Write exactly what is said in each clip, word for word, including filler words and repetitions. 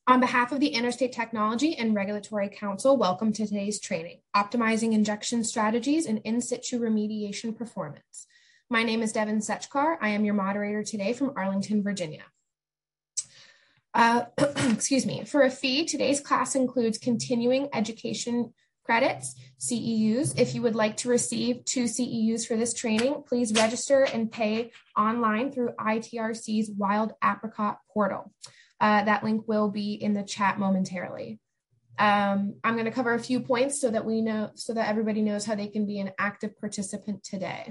On behalf of the Interstate Technology and Regulatory Council, welcome to today's training, Optimizing Injection Strategies and In Situ Remediation Performance. My name is Devin Setchkar. I am your moderator today from Arlington, Virginia. Uh, excuse me. For a fee, today's class includes continuing education credits, C E Us. If you would like to receive two C E Us for this training, please register and pay online through I T R C's Wild Apricot portal. Uh, that link will be in the chat momentarily. Um, I'm going to cover a few points so that we know, so that everybody knows how they can be an active participant today.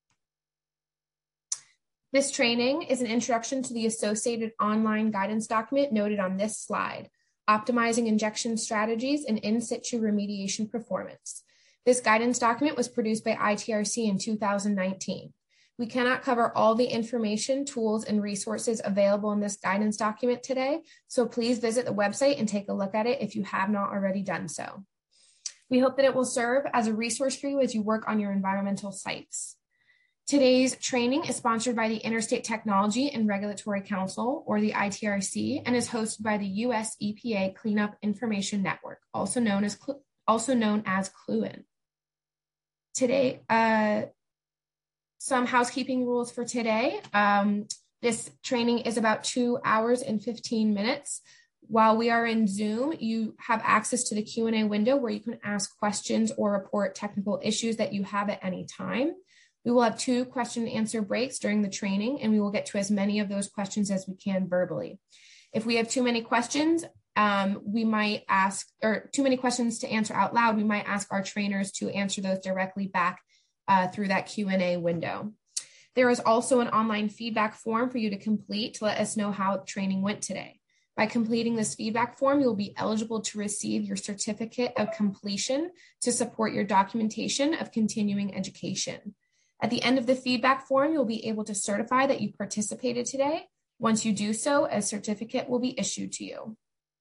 This training is an introduction to the associated online guidance document noted on this slide, Optimizing Injection Strategies and In Situ Remediation Performance. This guidance document was produced by I T R C in two thousand nineteen. We cannot cover all the information, tools, and resources available in this guidance document today, so please visit the website and take a look at it if you have not already done so. We hope that it will serve as a resource for you as you work on your environmental sites. Today's training is sponsored by the Interstate Technology and Regulatory Council, or the I T R C, and is hosted by the U S E P A Cleanup Information Network, also known as, also known as CLUIN. Today, uh, Some housekeeping rules for today. Um, this training is about two hours and fifteen minutes. While we are in Zoom, you have access to the Q and A window where you can ask questions or report technical issues that you have at any time. We will have two question and answer breaks during the training, and we will get to as many of those questions as we can verbally. If we have too many questions, um, we might ask, or too many questions to answer out loud, we might ask our trainers to answer those directly back Uh, through that Q and A window. There is also an online feedback form for you to complete to let us know how the training went today. By completing this feedback form, you'll be eligible to receive your certificate of completion to support your documentation of continuing education. At the end of the feedback form, you'll be able to certify that you participated today. Once you do so, a certificate will be issued to you.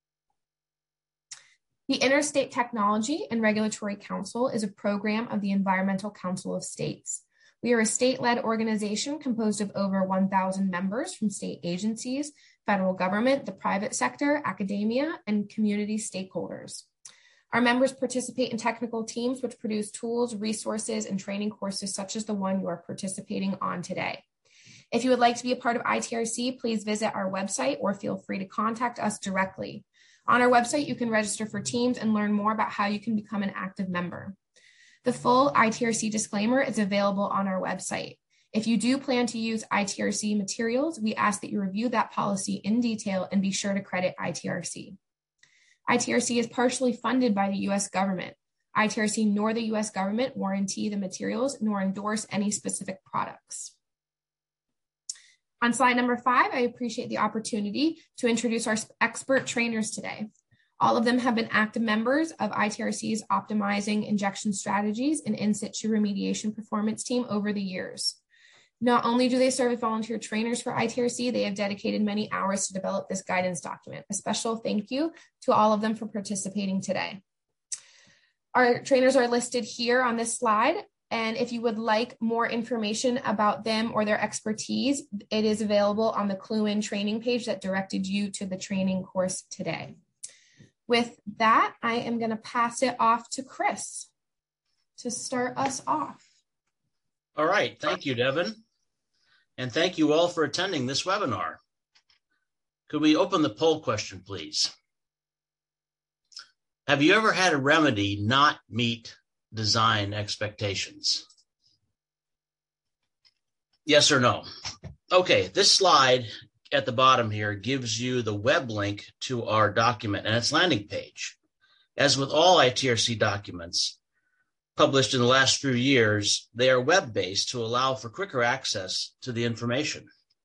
The Interstate Technology and Regulatory Council is a program of the Environmental Council of States. We are a state-led organization composed of over one thousand members from state agencies, federal government, the private sector, academia, and community stakeholders. Our members participate in technical teams which produce tools, resources, and training courses such as the one you are participating on today. If you would like to be a part of I T R C, please visit our website or feel free to contact us directly. On our website, you can register for teams and learn more about how you can become an active member. The full I T R C disclaimer is available on our website. If you do plan to use I T R C materials, we ask that you review that policy in detail and be sure to credit I T R C. I T R C is partially funded by the U S government. I T R C nor the U S government warranty the materials nor endorse any specific products. On slide number five, I appreciate the opportunity to introduce our expert trainers today. All of them have been active members of I T R C's Optimizing Injection Strategies and In Situ Remediation Performance team over the years. Not only do they serve as volunteer trainers for I T R C, they have dedicated many hours to develop this guidance document. A special thank you to all of them for participating today. Our trainers are listed here on this slide. And if you would like more information about them or their expertise, it is available on the CLUIN training page that directed you to the training course today. With that, I am going to pass it off to Chris to start us off. All right. Thank you, Devin. And thank you all for attending this webinar. Could we open the poll question, please? Have you ever had a remedy not meet design expectations? Yes or no? Okay, this slide at the bottom here gives you the web link to our document and its landing page. As with all I T R C documents published in the last few years, they are web-based to allow for quicker access to the information.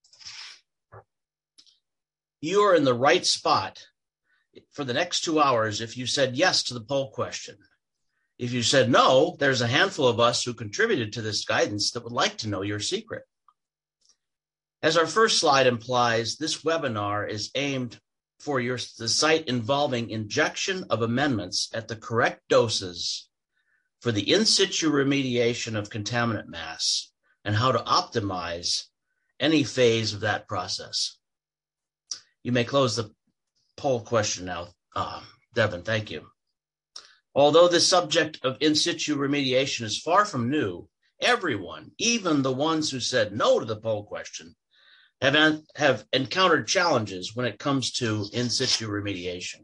You are in the right spot for the next two hours if you said yes to the poll question. If you said no, there's a handful of us who contributed to this guidance that would like to know your secret. As our first slide implies, this webinar is aimed for your, the site involving injection of amendments at the correct doses for the in situ remediation of contaminant mass and how to optimize any phase of that process. You may close the poll question now, uh, Devin, thank you. Although the subject of in situ remediation is far from new, everyone, even the ones who said no to the poll question, have, an, have encountered challenges when it comes to in situ remediation.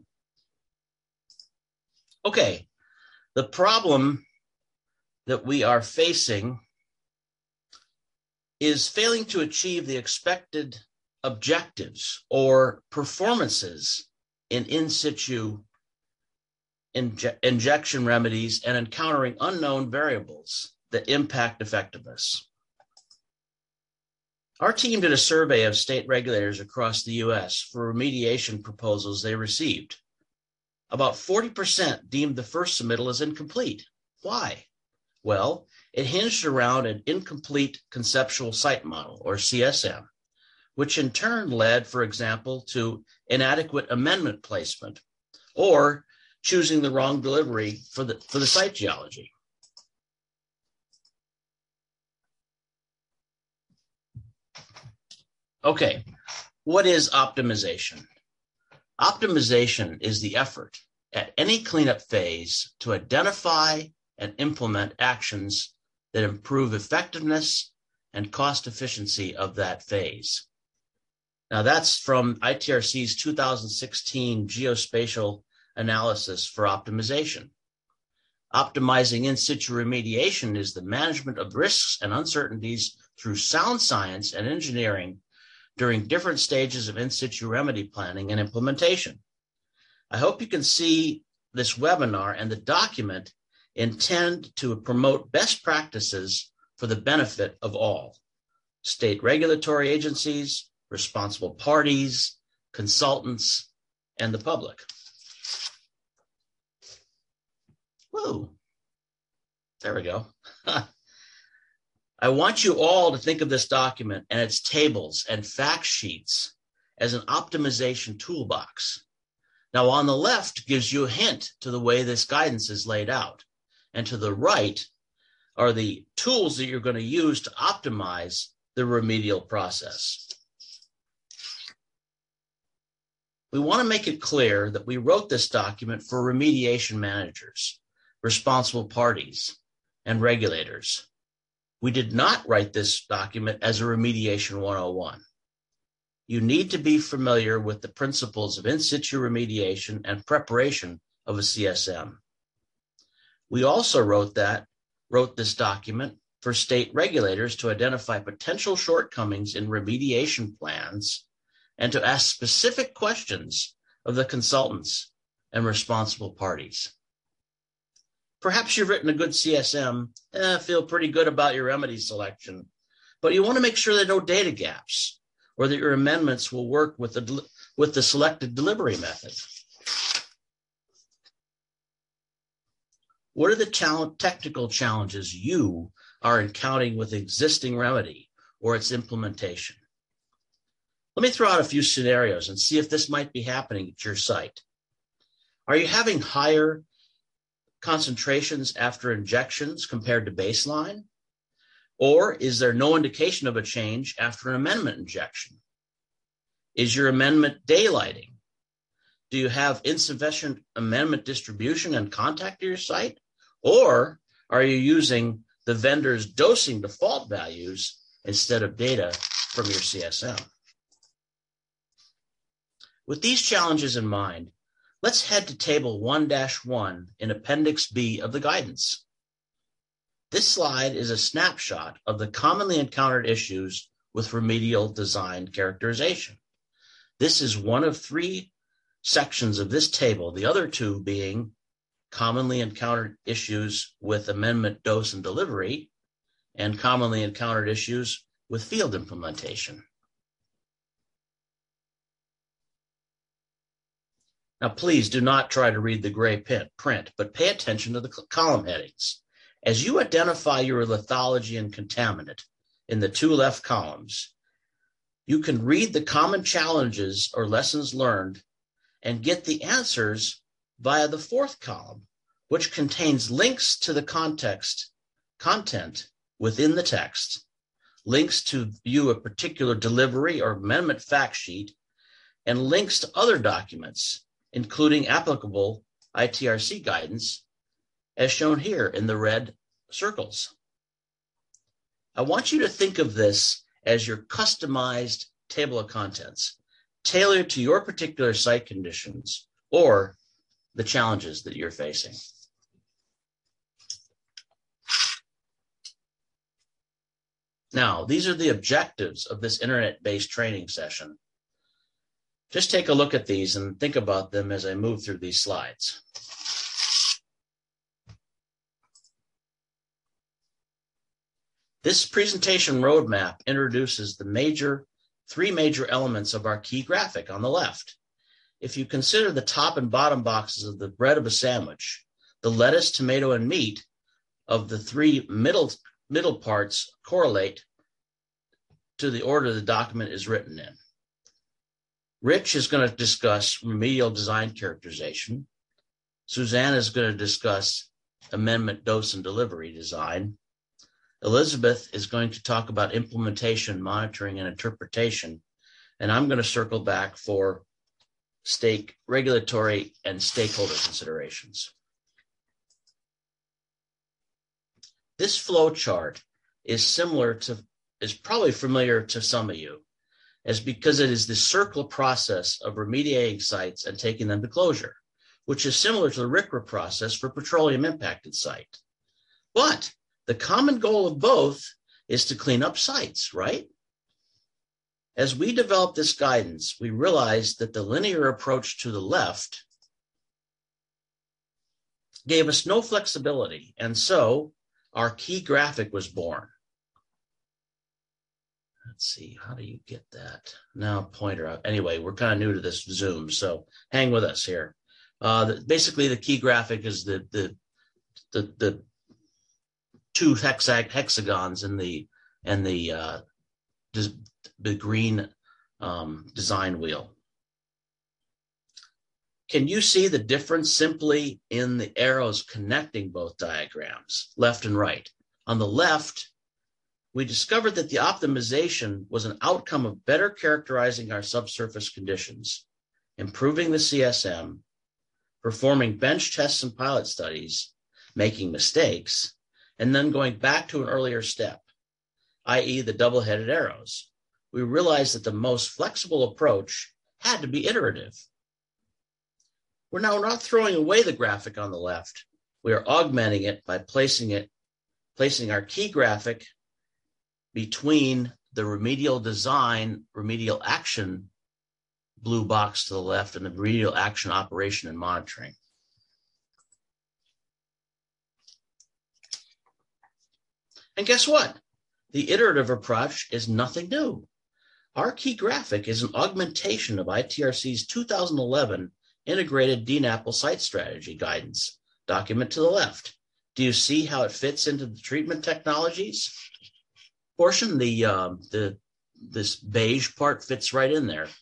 Okay, the problem that we are facing is failing to achieve the expected objectives or performances in in situ inje- injection remedies and encountering unknown variables that impact effectiveness. Our team did a survey of state regulators across the U S for remediation proposals they received. About forty percent deemed the first submittal as incomplete. Why? Well, it hinged around an incomplete conceptual site model, or C S M, which in turn led, for example, to inadequate amendment placement or choosing the wrong delivery for the, for the site geology. Okay, what is optimization? Optimization is the effort at any cleanup phase to identify and implement actions that improve effectiveness and cost efficiency of that phase. Now that's from I T R C's two thousand sixteen geospatial analysis for optimization. Optimizing in situ remediation is the management of risks and uncertainties through sound science and engineering during different stages of in situ remedy planning and implementation. I hope you can see this webinar and the document intend to promote best practices for the benefit of all: state regulatory agencies, responsible parties, consultants, and the public. Woo, there we go. I want you all to think of this document and its tables and fact sheets as an optimization toolbox. Now, on the left gives you a hint to the way this guidance is laid out, and to the right are the tools that you're going to use to optimize the remedial process. We want to make it clear that we wrote this document for remediation managers, responsible parties, and regulators. We did not write this document as a remediation one oh one. You need to be familiar with the principles of in situ remediation and preparation of a C S M. We also wrote that, wrote this document for state regulators to identify potential shortcomings in remediation plans and to ask specific questions of the consultants and responsible parties. Perhaps you've written a good C S M, eh, feel pretty good about your remedy selection, but you want to make sure there are no data gaps or that your amendments will work with the, with the selected delivery method. What are the challenge, technical challenges you are encountering with existing remedy or its implementation? Let me throw out a few scenarios and see if this might be happening at your site. Are you having higher concentrations after injections compared to baseline? Or is there no indication of a change after an amendment injection? Is your amendment daylighting? Do you have insufficient amendment distribution and contact to your site? Or are you using the vendor's dosing default values instead of data from your C S M? With these challenges in mind, let's head to Table one dash one in Appendix B of the guidance. This slide is a snapshot of the commonly encountered issues with remedial design characterization. This is one of three sections of this table, the other two being commonly encountered issues with amendment dose and delivery, and commonly encountered issues with field implementation. Now, please do not try to read the gray print, but pay attention to the column headings. As you identify your lithology and contaminant in the two left columns, you can read the common challenges or lessons learned and get the answers via the fourth column, which contains links to the context, content within the text, links to view a particular delivery or amendment fact sheet, and links to other documents, including applicable I T R C guidance, as shown here in the red circles. I want you to think of this as your customized table of contents, tailored to your particular site conditions or the challenges that you're facing. Now, these are the objectives of this internet-based training session. Just take a look at these and think about them as I move through these slides. This presentation roadmap introduces the major, three major elements of our key graphic on the left. If you consider the top and bottom boxes of the bread of a sandwich, the lettuce, tomato, and meat of the three middle, middle parts correlate to the order the document is written in. Rich is going to discuss remedial design characterization. Suzanne is going to discuss amendment, dose, and delivery design. Elizabeth is going to talk about implementation, monitoring, and interpretation. And I'm going to circle back for stake regulatory and stakeholder considerations. This flow chart is similar to, is probably familiar to some of you, as because it is the circular process of remediating sites and taking them to closure, which is similar to the R C R A process for petroleum impacted site. But the common goal of both is to clean up sites, right? As we developed this guidance, we realized that the linear approach to the left gave us no flexibility, and so our key graphic was born. Let's see, how do you get that? Now pointer up. Anyway, we're kind of new to this Zoom, so hang with us here. Uh, the, basically, the key graphic is the the the, the two hexa hexagons in the and the uh, the green um, design wheel. Can you see the difference simply in the arrows connecting both diagrams, left and right? On the left, we discovered that the optimization was an outcome of better characterizing our subsurface conditions, improving the C S M, performing bench tests and pilot studies, making mistakes, and then going back to an earlier step, that is the double-headed arrows. We realized that the most flexible approach had to be iterative. We're now not throwing away the graphic on the left. We are augmenting it by placing it, placing our key graphic between the remedial design, remedial action blue box to the left and the remedial action operation and monitoring. And guess what? The iterative approach is nothing new. Our key graphic is an augmentation of I T R C's two thousand eleven Integrated D NAPL Site Strategy Guidance document to the left. Do you see how it fits into the treatment technologies portion? The, uh, the this beige part fits right in there.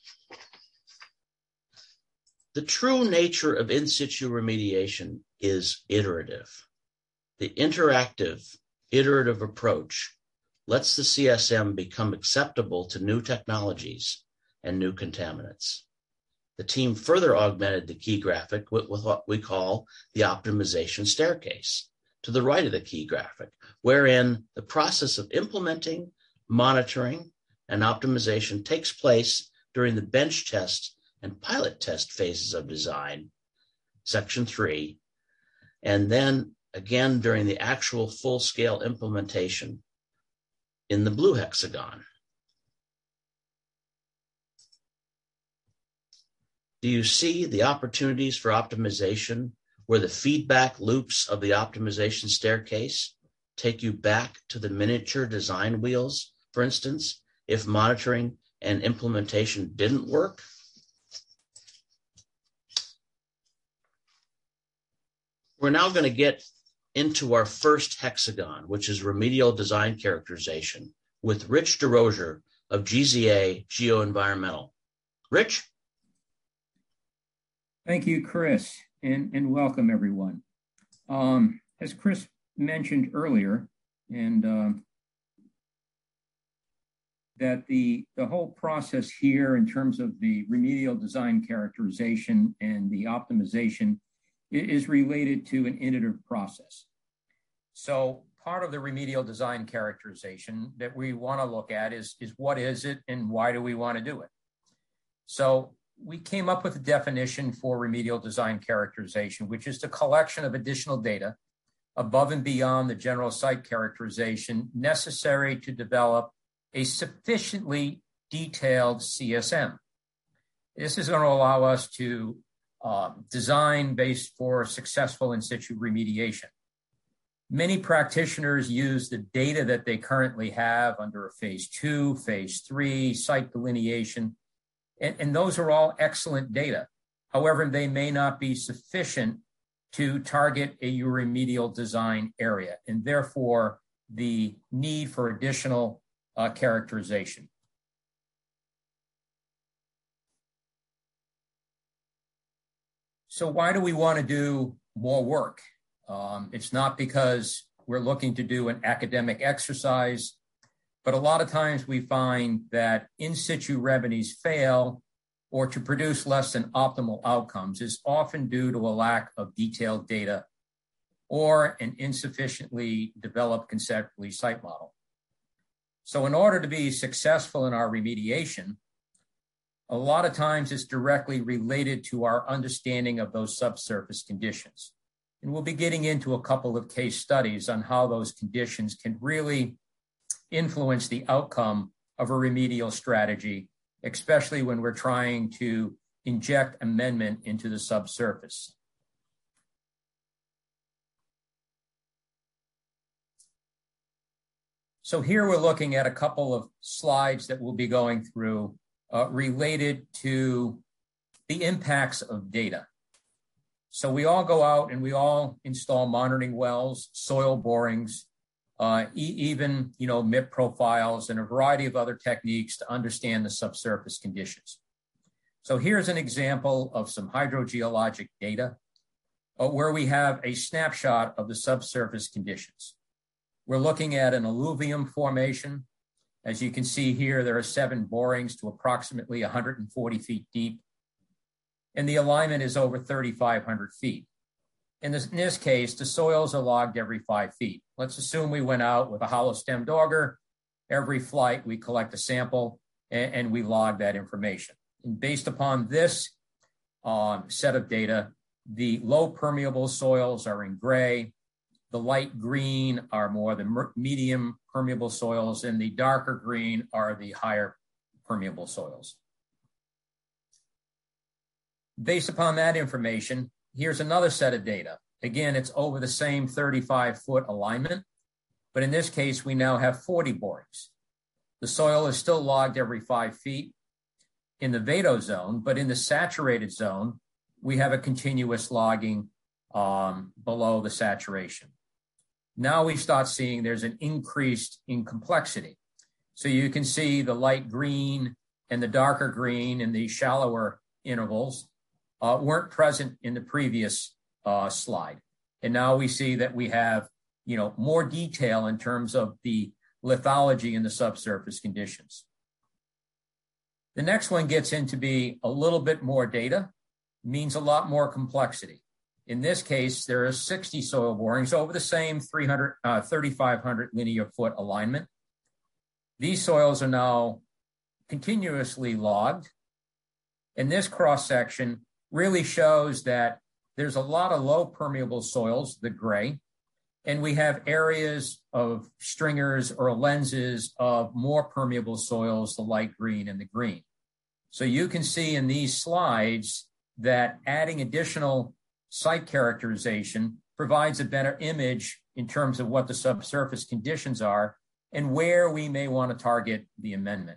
The true nature of in situ remediation is iterative. The interactive, iterative approach lets the C S M become acceptable to new technologies and new contaminants. The team further augmented the key graphic with, with what we call the optimization staircase to the right of the key graphic, wherein the process of implementing, monitoring, and optimization takes place during the bench test and pilot test phases of design, section three, and then again during the actual full-scale implementation in the blue hexagon. Do you see the opportunities for optimization where the feedback loops of the optimization staircase take you back to the miniature design wheels, for instance, if monitoring and implementation didn't work? We're now going to get into our first hexagon, which is remedial design characterization, with Rich DeRozier of G Z A Geoenvironmental. Rich? Thank you, Chris, and, and welcome everyone. Um, as Chris mentioned earlier, and uh, that the, the whole process here in terms of the remedial design characterization and the optimization is related to an iterative process. So part of the remedial design characterization that we want to look at is, is what is it and why do we want to do it? So we came up with a definition for remedial design characterization, which is the collection of additional data above and beyond the general site characterization necessary to develop a sufficiently detailed C S M. This is going to allow us to uh, design based for successful in situ remediation. Many practitioners use the data that they currently have under a phase two, phase three, site delineation, and, and those are all excellent data. However, they may not be sufficient to target a remedial design area, and therefore the need for additional uh, characterization. So why do we want to do more work? Um, it's not because we're looking to do an academic exercise, but a lot of times we find that in situ remedies fail or to produce less than optimal outcomes is often due to a lack of detailed data or an insufficiently developed conceptually site model. So in order to be successful in our remediation, a lot of times it's directly related to our understanding of those subsurface conditions. And we'll be getting into a couple of case studies on how those conditions can really influence the outcome of a remedial strategy, especially when we're trying to inject amendment into the subsurface. So here we're looking at a couple of slides that we'll be going through uh, related to the impacts of data. So we all go out and we all install monitoring wells, soil borings, uh, e even you know M I P profiles and a variety of other techniques to understand the subsurface conditions. So here's an example of some hydrogeologic data uh, where we have a snapshot of the subsurface conditions. We're looking at an alluvium formation. As you can see here, there are seven borings to approximately one hundred forty feet deep, and the alignment is over thirty-five hundred feet. In this, in this case, the soils are logged every five feet. Let's assume we went out with a hollow stemmed auger. Every flight, we collect a sample and, and we log that information. And based upon this um, set of data, the low permeable soils are in gray. The light green are more the medium permeable soils, and the darker green are the higher permeable soils. Based upon that information, here's another set of data. Again, it's over the same thirty-five foot alignment, but in this case, we now have forty borings. The soil is still logged every five feet in the Vado zone, but in the saturated zone, we have a continuous logging um, below the saturation. Now we start seeing there's an increase in complexity. So you can see the light green and the darker green in the shallower intervals uh, weren't present in the previous uh, slide. And now we see that we have, you know, more detail in terms of the lithology and the subsurface conditions. The next one gets into be a little bit more data, means a lot more complexity. In this case, there are sixty soil borings over the same three hundred, uh, thirty-five hundred linear foot alignment. These soils are now continuously logged. And this cross-section really shows that there's a lot of low permeable soils, the gray, and we have areas of stringers or lenses of more permeable soils, the light green and the green. So you can see in these slides that adding additional site characterization provides a better image in terms of what the subsurface conditions are and where we may want to target the amendment.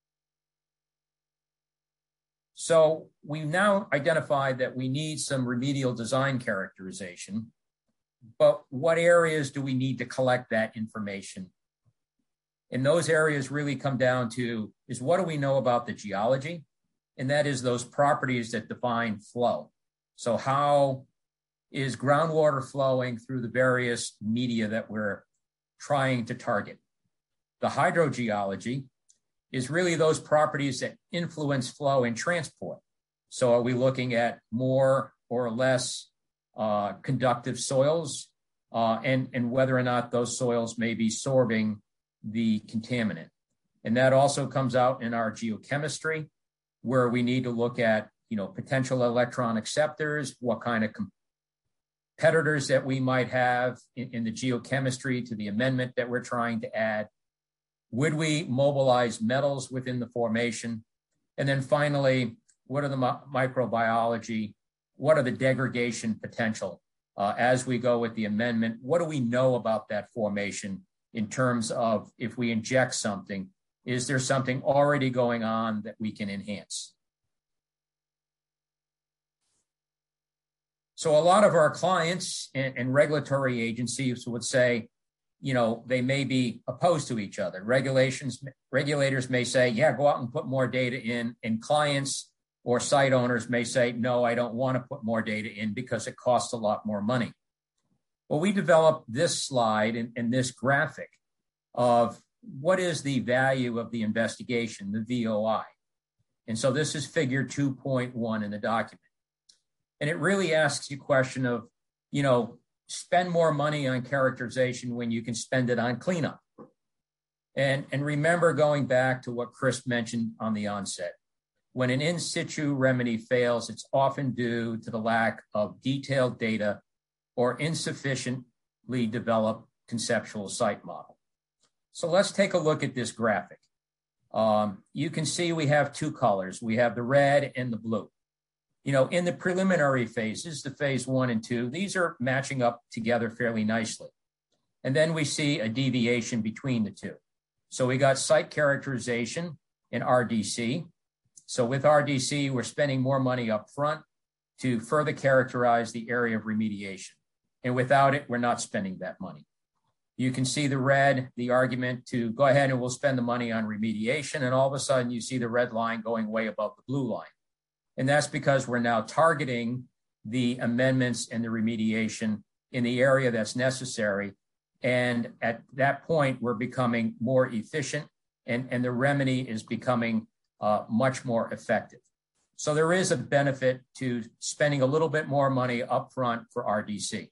So we've now identified that we need some remedial design characterization, but what areas do we need to collect that information? And those areas really come down to is what do we know about the geology? And that is those properties that define flow. So how is groundwater flowing through the various media that we're trying to target? The hydrogeology is really those properties that influence flow and transport. So are we looking at more or less uh, conductive soils, uh, and, and whether or not those soils may be sorbing the contaminant? And that also comes out in our geochemistry, where we need to look at, you know, potential electron acceptors, what kind of competitors that we might have in, in the geochemistry to the amendment that we're trying to add. Would we mobilize metals within the formation? And then finally, what are the mi- microbiology? What are the degradation potential uh, as we go with the amendment? What do we know about that formation in terms of if we inject something, is there something already going on that we can enhance? So a lot of our clients and, and regulatory agencies would say, you know, they may be opposed to each other. Regulations, regulators may say, yeah, go out and put more data in, and clients or site owners may say, no, I don't want to put more data in because it costs a lot more money. Well, we developed this slide and, and this graphic of what is the value of the investigation, the V O I. And so this is figure two point one in the document. And it really asks you a question of, you know, spend more money on characterization when you can spend it on cleanup. And, and remember, going back to what Chris mentioned on the onset, when an in situ remedy fails, it's often due to the lack of detailed data or insufficiently developed conceptual site model. So let's take a look at this graphic. Um, you can see we have two colors. We have the red and the blue. You know, in the preliminary phases, the phase one and two, these are matching up together fairly nicely. And then we see a deviation between the two. So we got site characterization in R D C. So with R D C, we're spending more money up front to further characterize the area of remediation. And without it, we're not spending that money. You can see the red, the argument to go ahead and we'll spend the money on remediation. And all of a sudden you see the red line going way above the blue line. And that's because we're now targeting the amendments and the remediation in the area that's necessary. And at that point, we're becoming more efficient, and, and the remedy is becoming uh, much more effective. So there is a benefit to spending a little bit more money upfront for R D C.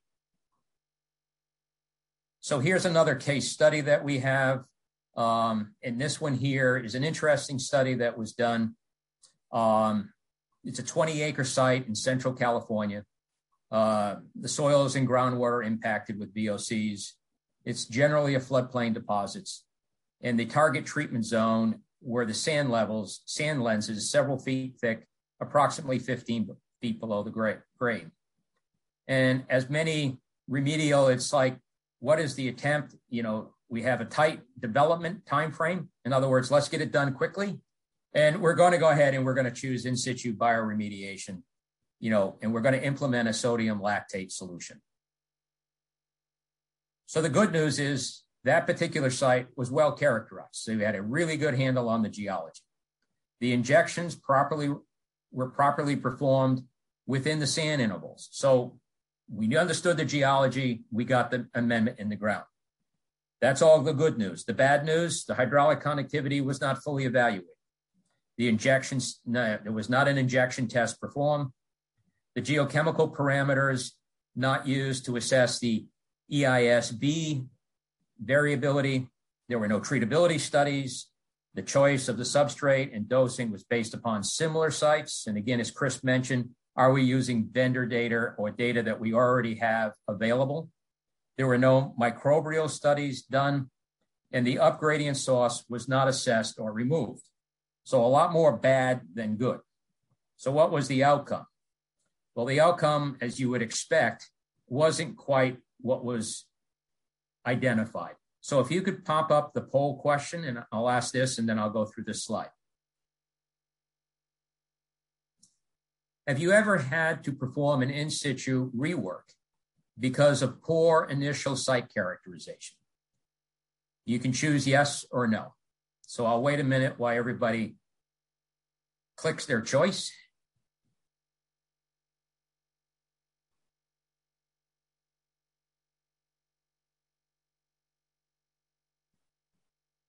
So here's another case study that we have. Um, and this one here is an interesting study that was done. Um, It's a twenty acre site in Central California. Uh, the soils and groundwater impacted with V O Cs. It's generally a floodplain deposits. And the target treatment zone where the sand levels, sand lenses, several feet thick, approximately fifteen feet below the grade. And as many remedial, it's like, what is the attempt? You know, we have a tight development time frame. In other words, let's get it done quickly. And we're going to go ahead and we're going to choose in situ bioremediation, you know, and we're going to implement a sodium lactate solution. So the good news is that particular site was well characterized. So we had a really good handle on the geology. The injections properly were properly performed within the sand intervals. So we understood the geology, we got the amendment in the ground. That's all the good news. The bad news, the hydraulic conductivity was not fully evaluated. The injections, no, there was not an injection test performed. The geochemical parameters not used to assess the E I S B variability. There were no treatability studies. The choice of the substrate and dosing was based upon similar sites. And again, as Chris mentioned, are we using vendor data or data that we already have available? There were no microbial studies done, and the upgradient source was not assessed or removed. So a lot more bad than good. So what was the outcome? Well, the outcome, as you would expect, wasn't quite what was identified. So if you could pop up the poll question, and I'll ask this, and then I'll go through this slide. Have you ever had to perform an in situ rework because of poor initial site characterization? You can choose yes or no. So I'll wait a minute while everybody clicks their choice.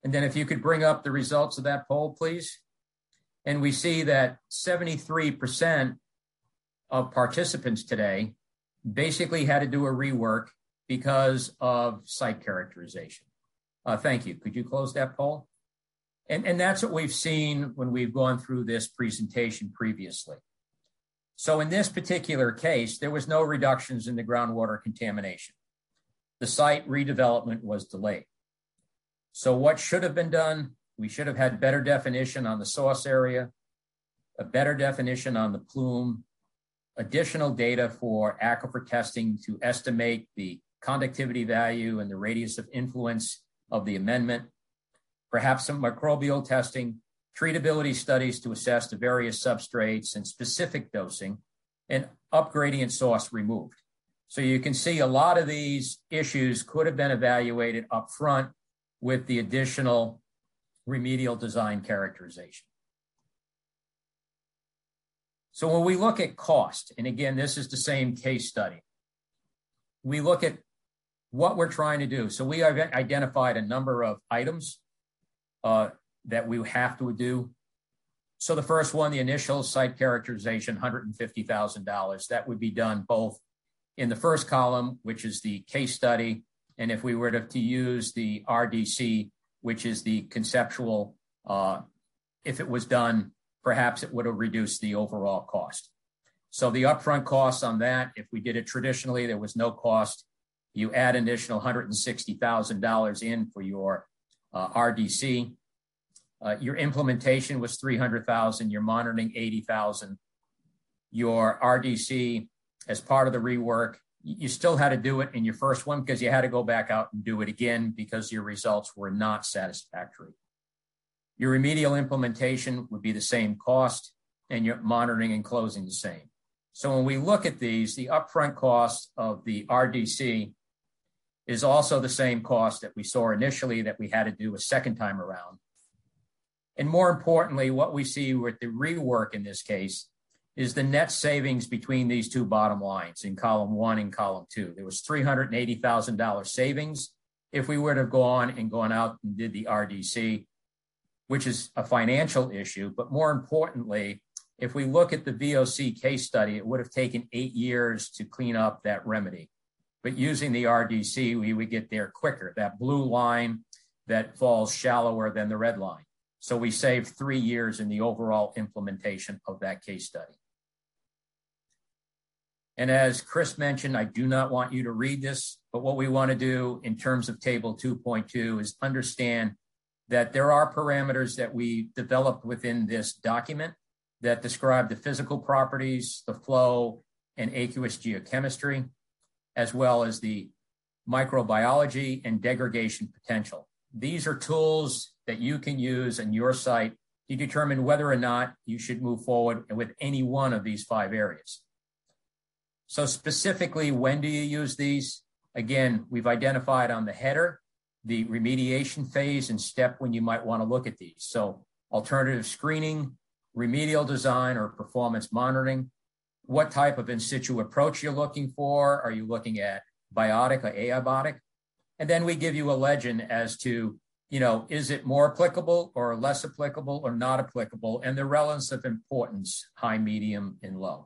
And then if you could bring up the results of that poll, please. And we see that seventy-three percent of participants today basically had to do a rework because of site characterization. Uh, thank you. Could you close that poll? And, and that's what we've seen when we've gone through this presentation previously. So in this particular case, there was no reductions in the groundwater contamination. The site redevelopment was delayed. So what should have been done? We should have had better definition on the source area, a better definition on the plume, additional data for aquifer testing to estimate the conductivity value and the radius of influence of the amendment, perhaps some microbial testing, treatability studies to assess the various substrates and specific dosing, and upgradient source removed. So you can see a lot of these issues could have been evaluated up front with the additional remedial design characterization. So when we look at cost, and again, this is the same case study, we look at what we're trying to do. So we have identified a number of items uh, that we have to do. So the first one, the initial site characterization, one hundred fifty thousand dollars. That would be done both in the first column, which is the case study, and if we were to, to use the R D C, which is the conceptual, uh, if it was done, perhaps it would have reduced the overall cost. So the upfront costs on that, if we did it traditionally, there was no cost. You add an additional one hundred sixty thousand dollars in for your uh, R D C. Uh, your implementation was three hundred thousand dollars, your monitoring eighty thousand dollars. Your R D C, as part of the rework, you still had to do it in your first one because you had to go back out and do it again because your results were not satisfactory. Your remedial implementation would be the same cost and your monitoring and closing the same. So when we look at these, the upfront cost of the R D C is also the same cost that we saw initially that we had to do a second time around. And more importantly, what we see with the rework in this case is the net savings between these two bottom lines in column one and column two. There was three hundred eighty thousand dollars savings if we were to have gone and gone out and did the R D C, which is a financial issue. But more importantly, if we look at the V O C case study, it would have taken eight years to clean up that remedy. But using the R D C, we would get there quicker, that blue line that falls shallower than the red line. So we saved three years in the overall implementation of that case study. And as Chris mentioned, I do not want you to read this, but what we want to do in terms of table two point two is understand that there are parameters that we developed within this document that describe the physical properties, the flow, and aqueous geochemistry, as well as the microbiology and degradation potential. These are tools that you can use in your site to determine whether or not you should move forward with any one of these five areas. So specifically, when do you use these? Again, we've identified on the header the remediation phase and step when you might want to look at these. So alternative screening, remedial design, or performance monitoring. What type of in situ approach you're looking for? Are you looking at biotic or abiotic? And then we give you a legend as to, you know, is it more applicable or less applicable or not applicable, and the relative importance, high, medium, and low.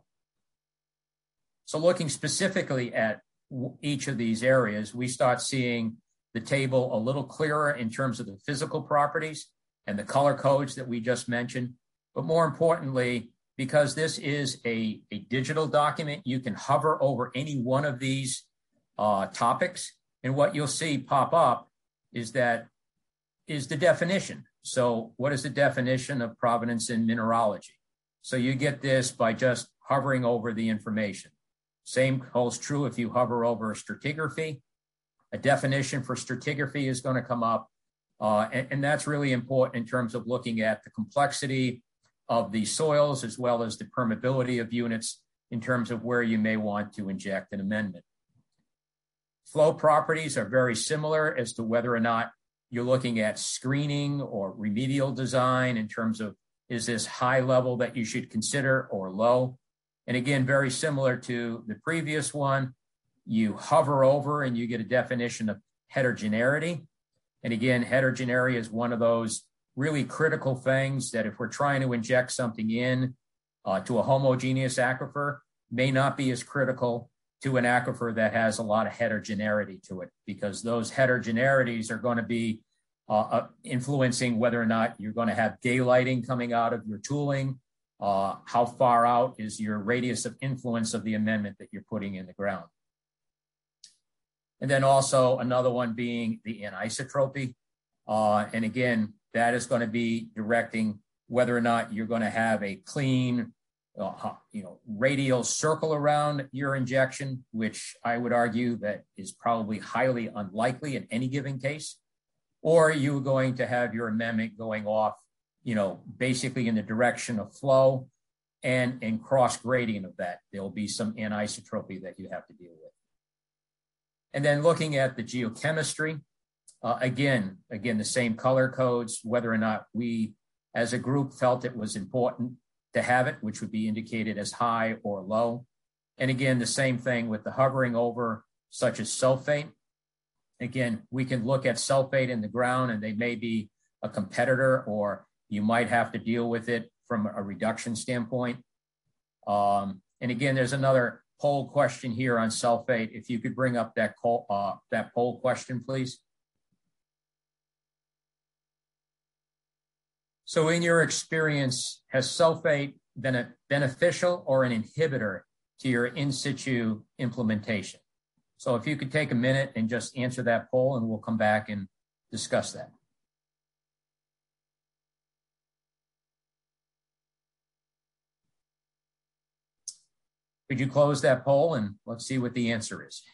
So looking specifically at each of these areas, we start seeing the table a little clearer in terms of the physical properties and the color codes that we just mentioned. But more importantly, because this is a, a digital document, you can hover over any one of these uh, topics. And what you'll see pop up is that is the definition. So what is the definition of provenance in mineralogy? So you get this by just hovering over the information. Same holds true if you hover over stratigraphy. A definition for stratigraphy is going to come up. Uh, and, and that's really important in terms of looking at the complexity of the soils as well as the permeability of units in terms of where you may want to inject an amendment. Flow properties are very similar as to whether or not you're looking at screening or remedial design in terms of is this high level that you should consider or low. And again, very similar to the previous one, you hover over and you get a definition of heterogeneity. And again, heterogeneity is one of those really critical things that if we're trying to inject something in uh, to a homogeneous aquifer, may not be as critical to an aquifer that has a lot of heterogeneity to it, because those heterogeneities are going to be uh, uh, influencing whether or not you're going to have daylighting coming out of your tooling, uh, how far out is your radius of influence of the amendment that you're putting in the ground. And then also another one being the anisotropy. Uh, and again, that is going to be directing whether or not you're going to have a clean, uh, you know, radial circle around your injection, which I would argue that is probably highly unlikely in any given case, or you're going to have your amendment going off, you know, basically in the direction of flow, and in cross gradient of that, there'll be some anisotropy that you have to deal with. And then looking at the geochemistry, uh, again, again, the same color codes, whether or not we as a group felt it was important to have it, which would be indicated as high or low. And again, the same thing with the hovering over, such as sulfate. Again, we can look at sulfate in the ground and they may be a competitor, or you might have to deal with it from a reduction standpoint. Um, and again, there's another poll question here on sulfate. If you could bring up that, poll, uh, that poll question, please. So in your experience, has sulfate been a beneficial or an inhibitor to your in situ implementation? So if you could take a minute and just answer that poll, and we'll come back and discuss that. Could you close that poll and let's see what the answer is.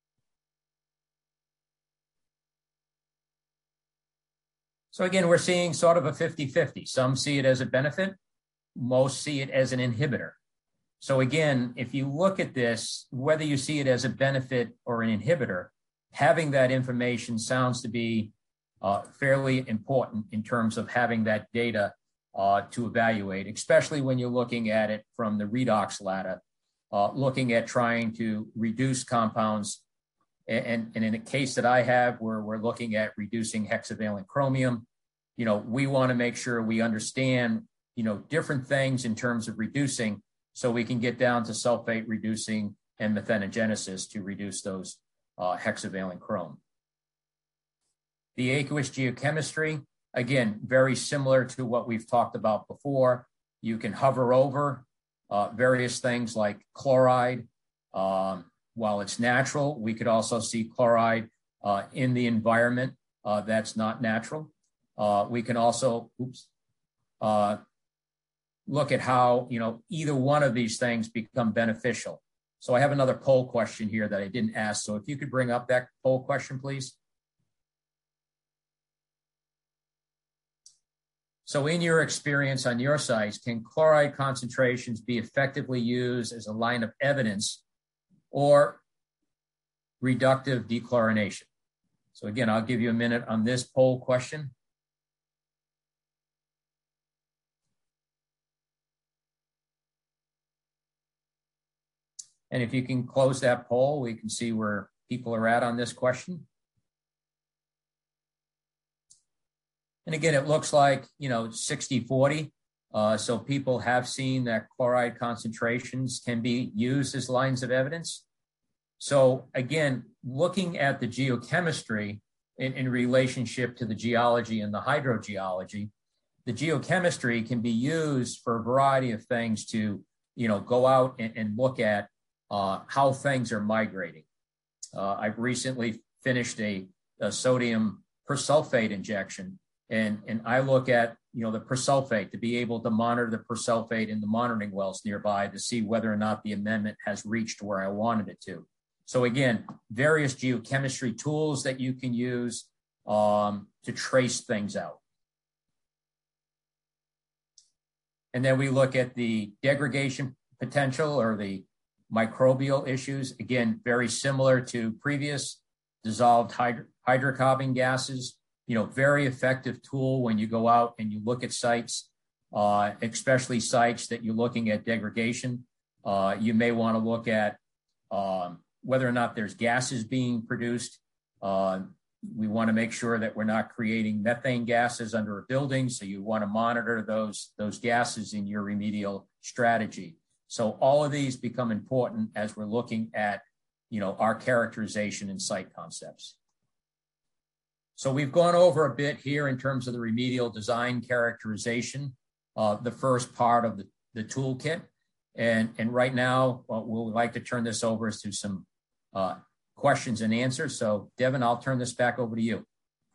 So again, we're seeing sort of a fifty fifty. Some see it as a benefit, most see it as an inhibitor. So again, if you look at this, whether you see it as a benefit or an inhibitor, having that information sounds to be uh, fairly important in terms of having that data uh, to evaluate, especially when you're looking at it from the redox ladder, uh, looking at trying to reduce compounds. And, and in a case that I have where we're looking at reducing hexavalent chromium, you know, we want to make sure we understand, you know, different things in terms of reducing, so we can get down to sulfate reducing and methanogenesis to reduce those uh, hexavalent chrome. The aqueous geochemistry, again, very similar to what we've talked about before. You can hover over uh, various things like chloride. Um, While it's natural, we could also see chloride uh, in the environment uh, that's not natural. Uh, we can also, oops, uh, look at how, you know, either one of these things become beneficial. So I have another poll question here that I didn't ask. So if you could bring up that poll question, please. So in your experience on your sites, can chloride concentrations be effectively used as a line of evidence or reductive dechlorination? So again, I'll give you a minute on this poll question. And if you can close that poll, we can see where people are at on this question. And again, it looks like, you know, sixty forty. Uh, so people have seen that chloride concentrations can be used as lines of evidence. So again, looking at the geochemistry in, in relationship to the geology and the hydrogeology, the geochemistry can be used for a variety of things to, you know, go out and, and look at uh, how things are migrating. Uh, I've recently finished a, a sodium persulfate injection, and, and I look at, you know, the persulfate to be able to monitor the persulfate in the monitoring wells nearby to see whether or not the amendment has reached where I wanted it to. So again, various geochemistry tools that you can use um, to trace things out. And then we look at the degradation potential or the microbial issues. Again, very similar to previous dissolved hydro hydrocarbon gases. You know, very effective tool when you go out and you look at sites, uh, especially sites that you're looking at degradation. Uh, you may want to look at um, whether or not there's gases being produced. Uh, we want to make sure that we're not creating methane gases under a building. So you want to monitor those, those gases in your remedial strategy. So all of these become important as we're looking at, you know, our characterization and site concepts. So we've gone over a bit here in terms of the remedial design characterization, uh, the first part of the, the toolkit. And, and right now, uh, we'll like to turn this over to some uh, questions and answers. So Devin, I'll turn this back over to you.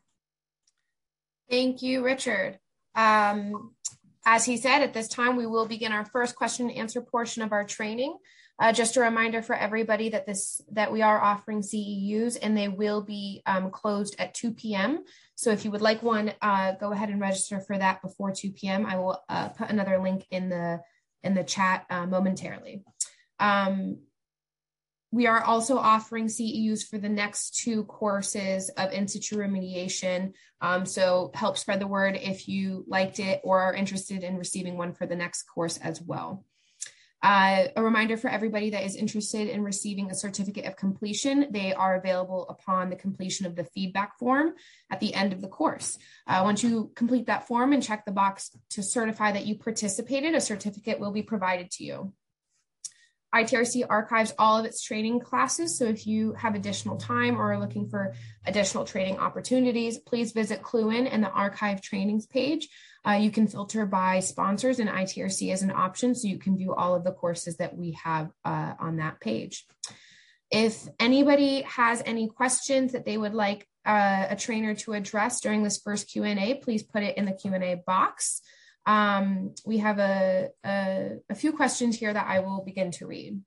Thank you, Richard. Um, as he said, at this time, we will begin our first question and answer portion of our training. Uh, just a reminder for everybody that this that we are offering C E Us and they will be um, closed at two p m So if you would like one, uh, go ahead and register for that before two p m I will uh, put another link in the in the chat uh, momentarily. Um, we are also offering C E Us for the next two courses of in situ remediation. Um, so help spread the word if you liked it or are interested in receiving one for the next course as well. Uh, a reminder for everybody that is interested in receiving a certificate of completion, they are available upon the completion of the feedback form at the end of the course. Uh, once you complete that form and check the box to certify that you participated, a certificate will be provided to you. I T R C archives all of its training classes, so if you have additional time or are looking for additional training opportunities, please visit Cluin and the archive trainings page. Uh, you can filter by sponsors and I T R C as an option, so you can view all of the courses that we have uh, on that page. If anybody has any questions that they would like uh, a trainer to address during this first Q and A, please put it in the Q and A box. Um, we have a, a, a few questions here that I will begin to read.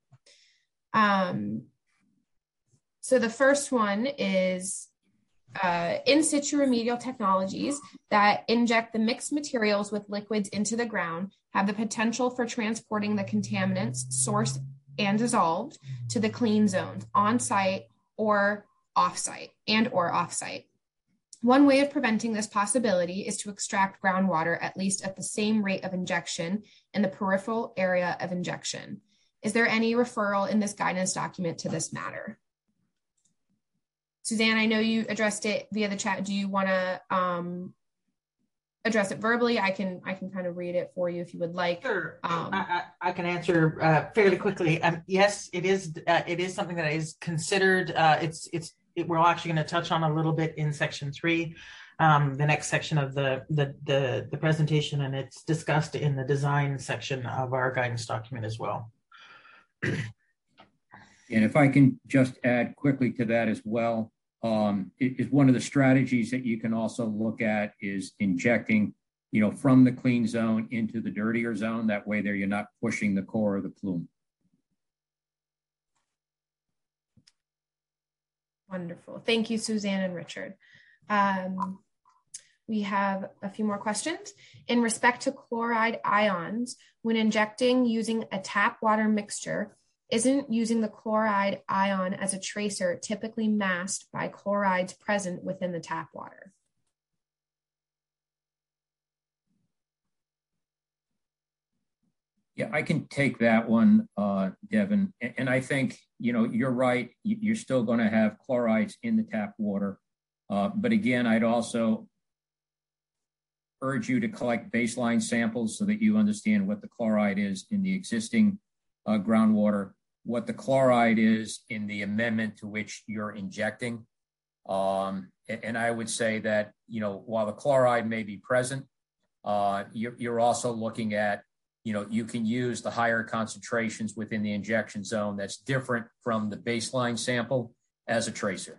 Um, so the first one is, uh, in situ remedial technologies that inject the mixed materials with liquids into the ground have the potential for transporting the contaminants sourced and dissolved to the clean zones on site or off-site and or off-site. One way of preventing this possibility is to extract groundwater at least at the same rate of injection in the peripheral area of injection. Is there any referral in this guidance document to this matter? Suzanne, I know you addressed it via the chat. Do you want to um, address it verbally? I can I can kind of read it for you if you would like. Sure, um, I, I, I can answer uh, fairly quickly. Um, yes, it is. Uh, it is something that is considered. Uh, it's it's. It, we're actually going to touch on a little bit in section three, um, the next section of the, the the the presentation, and it's discussed in the design section of our guidance document as well. And if I can just add quickly to that as well, um, it is one of the strategies that you can also look at is injecting, you know, from the clean zone into the dirtier zone. That way there you're not pushing the core of the plume. Wonderful. Thank you, Suzanne and Richard. Um, we have a few more questions. In respect to chloride ions, when injecting using a tap water mixture, isn't using the chloride ion as a tracer typically masked by chlorides present within the tap water? Yeah, I can take that one, uh, Devin. And, and I think, you know, you're right. You're still going to have chlorides in the tap water. Uh, but again, I'd also urge you to collect baseline samples so that you understand what the chloride is in the existing uh, groundwater, what the chloride is in the amendment to which you're injecting. Um, and, and I would say that, you know, while the chloride may be present, uh, you're, you're also looking at, you know, you can use the higher concentrations within the injection zone that's different from the baseline sample as a tracer.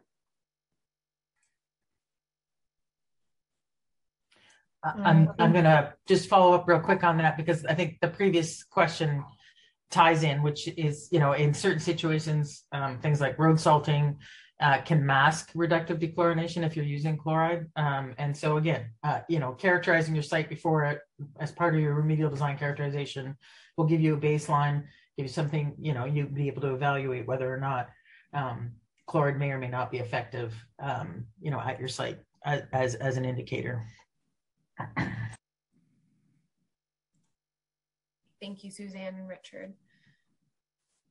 I'm, I'm going to just follow up real quick on that because I think the previous question ties in, which is, you know, in certain situations, um, things like road salting uh, can mask reductive dechlorination if you're using chloride. Um, and so again, uh, you know, characterizing your site before it as part of your remedial design characterization will give you a baseline, give you something, you know, you'll be able to evaluate whether or not um, chloride may or may not be effective, um, you know, at your site as, as, as an indicator. Thank you, Suzanne and Richard.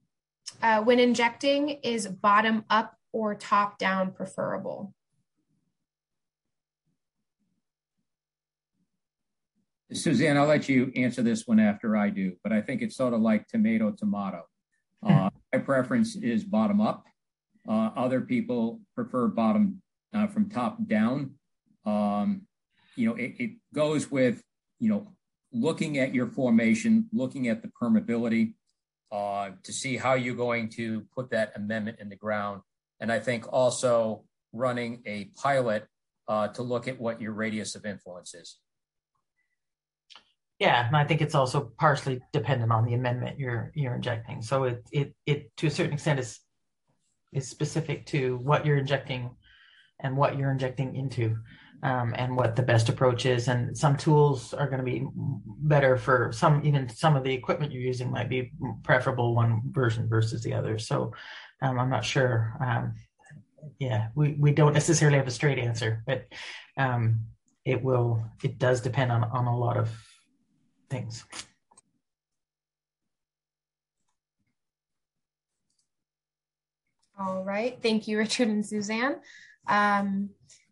Uh, when injecting, is bottom up or top down preferable? Suzanne, I'll let you answer this one after I do, but I think it's sort of like tomato, tomato. Uh, my preference is bottom up. Uh, other people prefer bottom uh, from top down. Um, you know, it, it goes with, you know, looking at your formation, looking at the permeability uh, to see how you're going to put that amendment in the ground. And I think also running a pilot uh, to look at what your radius of influence is. Yeah, and I think it's also partially dependent on the amendment you're you're injecting. So it it it to a certain extent is is specific to what you're injecting and what you're injecting into, um, and what the best approach is. And some tools are going to be better for some. Even some of the equipment you're using might be preferable one version versus the other. So um, I'm not sure. Um, yeah, we we don't necessarily have a straight answer, but um, it will. It does depend on on a lot of things. All right. Thank you, Richard and Suzanne. Um,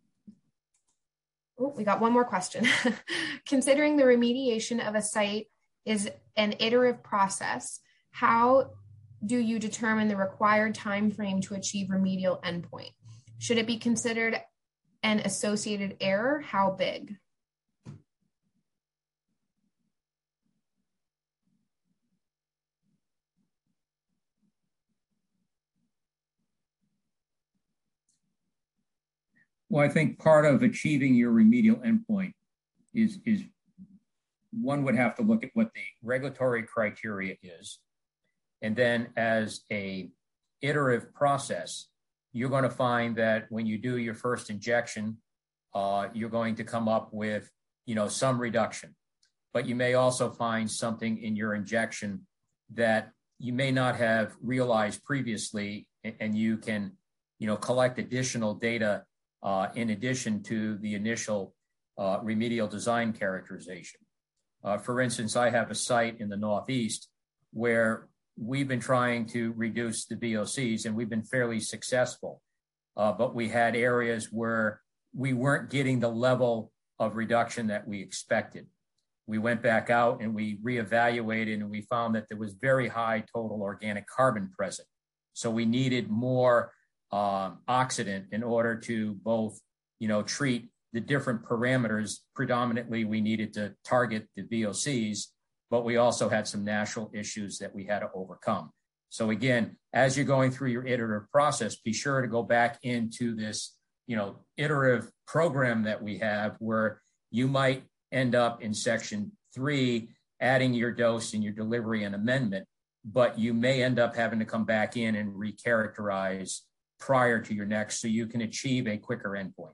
oh, we got one more question. Considering the remediation of a site is an iterative process, how do you determine the required time frame to achieve remedial endpoint? Should it be considered an associated error? How big? Well, I think part of achieving your remedial endpoint is, is one would have to look at what the regulatory criteria is. And then as a iterative process, you're going to find that when you do your first injection, uh, you're going to come up with, you know, some reduction. But you may also find something in your injection that you may not have realized previously, and you can, you know, collect additional data Uh, in addition to the initial uh, remedial design characterization. Uh, for instance, I have a site in the Northeast where we've been trying to reduce the V O Cs, and we've been fairly successful. Uh, but we had areas where we weren't getting the level of reduction that we expected. We went back out and we reevaluated, and we found that there was very high total organic carbon present. So we needed more Um, oxidant in order to both, you know, treat the different parameters. Predominantly, we needed to target the V O Cs, but we also had some natural issues that we had to overcome. So again, as you're going through your iterative process, be sure to go back into this, you know, iterative program that we have, where you might end up in section three, adding your dose and your delivery and amendment, but you may end up having to come back in and recharacterize prior to your next, so you can achieve a quicker endpoint.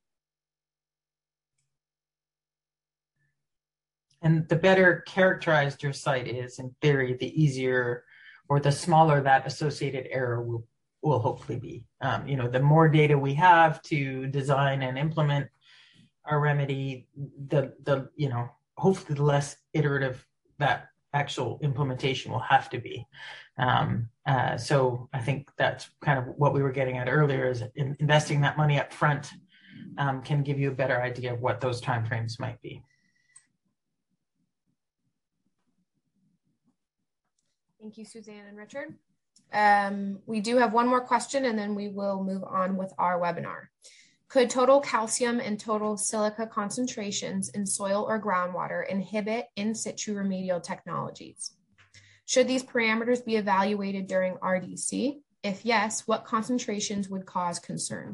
And the better characterized your site is, in theory, the easier or the smaller that associated error will, will hopefully be. Um, you know, the more data we have to design and implement our remedy, the, the you know, hopefully the less iterative that actual implementation will have to be. Um, uh, so I think that's kind of what we were getting at earlier, is in investing that money up front um, can give you a better idea of what those timeframes might be. Thank you, Suzanne and Richard. Um, we do have one more question, and then we will move on with our webinar. Could total calcium and total silica concentrations in soil or groundwater inhibit in situ remedial technologies? Should these parameters be evaluated during R D C? If yes, what concentrations would cause concern?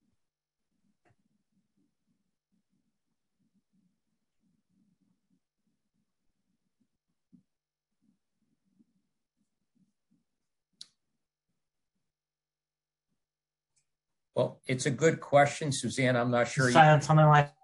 Well, it's a good question, Suzanne. I'm not sure. Silence you- on the line.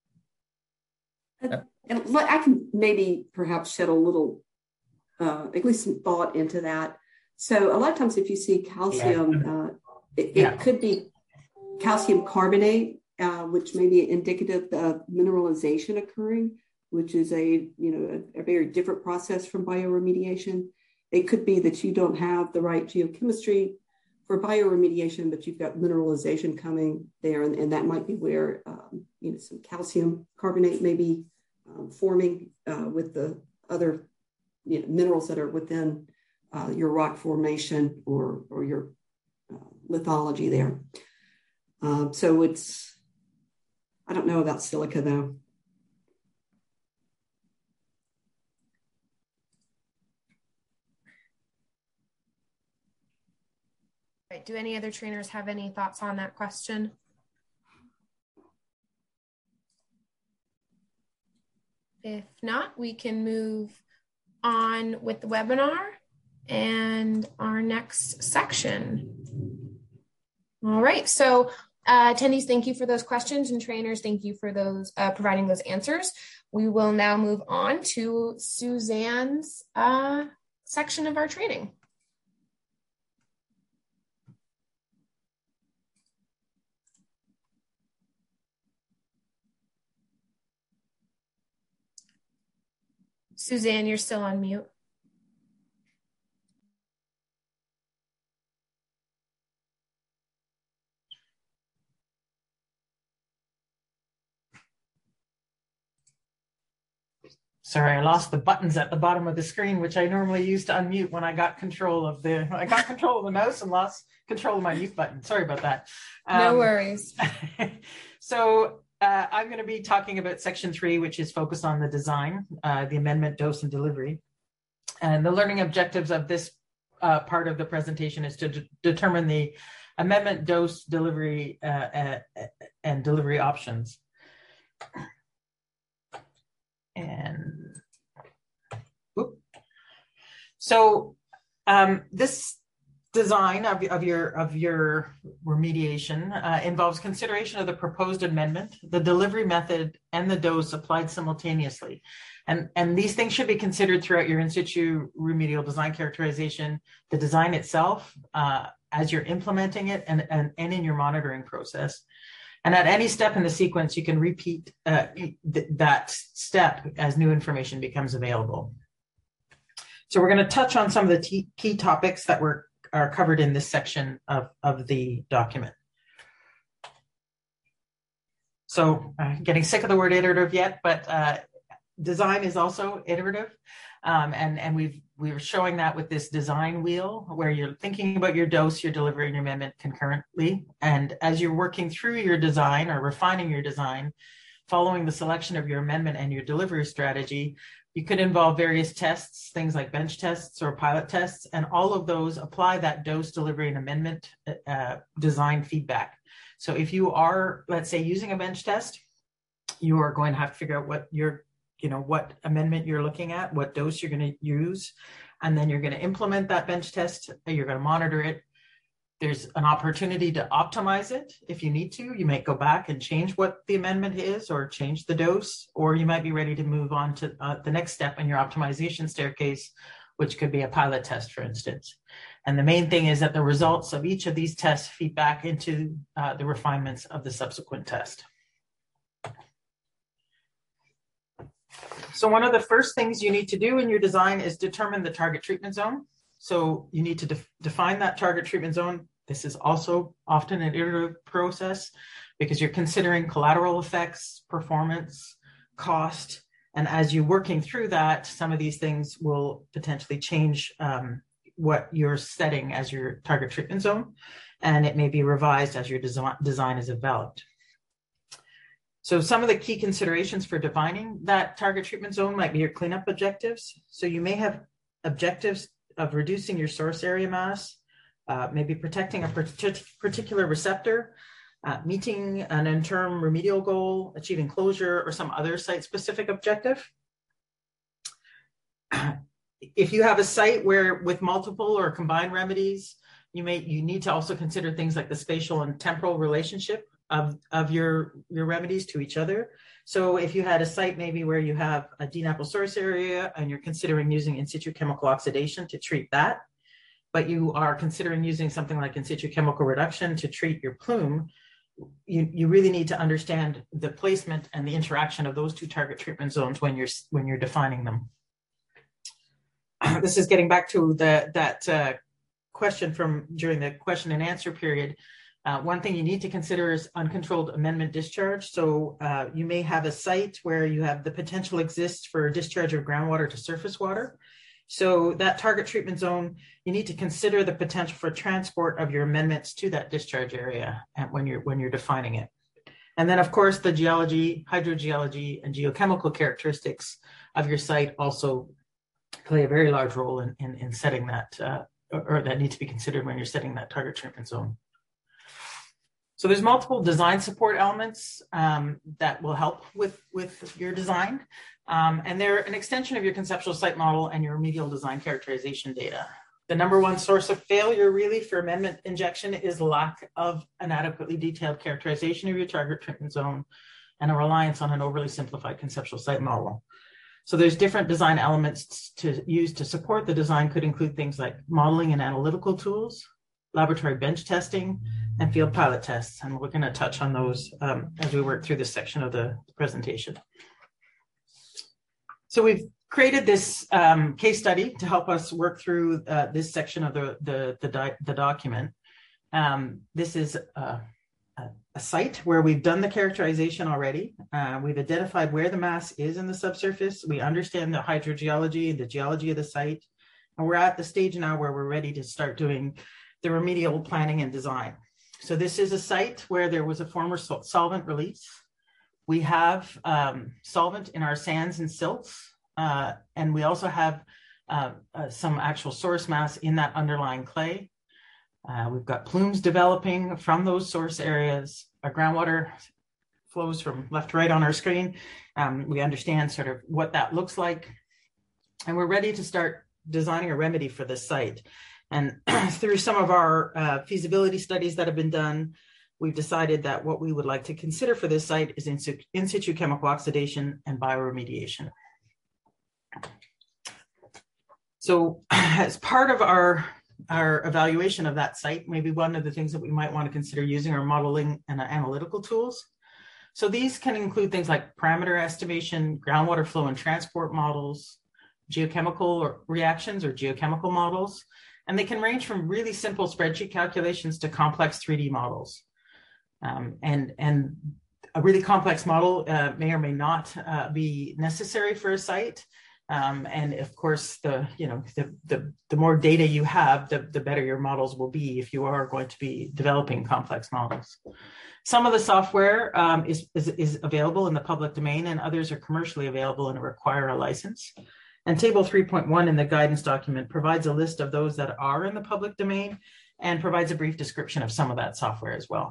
And I can maybe perhaps shed a little, uh, at least some thought into that. So a lot of times if you see calcium, yeah. uh, it, it yeah. could be calcium carbonate, uh, which may be indicative of mineralization occurring, which is a, you know, a, a very different process from bioremediation. It could be that you don't have the right geochemistry for bioremediation, but you've got mineralization coming there, and, and that might be where, um, you know, some calcium carbonate may be um, forming uh, with the other you know, minerals that are within uh, your rock formation or, or your uh, lithology there. Um, so it's, I don't know about silica though. Right. Do any other trainers have any thoughts on that question? If not, we can move on with the webinar and our next section. All right, so uh, attendees, thank you for those questions, and trainers, thank you for those uh, providing those answers. We will now move on to Suzanne's uh, section of our training. Suzanne, you're still on mute. Sorry, I lost the buttons at the bottom of the screen, which I normally use to unmute when I got control of the, I got control of the mouse and lost control of my mute button. Sorry about that. Um, no worries. So uh, I'm going to be talking about section three, which is focused on the design, uh, the amendment, dose, and delivery. And the learning objectives of this uh, part of the presentation is to de determine the amendment, dose, delivery, uh, uh, and delivery options. And whoop. so um, this design of, of your of your remediation uh, involves consideration of the proposed amendment, the delivery method, and the dose applied simultaneously. And, and these things should be considered throughout your in situ remedial design characterization, the design itself, uh, as you're implementing it, and, and, and in your monitoring process. And at any step in the sequence, you can repeat uh, th that step as new information becomes available. So we're going to touch on some of the key topics that were are covered in this section of, of the document. So uh, getting sick of the word iterative yet, but uh, design is also iterative. Um, and, and we've, we're showing that with this design wheel where you're thinking about your dose, your delivery, and your amendment concurrently. And as you're working through your design or refining your design, following the selection of your amendment and your delivery strategy, you could involve various tests, things like bench tests or pilot tests, and all of those apply that dose, delivery, and amendment uh, design feedback. So if you are, let's say, using a bench test, you are going to have to figure out what your you know, what amendment you're looking at, what dose you're going to use, and then you're going to implement that bench test. You're going to monitor it. There's an opportunity to optimize it if you need to. You might go back and change what the amendment is or change the dose, or you might be ready to move on to uh, the next step in your optimization staircase, which could be a pilot test, for instance. And the main thing is that the results of each of these tests feed back into uh, the refinements of the subsequent test. So one of the first things you need to do in your design is determine the target treatment zone. So you need to def define that target treatment zone. This is also often an iterative process because you're considering collateral effects, performance, cost, and as you're working through that, some of these things will potentially change um, what you're setting as your target treatment zone, and it may be revised as your design, design is developed. So some of the key considerations for defining that target treatment zone might be your cleanup objectives. So you may have objectives of reducing your source area mass, uh, maybe protecting a particular receptor, uh, meeting an interim remedial goal, achieving closure, or some other site-specific objective. If you have a site where with multiple or combined remedies, you may you need to also consider things like the spatial and temporal relationship of, of your, your remedies to each other. So if you had a site maybe where you have a D NAPL source area and you're considering using in situ chemical oxidation to treat that, but you are considering using something like in situ chemical reduction to treat your plume, you, you really need to understand the placement and the interaction of those two target treatment zones when you're, when you're defining them. This is getting back to the, that uh, question from during the question and answer period. Uh, one thing you need to consider is uncontrolled amendment discharge. So uh, you may have a site where you have the potential exists for discharge of groundwater to surface water. So that target treatment zone, you need to consider the potential for transport of your amendments to that discharge area when you're when you're defining it. And then, of course, the geology, hydrogeology, and geochemical characteristics of your site also play a very large role in, in, in setting that, uh, or that need to be considered when you're setting that target treatment zone. So there's multiple design support elements um, that will help with, with your design. Um, and they're an extension of your conceptual site model and your remedial design characterization data. The number one source of failure really for amendment injection is lack of an adequately detailed characterization of your target treatment zone and a reliance on an overly simplified conceptual site model. So there's different design elements to use to support the design could include things like modeling and analytical tools, laboratory bench testing, and field pilot tests. And we're going to touch on those um, as we work through this section of the presentation. So we've created this um, case study to help us work through uh, this section of the, the, the, the document. Um, this is a, a site where we've done the characterization already. Uh, we've identified where the mass is in the subsurface. We understand the hydrogeology and the geology of the site. And we're at the stage now where we're ready to start doing the remedial planning and design. So this is a site where there was a former sol- solvent release. We have um, solvent in our sands and silts, uh, and we also have uh, uh, some actual source mass in that underlying clay. Uh, we've got plumes developing from those source areas. Our groundwater flows from left to right on our screen. Um, we understand sort of what that looks like, and we're ready to start designing a remedy for this site. And through some of our uh, feasibility studies that have been done, we've decided that what we would like to consider for this site is in, in situ chemical oxidation and bioremediation. So as part of our, our evaluation of that site, maybe one of the things that we might want to consider using are modeling and analytical tools. So these can include things like parameter estimation, groundwater flow and transport models, geochemical or reactions or geochemical models. And they can range from really simple spreadsheet calculations to complex three D models. Um, and, and a really complex model uh, may or may not uh, be necessary for a site. Um, and of course, the, you know, the, the, the more data you have, the, the better your models will be if you are going to be developing complex models. Some of the software um, is, is, is available in the public domain, and others are commercially available and require a license. And table three point one in the guidance document provides a list of those that are in the public domain and provides a brief description of some of that software as well.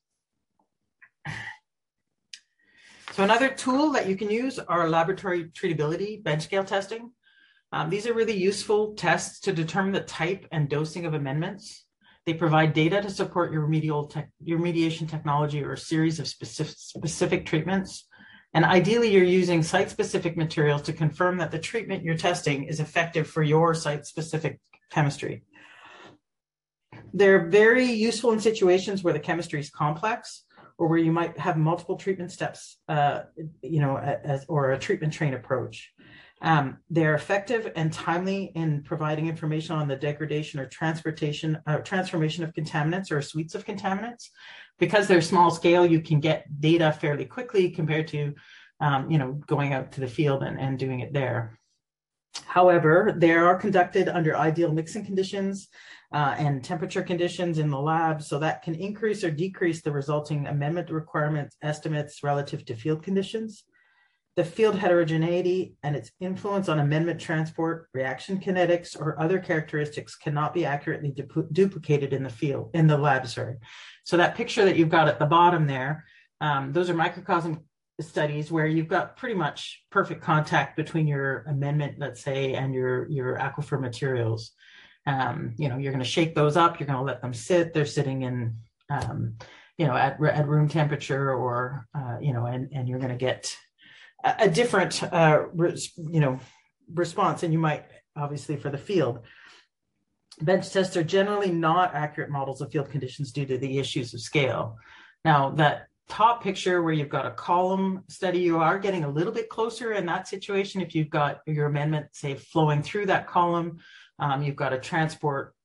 So another tool that you can use are laboratory treatability bench scale testing. Um, these are really useful tests to determine the type and dosing of amendments. They provide data to support your remedial tech, your remediation technology or a series of specific, specific treatments. And ideally, you're using site-specific materials to confirm that the treatment you're testing is effective for your site-specific chemistry. They're very useful in situations where the chemistry is complex or where you might have multiple treatment steps, uh, you know, as, or a treatment train approach. Um, they're effective and timely in providing information on the degradation or transportation, uh, transformation of contaminants or suites of contaminants. Because they're small scale, you can get data fairly quickly compared to, um, you know, going out to the field and, and doing it there. However, they are conducted under ideal mixing conditions uh, and temperature conditions in the lab, so that can increase or decrease the resulting amendment requirement estimates relative to field conditions. The field heterogeneity and its influence on amendment transport, reaction kinetics, or other characteristics cannot be accurately du- duplicated in the field, in the lab, sorry. So that picture that you've got at the bottom there, um, those are microcosm studies where you've got pretty much perfect contact between your amendment, let's say, and your, your aquifer materials. Um, you know, you're going to shake those up, you're going to let them sit, they're sitting in, um, you know, at, at room temperature or, uh, you know, and, and you're going to get a, a different, uh, res, you know, response than you might obviously for the field. Bench tests are generally not accurate models of field conditions due to the issues of scale. Now, that top picture where you've got a column study, you are getting a little bit closer in that situation. If you've got your amendment, say, flowing through that column, um, you've got a transport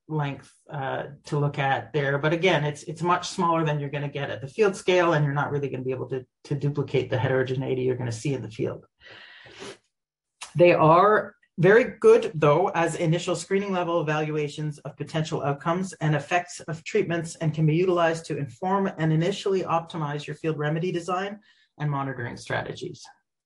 length uh, to look at there. But again, it's it's much smaller than you're going to get at the field scale, and you're not really going to be able to, to duplicate the heterogeneity you're going to see in the field. They are very good, though, as initial screening level evaluations of potential outcomes and effects of treatments, and can be utilized to inform and initially optimize your field remedy design and monitoring strategies.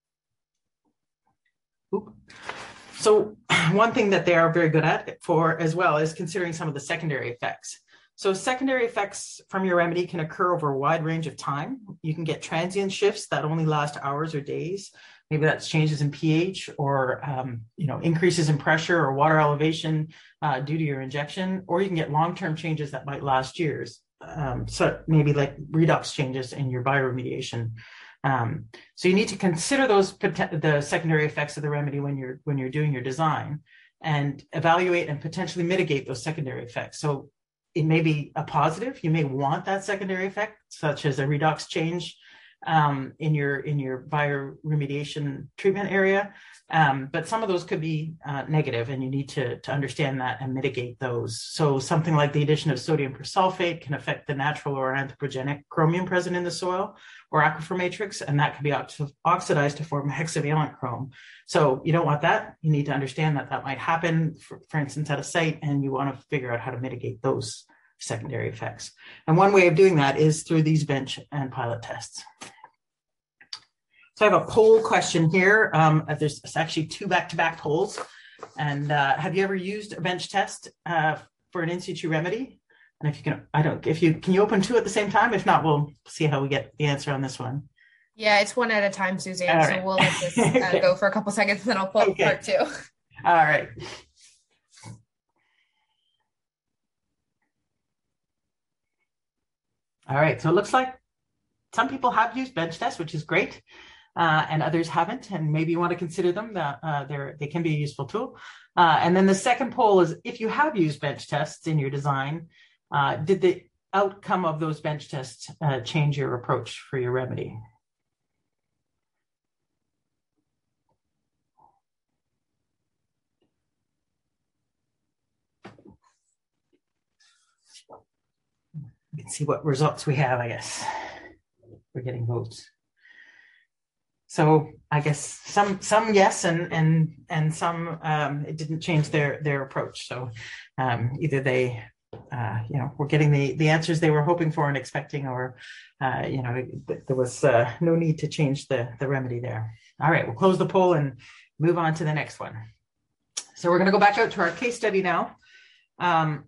Oop. So one thing that they are very good at for as well is considering some of the secondary effects. So secondary effects from your remedy can occur over a wide range of time. You can get transient shifts that only last hours or days. Maybe that's changes in pH or um, you know, increases in pressure or water elevation uh, due to your injection, or you can get long-term changes that might last years. Um, so maybe like redox changes in your bioremediation. Um, so you need to consider those the secondary effects of the remedy when you're when you're doing your design, and evaluate and potentially mitigate those secondary effects. So it may be a positive. You may want that secondary effect, such as a redox change um, in your in your bioremediation treatment area. Um, but some of those could be uh, negative, and you need to, to understand that and mitigate those. So something like the addition of sodium persulfate can affect the natural or anthropogenic chromium present in the soil or aquifer matrix, and that can be oxidized to form hexavalent chrome. So you don't want that. You need to understand that that might happen, for, for instance, at a site, and you want to figure out how to mitigate those secondary effects. And one way of doing that is through these bench and pilot tests. So I have a poll question here. Um, there's actually two back-to-back polls. And uh, have you ever used a bench test uh, for an in situ remedy? And if you can, I don't, if you, can you open two at the same time? If not, we'll see how we get the answer on this one. Yeah, it's one at a time, Suzanne. All so right. we'll let this uh, okay. go for a couple seconds, and then I'll pull okay. up part two. All right. All right, so it looks like some people have used bench tests, which is great. Uh, and others haven't, and maybe you want to consider them. That uh, they're, they can be a useful tool. Uh, and then the second poll is, if you have used bench tests in your design, uh, did the outcome of those bench tests uh, change your approach for your remedy? Let's see what results we have, I guess. We're getting votes. So I guess some some yes, and and and some um, it didn't change their their approach. So um, either they uh, you know were getting the the answers they were hoping for and expecting, or uh, you know there was uh, no need to change the the remedy there. All right, we'll close the poll and move on to the next one. So we're going to go back out to our case study now. Um,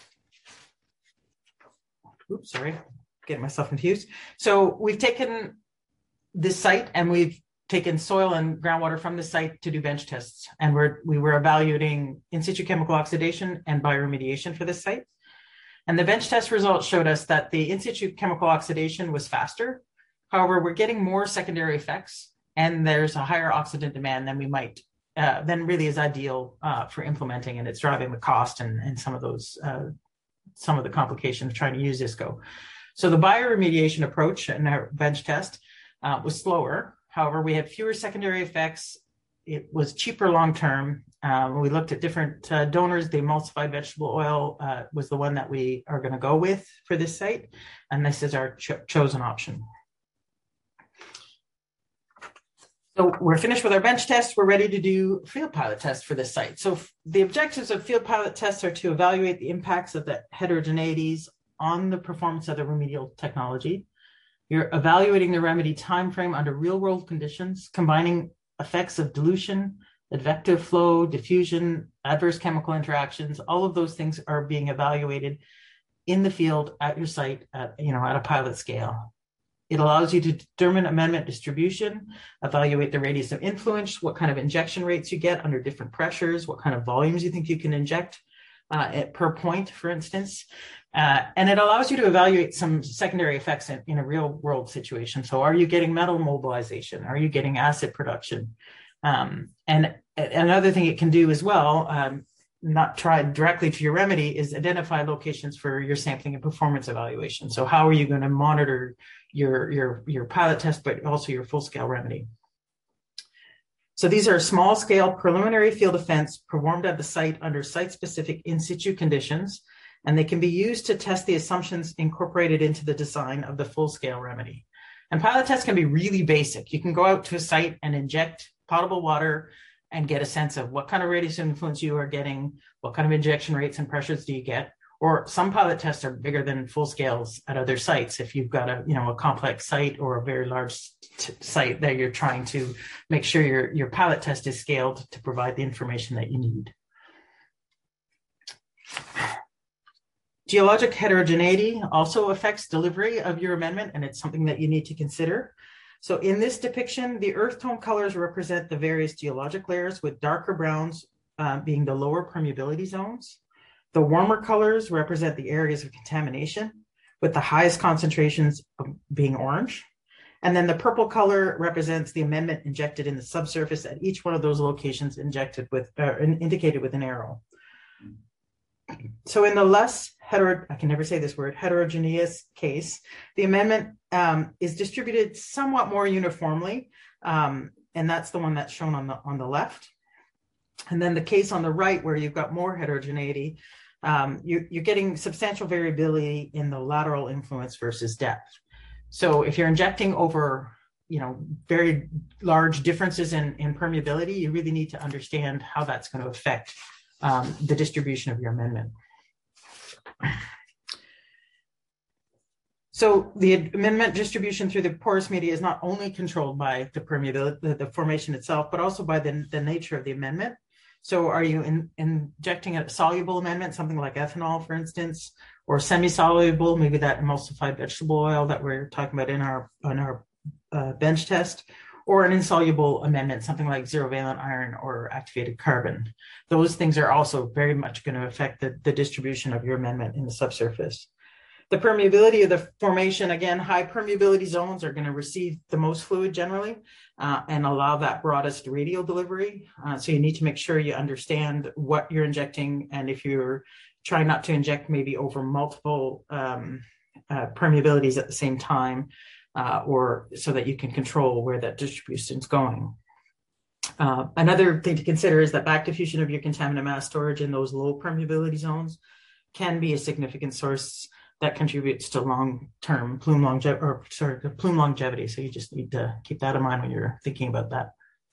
oops, sorry, getting myself confused. So we've taken this site, and we've taken soil and groundwater from the site to do bench tests. And we're, we were evaluating in situ chemical oxidation and bioremediation for this site. And the bench test results showed us that the in situ chemical oxidation was faster. However, we're getting more secondary effects, and there's a higher oxidant demand than we might, uh, than really is ideal uh, for implementing. And it's driving the cost and, and some of those, uh, some of the complications of trying to use ISCO. So the bioremediation approach in our bench test Uh, was slower. However, we had fewer secondary effects. It was cheaper long-term. Um, we looked at different uh, donors. The emulsified vegetable oil uh, was the one that we are going to go with for this site. And this is our cho- chosen option. So we're finished with our bench test. We're ready to do field pilot tests for this site. So f- the objectives of field pilot tests are to evaluate the impacts of the heterogeneities on the performance of the remedial technology. You're evaluating the remedy timeframe under real-world conditions, combining effects of dilution, advective flow, diffusion, adverse chemical interactions. All of those things are being evaluated in the field at your site, at, you know, at a pilot scale. It allows you to determine amendment distribution, evaluate the radius of influence, what kind of injection rates you get under different pressures, what kind of volumes you think you can inject uh, at, per point, for instance. Uh, and it allows you to evaluate some secondary effects in, in a real world situation. So are you getting metal mobilization? Are you getting acid production? Um, and another thing it can do as well, um, not tied directly to your remedy, is identify locations for your sampling and performance evaluation. So how are you going to monitor your, your, your pilot test, but also your full scale remedy? So these are small-scale preliminary field effects performed at the site under site-specific in-situ conditions, and they can be used to test the assumptions incorporated into the design of the full-scale remedy. And pilot tests can be really basic. You can go out to a site and inject potable water and get a sense of what kind of radius influence you are getting, what kind of injection rates and pressures do you get. Or some pilot tests are bigger than full scales at other sites. If you've got a, you know, a complex site or a very large t- site that you're trying to make sure your, your pilot test is scaled to provide the information that you need. Geologic heterogeneity also affects delivery of your amendment, and it's something that you need to consider. So in this depiction, the earth tone colors represent the various geologic layers, with darker browns uh, being the lower permeability zones. The warmer colors represent the areas of contamination, with the highest concentrations being orange. And then the purple color represents the amendment injected in the subsurface at each one of those locations injected with, uh, indicated with an arrow. So in the less hetero, I can never say this word, heterogeneous case, the amendment um, is distributed somewhat more uniformly. Um, and that's the one that's shown on the, on the left. And then the case on the right, where you've got more heterogeneity, Um, you, you're getting substantial variability in the lateral influence versus depth. So if you're injecting over, you know, very large differences in, in permeability, you really need to understand how that's going to affect um, the distribution of your amendment. So the amendment distribution through the porous media is not only controlled by the permeability, the, the formation itself, but also by the, the nature of the amendment. So are you in, injecting a soluble amendment, something like ethanol, for instance, or semi-soluble, maybe that emulsified vegetable oil that we're talking about in our, in our uh, bench test, or an insoluble amendment, something like zero valent iron or activated carbon. Those things are also very much going to affect the, the distribution of your amendment in the subsurface. The permeability of the formation, again, high permeability zones are going to receive the most fluid generally uh, and allow that broadest radial delivery. Uh, so you need to make sure you understand what you're injecting, and if you're trying not to inject maybe over multiple um, uh, permeabilities at the same time, uh, or so that you can control where that distribution is going. Uh, another thing to consider is that back diffusion of your contaminant mass storage in those low permeability zones can be a significant source that contributes to long-term plume longevity, or sorry, plume longevity. So you just need to keep that in mind when you're thinking about that.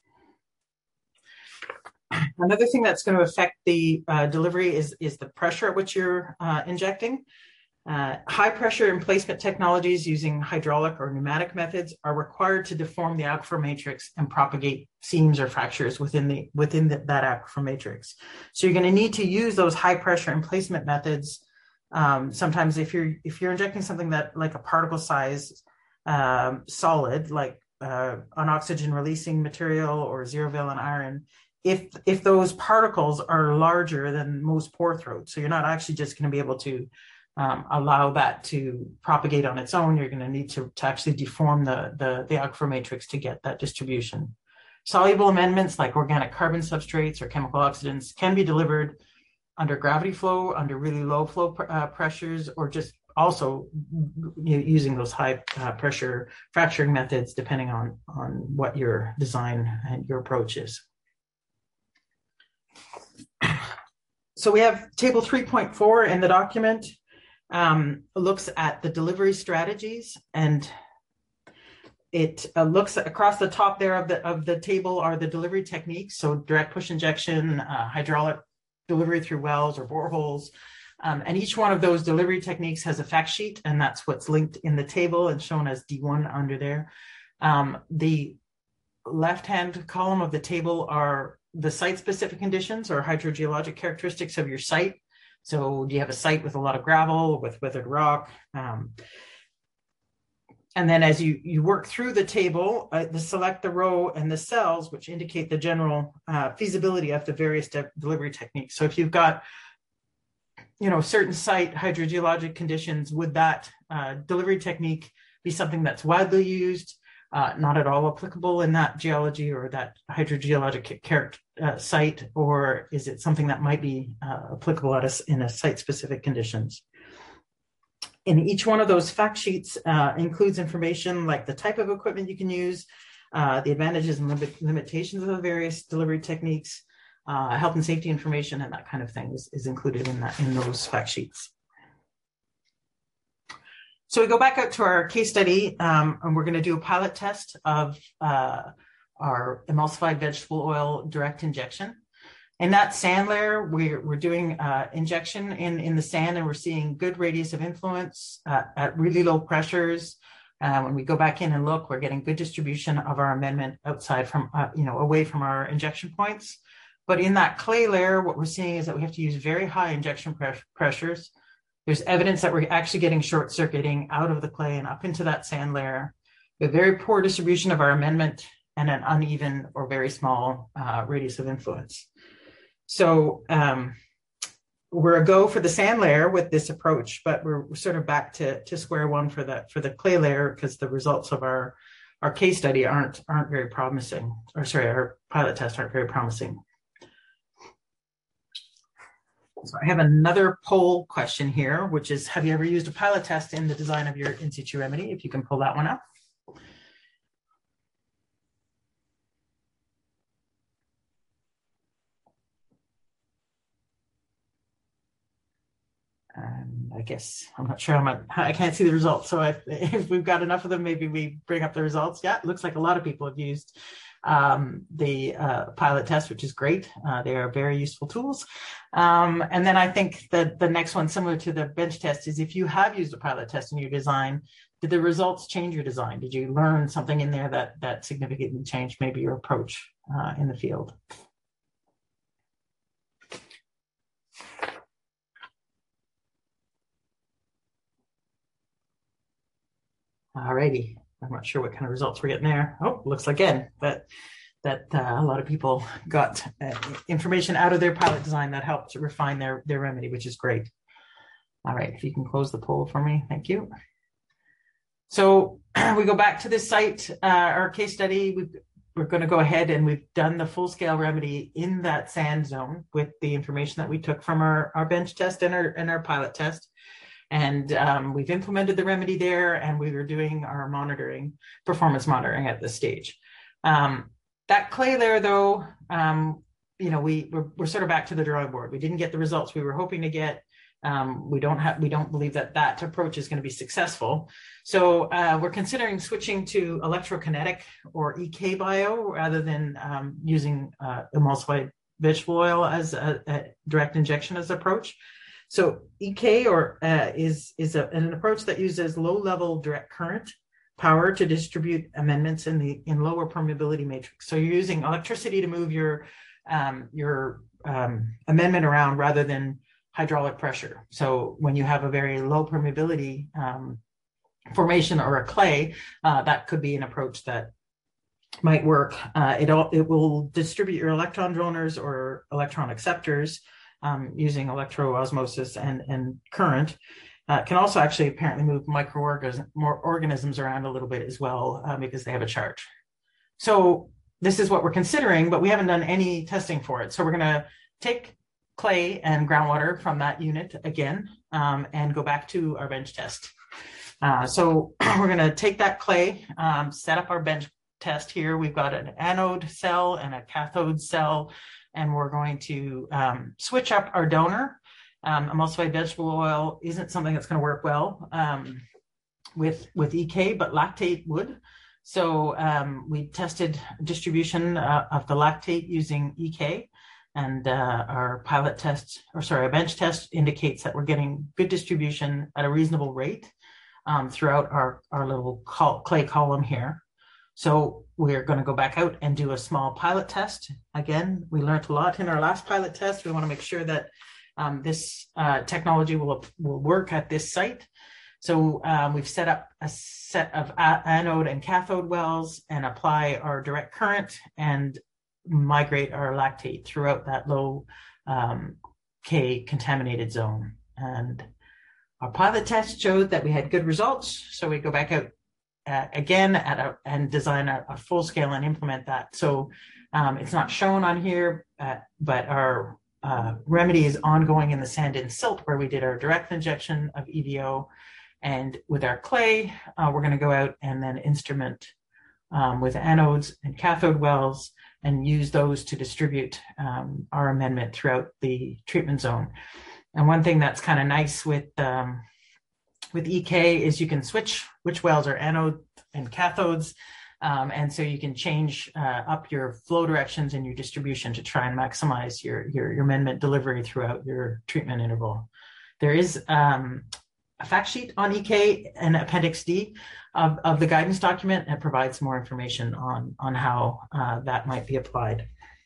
Another thing that's going to affect the uh, delivery is, is the pressure at which you're uh, injecting. Uh, high pressure emplacement technologies using hydraulic or pneumatic methods are required to deform the aquifer matrix and propagate seams or fractures within the within the, that aquifer matrix. So you're going to need to use those high pressure emplacement methods. Um, sometimes if you're if you're injecting something that like a particle size um, solid, like uh, an oxygen releasing material or zero valent iron, if if those particles are larger than most pore throats, so you're not actually just going to be able to um, allow that to propagate on its own, you're going to need to, to actually deform the, the, the aquifer matrix to get that distribution. Soluble amendments like organic carbon substrates or chemical oxidants can be delivered under gravity flow, under really low flow uh, pressures, or just also you know, using those high uh, pressure fracturing methods, depending on, on what your design and your approach is. So we have table three point four in the document, um, looks at the delivery strategies, and it uh, looks across the top there of the, of the table are the delivery techniques. So direct push injection, uh, hydraulic delivery through wells or boreholes. Um, and each one of those delivery techniques has a fact sheet, and that's what's linked in the table and shown as D one under there. Um, the left-hand column of the table are the site-specific conditions or hydrogeologic characteristics of your site. So do you have a site with a lot of gravel, with weathered rock? Um, and then as you, you work through the table, uh, the select the row and the cells, which indicate the general uh, feasibility of the various de delivery techniques. So if you've got, you know, certain site hydrogeologic conditions, would that uh, delivery technique be something that's widely used, uh, not at all applicable in that geology or that hydrogeologic character, uh, site, or is it something that might be uh, applicable at a, in a site-specific conditions? In each one of those fact sheets uh, includes information like the type of equipment you can use, uh, the advantages and limit, limitations of the various delivery techniques, uh, health and safety information, and that kind of thing is, is included in that in those fact sheets. So we go back out to our case study, um, and we're going to do a pilot test of uh, our emulsified vegetable oil direct injection. In that sand layer, we're, we're doing uh, injection in, in the sand, and we're seeing good radius of influence uh, at really low pressures. Uh, when we go back in and look, we're getting good distribution of our amendment outside from, uh, you know, away from our injection points. But in that clay layer, what we're seeing is that we have to use very high injection pre- pressures. There's evidence that we're actually getting short circuiting out of the clay and up into that sand layer with very poor distribution of our amendment and an uneven or very small uh, radius of influence. So um, we're a go for the sand layer with this approach, but we're, we're sort of back to, to square one for the for the clay layer because the results of our, our case study aren't aren't very promising, or sorry, our pilot tests aren't very promising. So I have another poll question here, which is, have you ever used a pilot test in the design of your in situ remedy? If you can pull that one up. Um, I guess, I'm not sure, I'm not, I can't see the results. So if, if we've got enough of them, maybe we bring up the results. Yeah, it looks like a lot of people have used um, the uh, pilot test, which is great. Uh, they are very useful tools. Um, and then I think that the next one, similar to the bench test, is if you have used a pilot test in your design, did the results change your design? Did you learn something in there that, that significantly changed maybe your approach uh, in the field? Alrighty, I'm not sure what kind of results we're getting there. Oh, looks like again that that uh, a lot of people got uh, information out of their pilot design that helped to refine their their remedy, which is great. All right, if you can close the poll for me, thank you. So we go back to this site, uh, our case study. We've, we're going to go ahead and we've done the full scale remedy in that sand zone with the information that we took from our, our bench test and our and our pilot test. And um, we've implemented the remedy there, and we were doing our monitoring, performance monitoring at this stage. Um, that clay layer, though, um, you know, we we're, we're sort of back to the drawing board. We didn't get the results we were hoping to get. Um, we don't have, we don't believe that that approach is going to be successful. So uh, we're considering switching to electrokinetic or E K bio rather than um, using uh, emulsified vegetable oil as a, a direct injection as approach. So E K or uh, is is a, an approach that uses low-level direct current power to distribute amendments in the in lower permeability matrix. So you're using electricity to move your um, your um, amendment around rather than hydraulic pressure. So when you have a very low permeability um, formation or a clay, uh, that could be an approach that might work. Uh, it all, it will distribute your electron droners or electron acceptors Um, using electroosmosis and, and current. Uh, can also actually apparently move microorganisms more organisms around a little bit as well uh, because they have a charge. So this is what we're considering, but we haven't done any testing for it. So we're going to take clay and groundwater from that unit again um, and go back to our bench test. Uh, so we're going to take that clay, um, set up our bench test here. We've got an anode cell and a cathode cell, and we're going to um, switch up our donor. Um, emulsified vegetable oil isn't something that's going to work well um, with, with E K, but lactate would. So um, we tested distribution uh, of the lactate using E K, and uh, our pilot test, or sorry, our bench test indicates that we're getting good distribution at a reasonable rate um, throughout our, our little col- clay column here. So we're going to go back out and do a small pilot test. Again, we learned a lot in our last pilot test. We want to make sure that um, this uh, technology will, will work at this site. So um, we've set up a set of a- anode and cathode wells and apply our direct current and migrate our lactate throughout that low um, K contaminated zone. And our pilot test showed that we had good results. So we go back out Uh, again at a, and design a, a full scale and implement that. So um, it's not shown on here, uh, but our uh, remedy is ongoing in the sand and silt where we did our direct injection of E V O. And with our clay, uh, we're going to go out and then instrument um, with anodes and cathode wells and use those to distribute um, our amendment throughout the treatment zone. And one thing that's kind of nice with um, with E K is you can switch which wells are anode and cathodes. Um, and so you can change uh, up your flow directions and your distribution to try and maximize your, your, your amendment delivery throughout your treatment interval. There is um, a fact sheet on E K and Appendix D of, of the guidance document that provides more information on, on how uh, that might be applied.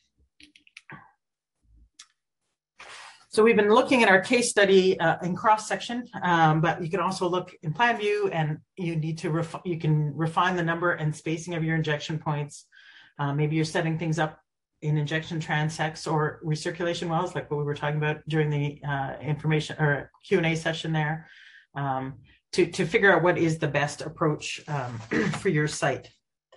So we've been looking at our case study uh, in cross-section, um, but you can also look in plan view, and you need to ref you can refine the number and spacing of your injection points. Uh, maybe you're setting things up in injection transects or recirculation wells, like what we were talking about during the uh, information or Q and A session there, um, to, to figure out what is the best approach um, for your site.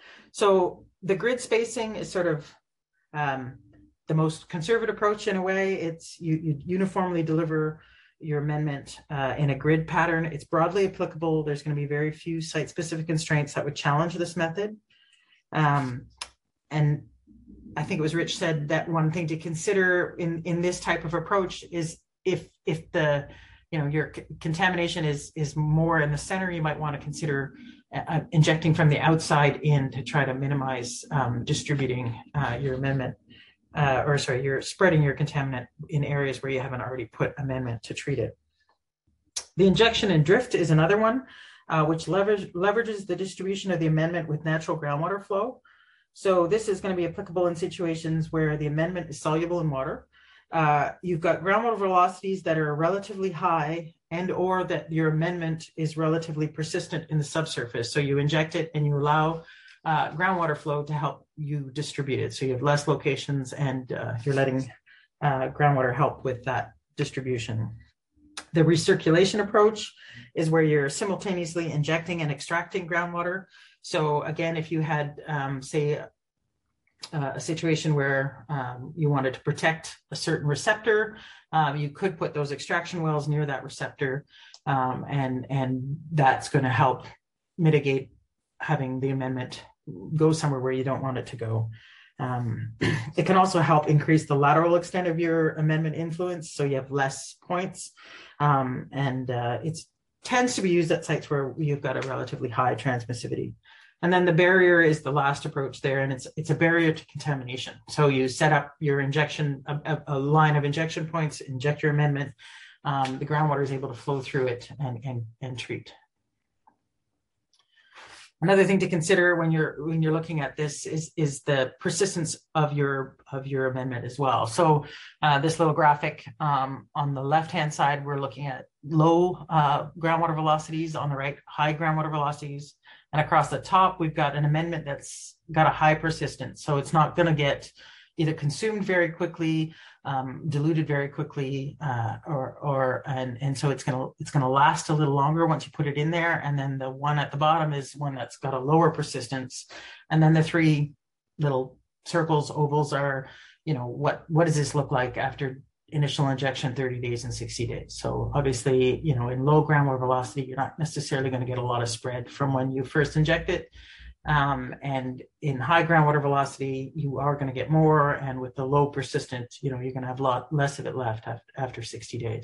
So the grid spacing is sort of um, the most conservative approach in a way. It's you, you uniformly deliver your amendment uh, in a grid pattern. It's broadly applicable. There's going to be very few site-specific constraints that would challenge this method. Um, and I think it was Rich said that one thing to consider in, in this type of approach is if if the you know your c contamination is is more in the center, you might want to consider uh, injecting from the outside in to try to minimize um, distributing uh, your amendment. Uh, or sorry, you're spreading your contaminant in areas where you haven't already put amendment to treat it. The injection and drift is another one, uh, which leverage, leverages the distribution of the amendment with natural groundwater flow. So this is going to be applicable in situations where the amendment is soluble in water. Uh, you've got groundwater velocities that are relatively high, and or that your amendment is relatively persistent in the subsurface. So you inject it and you allow Uh, groundwater flow to help you distribute it. So you have less locations, and uh, you're letting uh, groundwater help with that distribution. The recirculation approach is where you're simultaneously injecting and extracting groundwater. So again, if you had, um, say, uh, a situation where um, you wanted to protect a certain receptor, um, you could put those extraction wells near that receptor, um, and, and that's going to help mitigate having the amendment go somewhere where you don't want it to go. Um, it can also help increase the lateral extent of your amendment influence, so you have less points. Um, and uh, it tends to be used at sites where you've got a relatively high transmissivity. And then the barrier is the last approach there, and it's it's a barrier to contamination. So you set up your injection, a, a line of injection points, inject your amendment, um, the groundwater is able to flow through it and, and, and treat. Another thing to consider when you're when you're looking at this is is the persistence of your of your amendment as well. So uh, this little graphic um, on the left hand side, we're looking at low uh, groundwater velocities, on the right high groundwater velocities, and across the top we've got an amendment that's got a high persistence. So it's not going to get either consumed very quickly, um, diluted very quickly, uh, or or and and so it's gonna it's gonna last a little longer once you put it in there. And then the one at the bottom is one that's got a lower persistence. And then the three little circles, ovals, are, you know, what what does this look like after initial injection, thirty days and sixty days. So obviously, you know, in low groundwater velocity, you're not necessarily going to get a lot of spread from when you first inject it. Um, and in high groundwater velocity, you are going to get more. And with the low persistent, you know, you're going to have a lot less of it left after, after sixty days.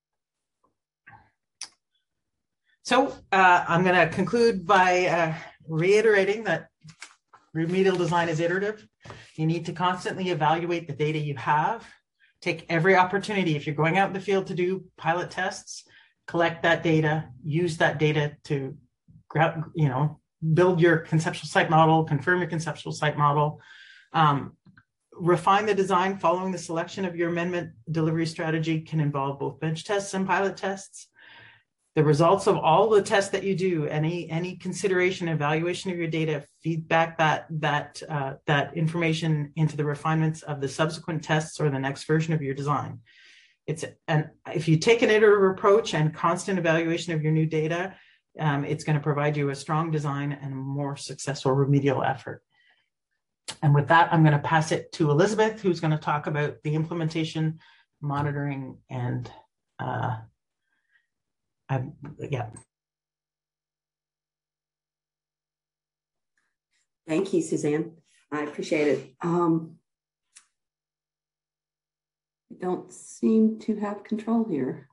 So uh, I'm going to conclude by uh, reiterating that remedial design is iterative. You need to constantly evaluate the data you have. Take every opportunity. If you're going out in the field to do pilot tests, collect that data, use that data to, you know, build your conceptual site model, confirm your conceptual site model, um, refine the design following the selection of your amendment delivery strategy can involve both bench tests and pilot tests. The results of all the tests that you do, any any consideration, evaluation of your data, feedback that that uh, that information into the refinements of the subsequent tests or the next version of your design. It's an if you take an iterative approach and constant evaluation of your new data, Um, it's going to provide you a strong design and a more successful remedial effort. And with that, I'm going to pass it to Elizabeth, who's going to talk about the implementation, monitoring, and uh, I, yeah. Thank you, Suzanne. I appreciate it. Um, I don't seem to have control here.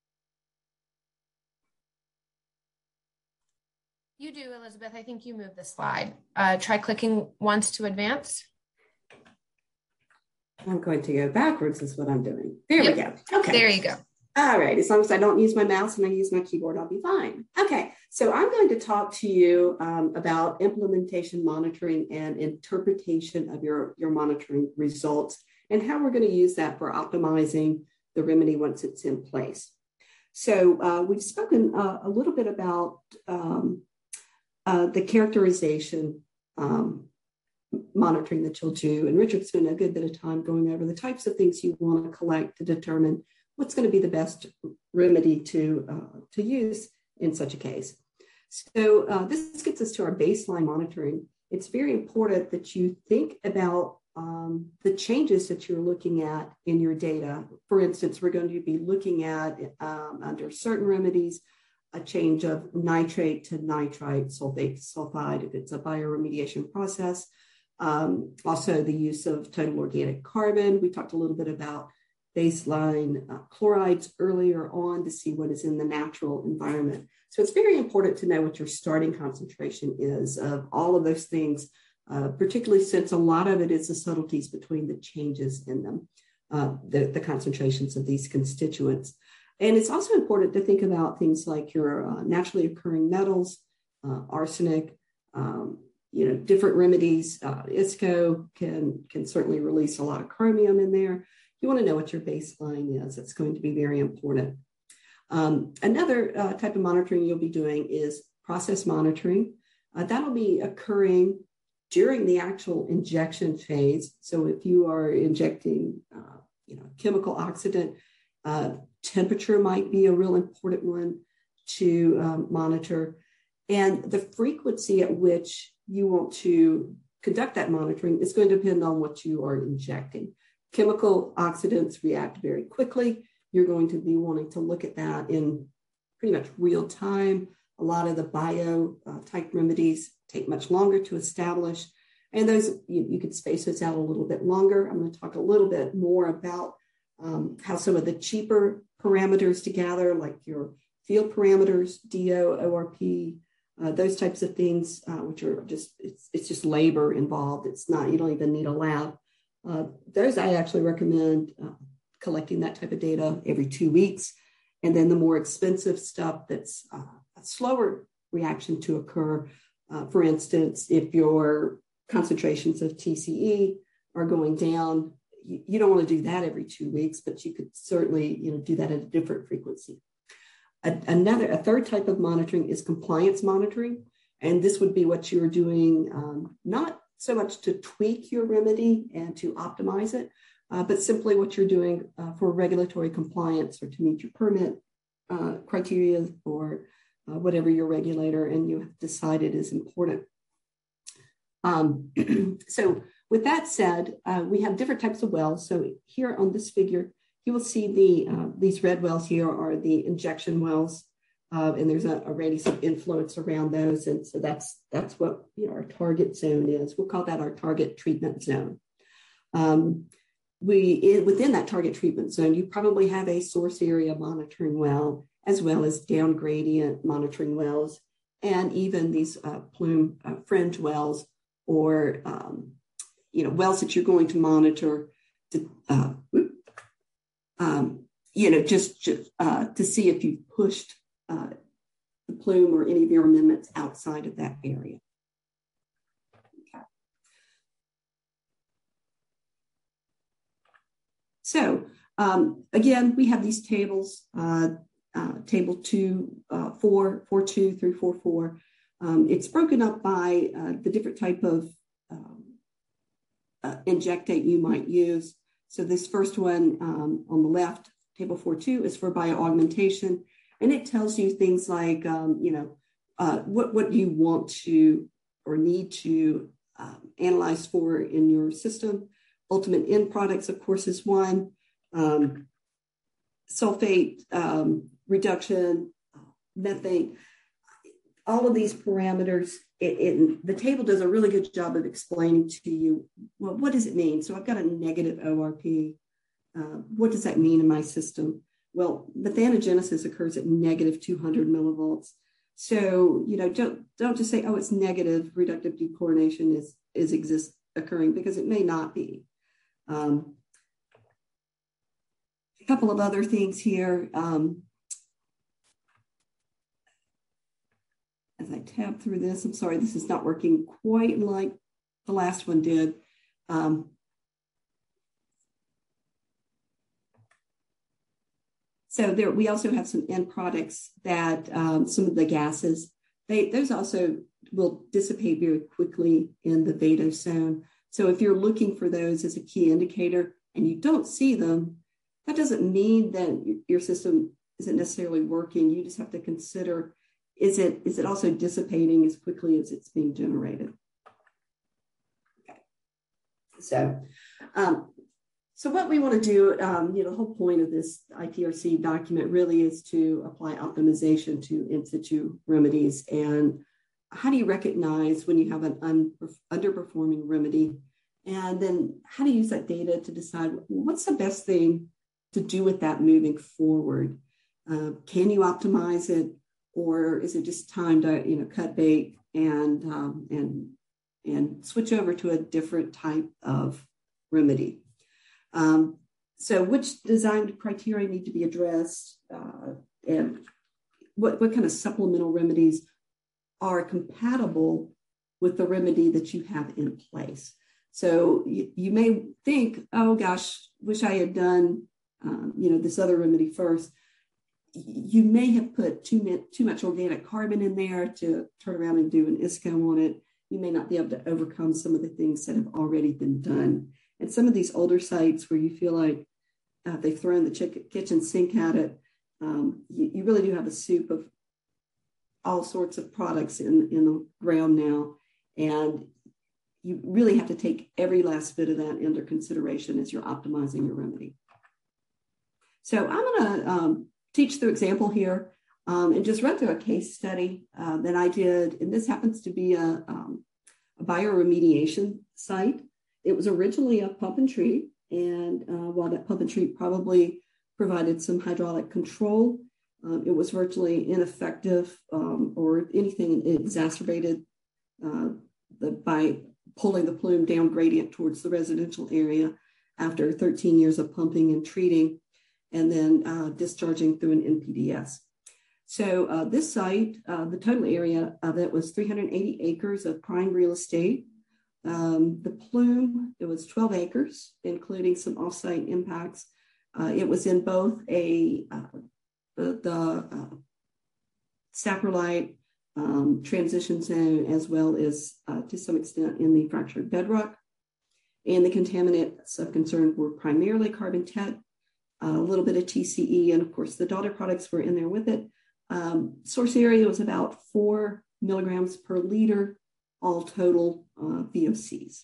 You do, Elizabeth. I think you moved the slide. Uh, try clicking once to advance. I'm going to go backwards is what I'm doing. There Yep. we go. Okay. There you go. All right. As long as I don't use my mouse and I use my keyboard, I'll be fine. Okay. So I'm going to talk to you um, about implementation monitoring and interpretation of your, your monitoring results and how we're going to use that for optimizing the remedy once it's in place. So uh, we've spoken uh, a little bit about um, uh, the characterization um, monitoring that you'll do. And Richard spent a good bit of time going over the types of things you want to collect to determine what's going to be the best remedy to, uh, to use in such a case. So uh, this gets us to our baseline monitoring. It's very important that you think about um, the changes that you're looking at in your data. For instance, we're going to be looking at, um, under certain remedies, a change of nitrate to nitrite, sulfate to sulfide, if it's a bioremediation process. Um, also, the use of total organic carbon. We talked a little bit about baseline uh, chlorides earlier on to see what is in the natural environment. So it's very important to know what your starting concentration is of all of those things, uh, particularly since a lot of it is the subtleties between the changes in them, uh, the, the concentrations of these constituents. And it's also important to think about things like your uh, naturally occurring metals, uh, arsenic, um, you know, different remedies. Uh, I S C O can, can certainly release a lot of chromium in there. You want to know what your baseline is. It's going to be very important. Um, another uh, type of monitoring you'll be doing is process monitoring. Uh, that'll be occurring during the actual injection phase. So if you are injecting, uh, you know, chemical oxidant, uh, temperature might be a real important one to um, monitor. And the frequency at which you want to conduct that monitoring is going to depend on what you are injecting. Chemical oxidants react very quickly. You're going to be wanting to look at that in pretty much real time. A lot of the bio uh, type remedies take much longer to establish. And those, you, you could space those out a little bit longer. I'm going to talk a little bit more about um, how some of the cheaper parameters to gather, like your field parameters, D O, O R P, uh, those types of things, uh, which are just, it's, it's just labor involved. It's not, you don't even need a lab. Uh, those I actually recommend uh, collecting that type of data every two weeks. And then the more expensive stuff that's uh, a slower reaction to occur. Uh, for instance, if your concentrations of T C E are going down, you, you don't want to do that every two weeks, but you could certainly, you know, do that at a different frequency. A, another, a third type of monitoring is compliance monitoring. And this would be what you're doing, um, not so much to tweak your remedy and to optimize it, uh, but simply what you're doing uh, for regulatory compliance or to meet your permit uh, criteria or uh, whatever your regulator and you have decided is important. Um, so with that said, uh, we have different types of wells. So here on this figure, you will see the uh, these red wells here are the injection wells. Uh, and there's a, a radius of influence around those. And so that's that's what, you know, our target zone is. We'll call that our target treatment zone. Um, we in, within that target treatment zone, you probably have a source area monitoring well, as well as down gradient monitoring wells, and even these uh, plume uh, fringe wells, or um, you know, wells that you're going to monitor to, uh, um, you know, just, just uh, to see if you've pushed Uh, the plume or any of your amendments outside of that area. Okay. So um, again, we have these tables, uh, uh, table two, uh, four, four, two through four, four. Um, it's broken up by uh, the different type of um, uh, injectate you might use. So this first one um, on the left, table four, two, is for bioaugmentation. And it tells you things like, um, you know, uh, what, what you want to or need to um, analyze for in your system. Ultimate end products, of course, is one. Um, sulfate um, reduction, uh, methane. all of these parameters, it, it, the table does a really good job of explaining to you, well, what does it mean? So I've got a negative O R P. Uh, what does that mean in my system? Well, methanogenesis occurs at negative two hundred millivolts. So, you know, don't don't just say, oh, it's negative. Reductive dechlorination is is exist occurring, because it may not be. Um, a couple of other things here. Um, as I tab through this, I'm sorry, this is not working quite like the last one did. Um, So there, we also have some end products that um, some of the gases, they those also will dissipate very quickly in the vadose zone. So if you're looking for those as a key indicator and you don't see them, that doesn't mean that your system isn't necessarily working. You just have to consider, is it is it also dissipating as quickly as it's being generated? Okay. So. Um, So what we want to do, um, you know, the whole point of this I T R C document really is to apply optimization to in situ remedies. And how do you recognize when you have an un- underperforming remedy? And then how do you use that data to decide what's the best thing to do with that moving forward? Uh, can you optimize it, or is it just time to, you know, cut bait and um, and and switch over to a different type of remedy? Um, so which design criteria need to be addressed, uh, and what, what kind of supplemental remedies are compatible with the remedy that you have in place? So you, you may think, oh gosh, wish I had done, um, you know, this other remedy first. You may have put too, too much organic carbon in there to turn around and do an I S C O on it. You may not be able to overcome some of the things that have already been done. And some of these older sites where you feel like uh, they've thrown the ch- kitchen sink at it, um, you, you really do have a soup of all sorts of products in, in the ground now. And you really have to take every last bit of that under consideration as you're optimizing your remedy. So I'm going to um, teach through example here um, and just run through a case study uh, that I did. And this happens to be a, um, a bioremediation site. It was originally a pump and treat, and uh, while that pump and treat probably provided some hydraulic control, um, it was virtually ineffective, um, or anything it exacerbated uh, the, by pulling the plume down gradient towards the residential area after thirteen years of pumping and treating, and then uh, discharging through an N P D S. So uh, this site, uh, the total area of it was three hundred eighty acres of prime real estate. Um, the plume, it was twelve acres, including some offsite impacts. Uh, it was in both a uh, the, the uh, saprolite um, transition zone, as well as uh, to some extent in the fractured bedrock. And the contaminants of concern were primarily carbon tet, a little bit of T C E, and of course the daughter products were in there with it. Um, source area was about four milligrams per liter, all total uh, V O Cs.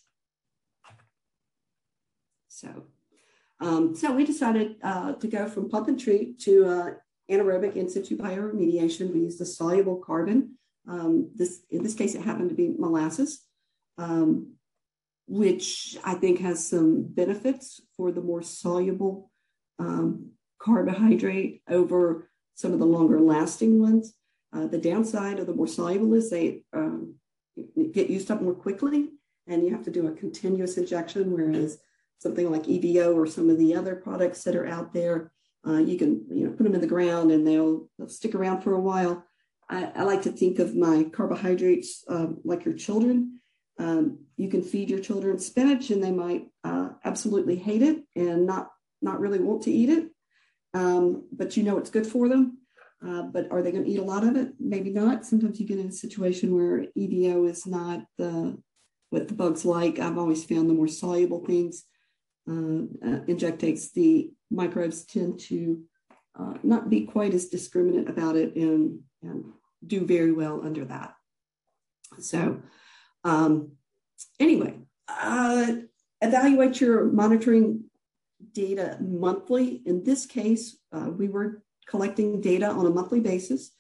So, um, so we decided uh, to go from pump and treat to uh, anaerobic in situ bioremediation. We used a soluble carbon. Um, this, in this case, it happened to be molasses, um, which I think has some benefits for the more soluble um, carbohydrate over some of the longer lasting ones. Uh, the downside of the more soluble is they um, get used up more quickly, and you have to do a continuous injection, whereas something like E V O or some of the other products that are out there, uh, you can you know put them in the ground and they'll, they'll stick around for a while. I, I like to think of my carbohydrates um, like your children. Um, you can feed your children spinach and they might uh, absolutely hate it and not, not really want to eat it, um, but you know it's good for them. Uh, but are they going to eat a lot of it? Maybe not. Sometimes you get in a situation where E V O is not the, what the bugs like. I've always found the more soluble things, uh, uh, injectates, the microbes tend to uh, not be quite as discriminate about it and, and do very well under that. So um, anyway, uh, evaluate your monitoring data monthly. In this case, uh, we were collecting data on a monthly basis.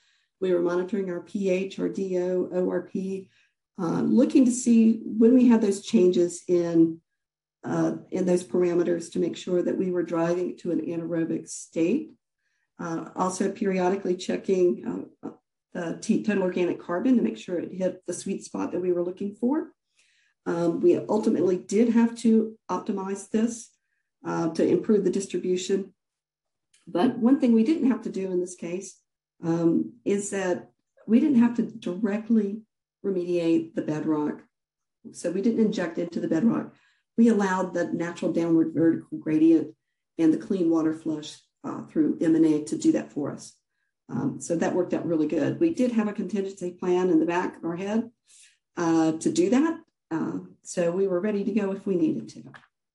We were monitoring our pH, our D O, O R P, uh, looking to see when we had those changes in, uh, in those parameters to make sure that we were driving to an anaerobic state. Uh, also periodically checking uh, the t- total organic carbon to make sure it hit the sweet spot that we were looking for. Um, we ultimately did have to optimize this uh, to improve the distribution. But one thing we didn't have to do in this case um, is that we didn't have to directly remediate the bedrock. So we didn't inject into the bedrock. We allowed the natural downward vertical gradient and the clean water flush uh, through M and A to do that for us. Um, so that worked out really good. We did have a contingency plan in the back of our head uh, to do that. Uh, so we were ready to go if we needed to.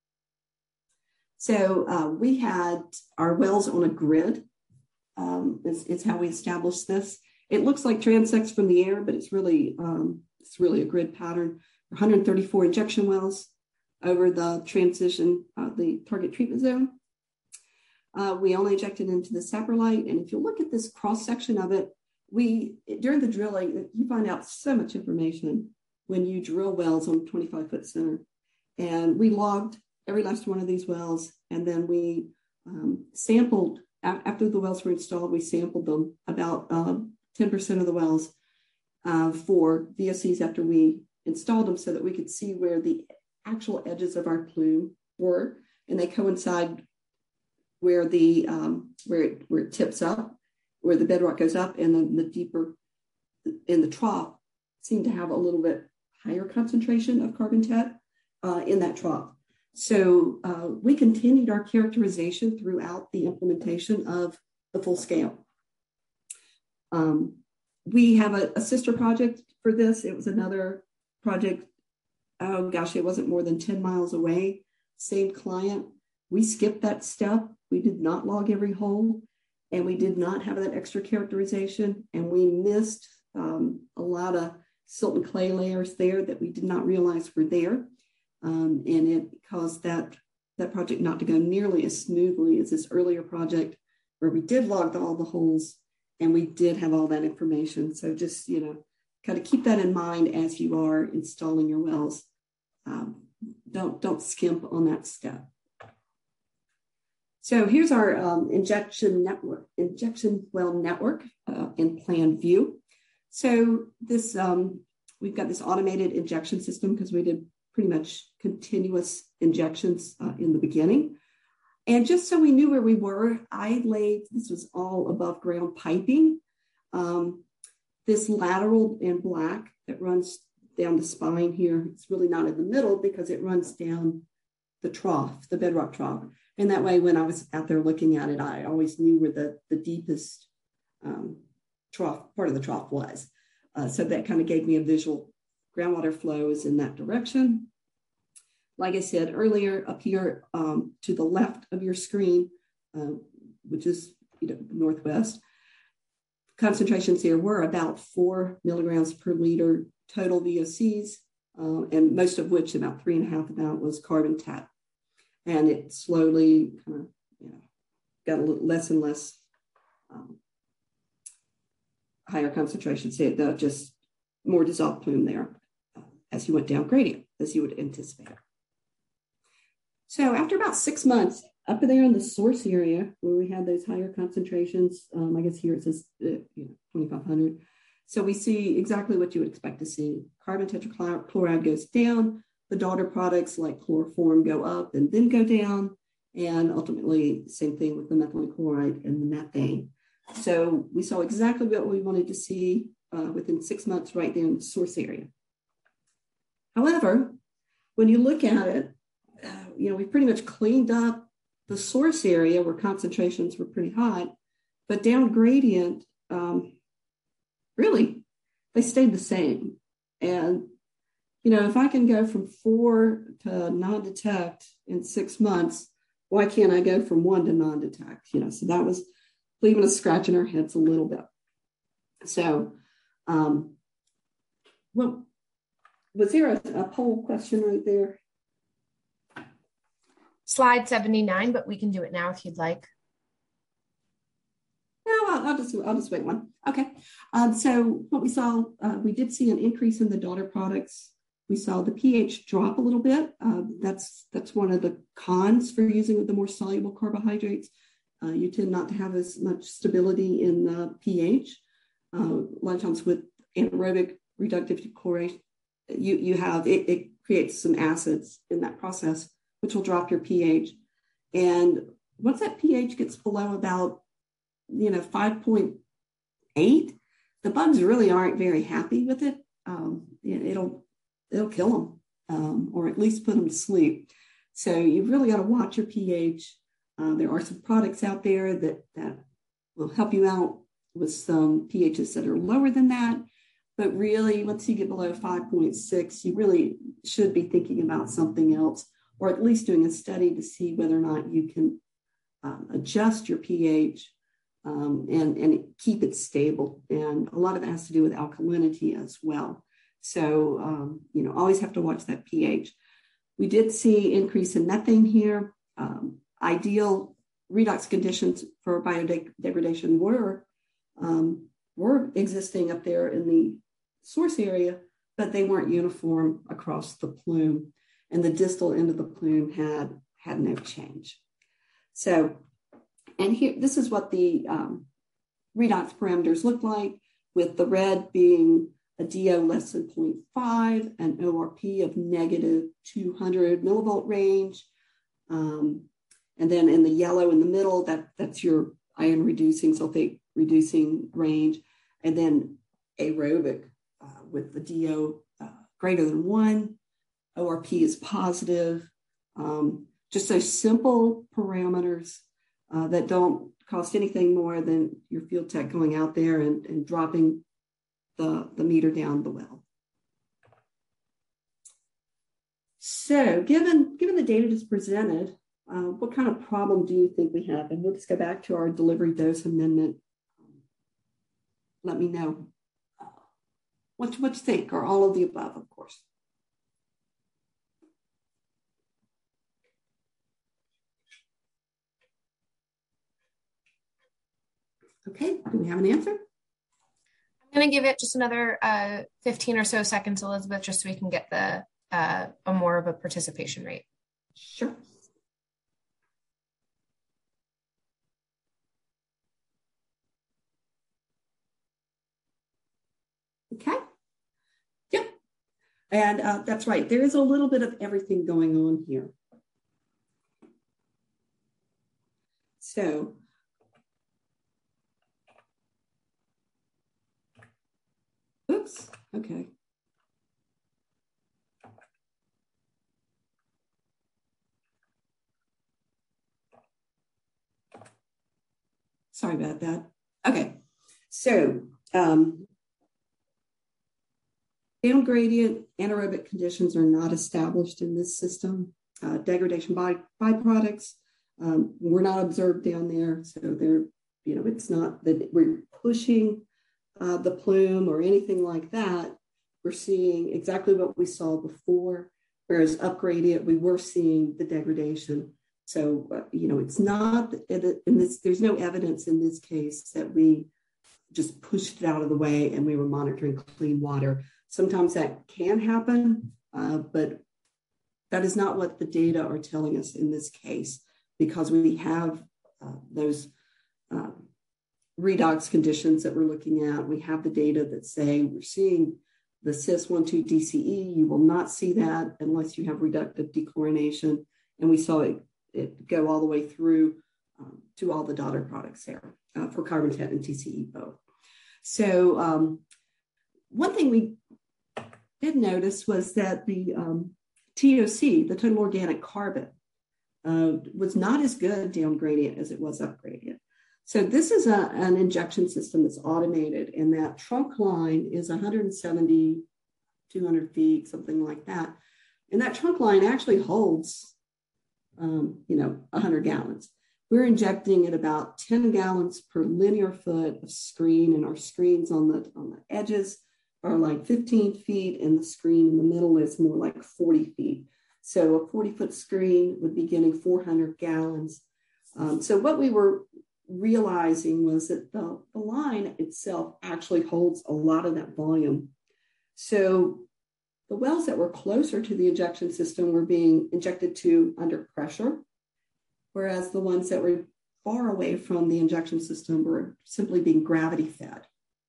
So uh, we had our wells on a grid. Um, is, is how we established this. It looks like transects from the air, but it's really um, it's really a grid pattern. one hundred thirty-four injection wells over the transition, uh, the target treatment zone. Uh, we only injected into the saprolite, and if you look at this cross section of it, we during the drilling you find out so much information when you drill wells on twenty-five foot center, and we logged every last one of these wells, and then we um, sampled after the wells were installed. We sampled them about um, ten percent of the wells uh, for V O Cs after we installed them, so that we could see where the actual edges of our plume were, and they coincide where the um, where it where it tips up, where the bedrock goes up, and then the deeper in the trough seem to have a little bit higher concentration of carbon tet uh, in that trough. So uh, we continued our characterization throughout the implementation of the full scale. Um, we have a, a sister project for this. It was another project. Oh gosh, it wasn't more than ten miles away. Same client. We skipped that step. We did not log every hole, and we did not have that extra characterization, and we missed um, a lot of silt and clay layers there that we did not realize were there, um, and it caused that, that project not to go nearly as smoothly as this earlier project where we did log all the holes and we did have all that information. So just, you know, kind of keep that in mind as you are installing your wells. Um, don't, don't skimp on that step. So here's our um, injection network, injection well network uh, in plan view. So this, um, we've got this automated injection system because we did pretty much continuous injections uh, in the beginning. And just so we knew where we were, I laid, this was all above ground piping, um, this lateral in black that runs down the spine here. It's really not in the middle because it runs down the trough, the bedrock trough. And that way, when I was out there looking at it, I always knew where the, the deepest um, trough, part of the trough was. Uh, so that kind of gave me a visual. Groundwater flows in that direction. Like I said earlier, up here um, to the left of your screen, uh, which is you know, northwest, concentrations here were about four milligrams per liter total V O Cs, uh, and most of which, about three and a half of that was carbon tet. And it slowly kind of, you know, got a little less and less um, higher concentrations. So just more dissolved plume there uh, as you went down gradient, as you would anticipate. So after about six months, up there in the source area where we had those higher concentrations, um, I guess here it says uh, you know, twenty-five hundred. So we see exactly what you would expect to see. Carbon tetrachloride goes down. The daughter products like chloroform go up and then go down. And ultimately, same thing with the methylene chloride and the methane. So we saw exactly what we wanted to see uh, within six months right there in the source area. However, when you look at it, uh, you know, we pretty much cleaned up the source area where concentrations were pretty high, but down gradient, um, really, they stayed the same. And you know, if I can go from four to non-detect in six months, why can't I go from one to non-detect? You know, so that was leaving us scratching our heads a little bit. So, um, well, was there a, a poll question right there? Slide seventy-nine, but we can do it now if you'd like. No, I'll, I'll just I'll just wait one. Okay. Um, so what we saw, uh, we did see an increase in the daughter products. We saw the pH drop a little bit. Uh, that's that's one of the cons for using the more soluble carbohydrates. Uh, you tend not to have as much stability in the pH. Uh, a lot of times with anaerobic reductive dechloration, you you have it, it creates some acids in that process, which will drop your pH. And once that pH gets below about you know, five point eight, the bugs really aren't very happy with it. Um, it'll, it'll kill them, um, or at least put them to sleep. So you've really got to watch your pH. Uh, there are some products out there that, that will help you out with some pHs that are lower than that. But really, once you get below five point six, you really should be thinking about something else, or at least doing a study to see whether or not you can um, adjust your pH Um, and, and keep it stable. And a lot of it has to do with alkalinity as well. So, um, you know, always have to watch that pH. We did see increase in methane here. Um, ideal redox conditions for biodegradation were, um, were existing up there in the source area, but they weren't uniform across the plume. And the distal end of the plume had, had no change. So, and here, this is what the um, redox parameters look like, with the red being a D O less than zero point five, an O R P of negative two hundred millivolt range. Um, and then in the yellow in the middle, that, that's your iron reducing, sulfate reducing range. And then aerobic uh, with the D O uh, greater than one, O R P is positive. Um, just those simple parameters Uh, that don't cost anything more than your field tech going out there and, and dropping the, the meter down the well. So given, given the data that's presented, uh, what kind of problem do you think we have? And we'll just go back to our delivery dose amendment. Let me know. Uh, what, what you think, or all of the above, of course. Okay, do we have an answer? I'm going to give it just another uh, fifteen or so seconds, Elizabeth, just so we can get the uh, a more of a participation rate. Sure. Okay. Yep. And uh, that's right. There is a little bit of everything going on here. So, oops, okay. Sorry about that. Okay, so um, down gradient anaerobic conditions are not established in this system. Uh, degradation by byproducts um, were not observed down there. So they're, you know, it's not that we're pushing uh, the plume or anything like that. We're seeing exactly what we saw before, whereas up gradient, we were seeing the degradation. So, uh, you know, it's not in this, there's no evidence in this case that we just pushed it out of the way and we were monitoring clean water. Sometimes that can happen, uh, but that is not what the data are telling us in this case, because we have uh, those uh, redox conditions that we're looking at. We have the data that say we're seeing the cis one two D C E. You will not see that unless you have reductive dechlorination. And we saw it, it go all the way through um, to all the daughter products there uh, for carbon-tet and T C E both. So um, one thing we did notice was that the um, T O C, the total organic carbon, uh, was not as good down gradient as it was up gradient. So this is a, an injection system that's automated, and that trunk line is one hundred seventy, two hundred feet, something like that. And that trunk line actually holds, um, you know, one hundred gallons. We're injecting at about ten gallons per linear foot of screen, and our screens on the, on the edges are like fifteen feet, and the screen in the middle is more like forty feet. So a forty foot screen would be getting four hundred gallons. Um, so what we were realizing was that the, the line itself actually holds a lot of that volume. So the wells that were closer to the injection system were being injected to under pressure, whereas the ones that were far away from the injection system were simply being gravity fed.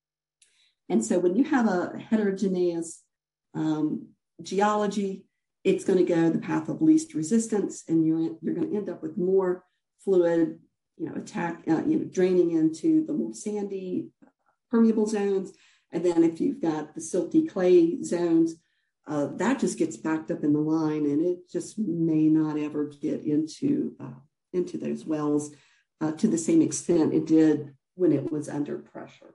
And so when you have a heterogeneous um, geology, it's going to go the path of least resistance, and you're, you're going to end up with more fluid, you know, attack, uh, you know, draining into the more sandy, permeable zones. And then if you've got the silty clay zones, uh, that just gets backed up in the line, and it just may not ever get into uh, into those wells uh, to the same extent it did when it was under pressure.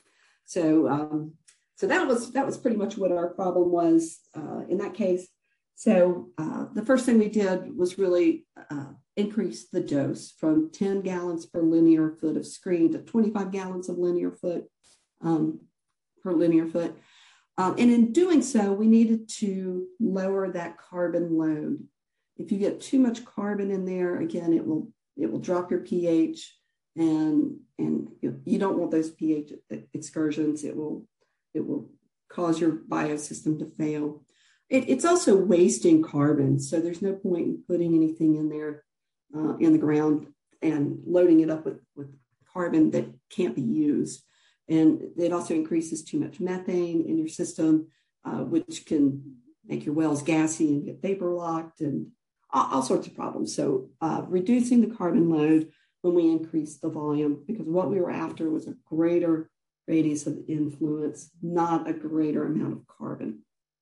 So, um, so that was that was pretty much what our problem was uh, in that case. So uh, the first thing we did was really uh, increase the dose from ten gallons per linear foot of screen to twenty-five gallons of linear foot um, per linear foot. Um, and in doing so, we needed to lower that carbon load. If you get too much carbon in there, again, it will it will drop your pH, and and you don't want those pH excursions. It will it will cause your biosystem to fail. It, it's also wasting carbon, so there's no point in putting anything in there uh, in the ground and loading it up with, with carbon that can't be used. And it also increases too much methane in your system, uh, which can make your wells gassy and get vapor locked and all, all sorts of problems. So uh, reducing the carbon load when we increase the volume, because what we were after was a greater radius of influence, not a greater amount of carbon.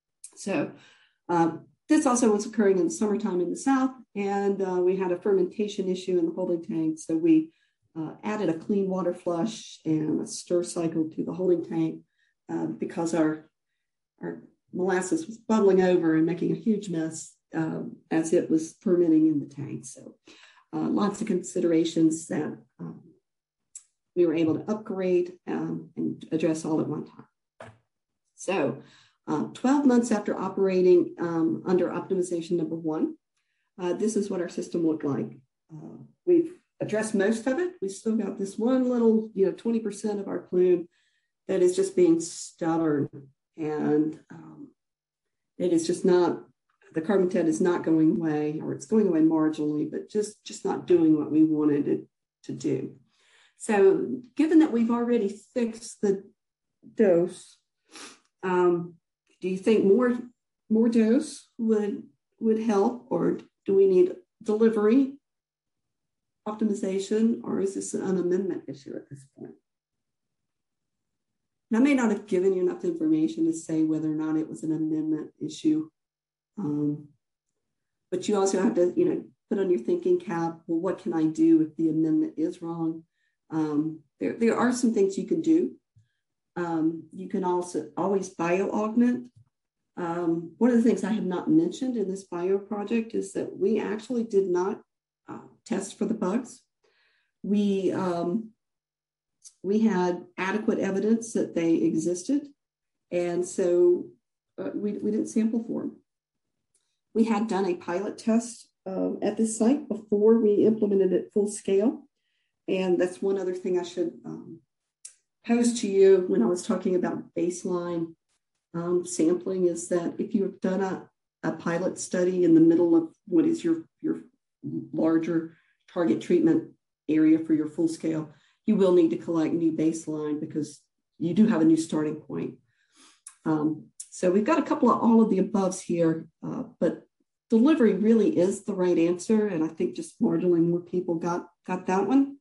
So uh, this also was occurring in the summertime in the South, and uh, we had a fermentation issue in the holding tank. So we uh, added a clean water flush and a stir cycle to the holding tank uh, because our, our molasses was bubbling over and making a huge mess um, as it was fermenting in the tank. So uh, lots of considerations that um, we were able to upgrade um, and address all at one time. So uh, twelve months after operating um, under optimization number one, uh, this is what our system looked like. Uh, we've addressed most of it. We still got this one little, you know, twenty percent of our plume that is just being stubborn, and um, it is just not, the carbon tet is not going away, or it's going away marginally, but just, just not doing what we wanted it to do. So given that we've already fixed the dose, um, do you think more, more dose would, would help, or do we need delivery optimization, or is this an amendment issue at this point? And I may not have given you enough information to say whether or not it was an amendment issue, um, but you also have to, you know, put on your thinking cap. Well, what can I do if the amendment is wrong? Um, there, there are some things you can do. Um, you can also always bio-augment. Um, one of the things I have not mentioned in this bio project is that we actually did not uh, test for the bugs. We, um, we had adequate evidence that they existed, and so uh, we, we didn't sample for them. We had done a pilot test um, at this site before we implemented it full scale. And that's one other thing I should um, pose to you when I was talking about baseline um, sampling, is that if you have done a, a pilot study in the middle of what is your, your larger target treatment area for your full scale, you will need to collect new baseline because you do have a new starting point. Um, so we've got a couple of all of the aboves here, uh, but delivery really is the right answer. And I think just marginally more people got, got that one.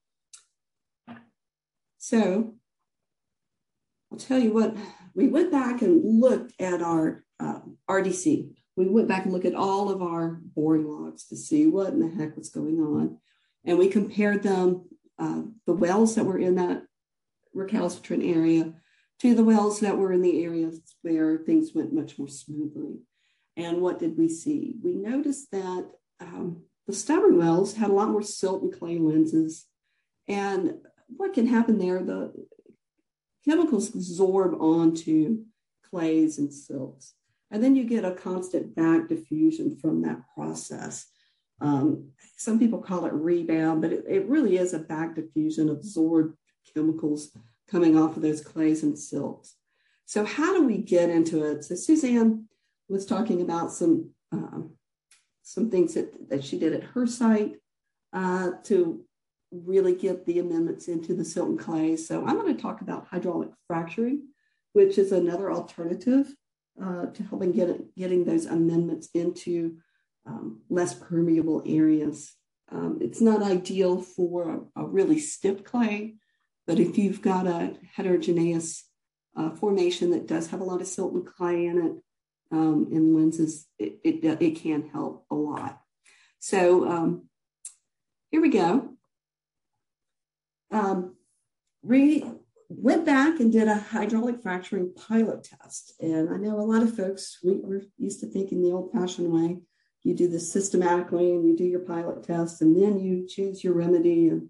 So I'll tell you what, we went back and looked at our uh, R D C. We went back and looked at all of our boring logs to see what in the heck was going on. And we compared them, uh, the wells that were in that recalcitrant area to the wells that were in the areas where things went much more smoothly. And what did we see? We noticed that um, the stubborn wells had a lot more silt and clay lenses. And what can happen there, the chemicals absorb onto clays and silts. And then you get a constant back diffusion from that process. Um, some people call it rebound, but it, it really is a back diffusion of absorbed chemicals coming off of those clays and silts. So how do we get into it? So Suzanne was talking about some uh, some things that, that she did at her site uh, to really get the amendments into the silt and clay. So I'm going to talk about hydraulic fracturing, which is another alternative uh, to helping get it, getting those amendments into um, less permeable areas. Um, it's not ideal for a, a really stiff clay, but if you've got a heterogeneous uh, formation that does have a lot of silt and clay in it, um, in lenses, it, it, it can help a lot. So um, here we go. Um, we went back and did a hydraulic fracturing pilot test. And I know a lot of folks, we, we're used to thinking the old-fashioned way. You do this systematically and you do your pilot test and then you choose your remedy. And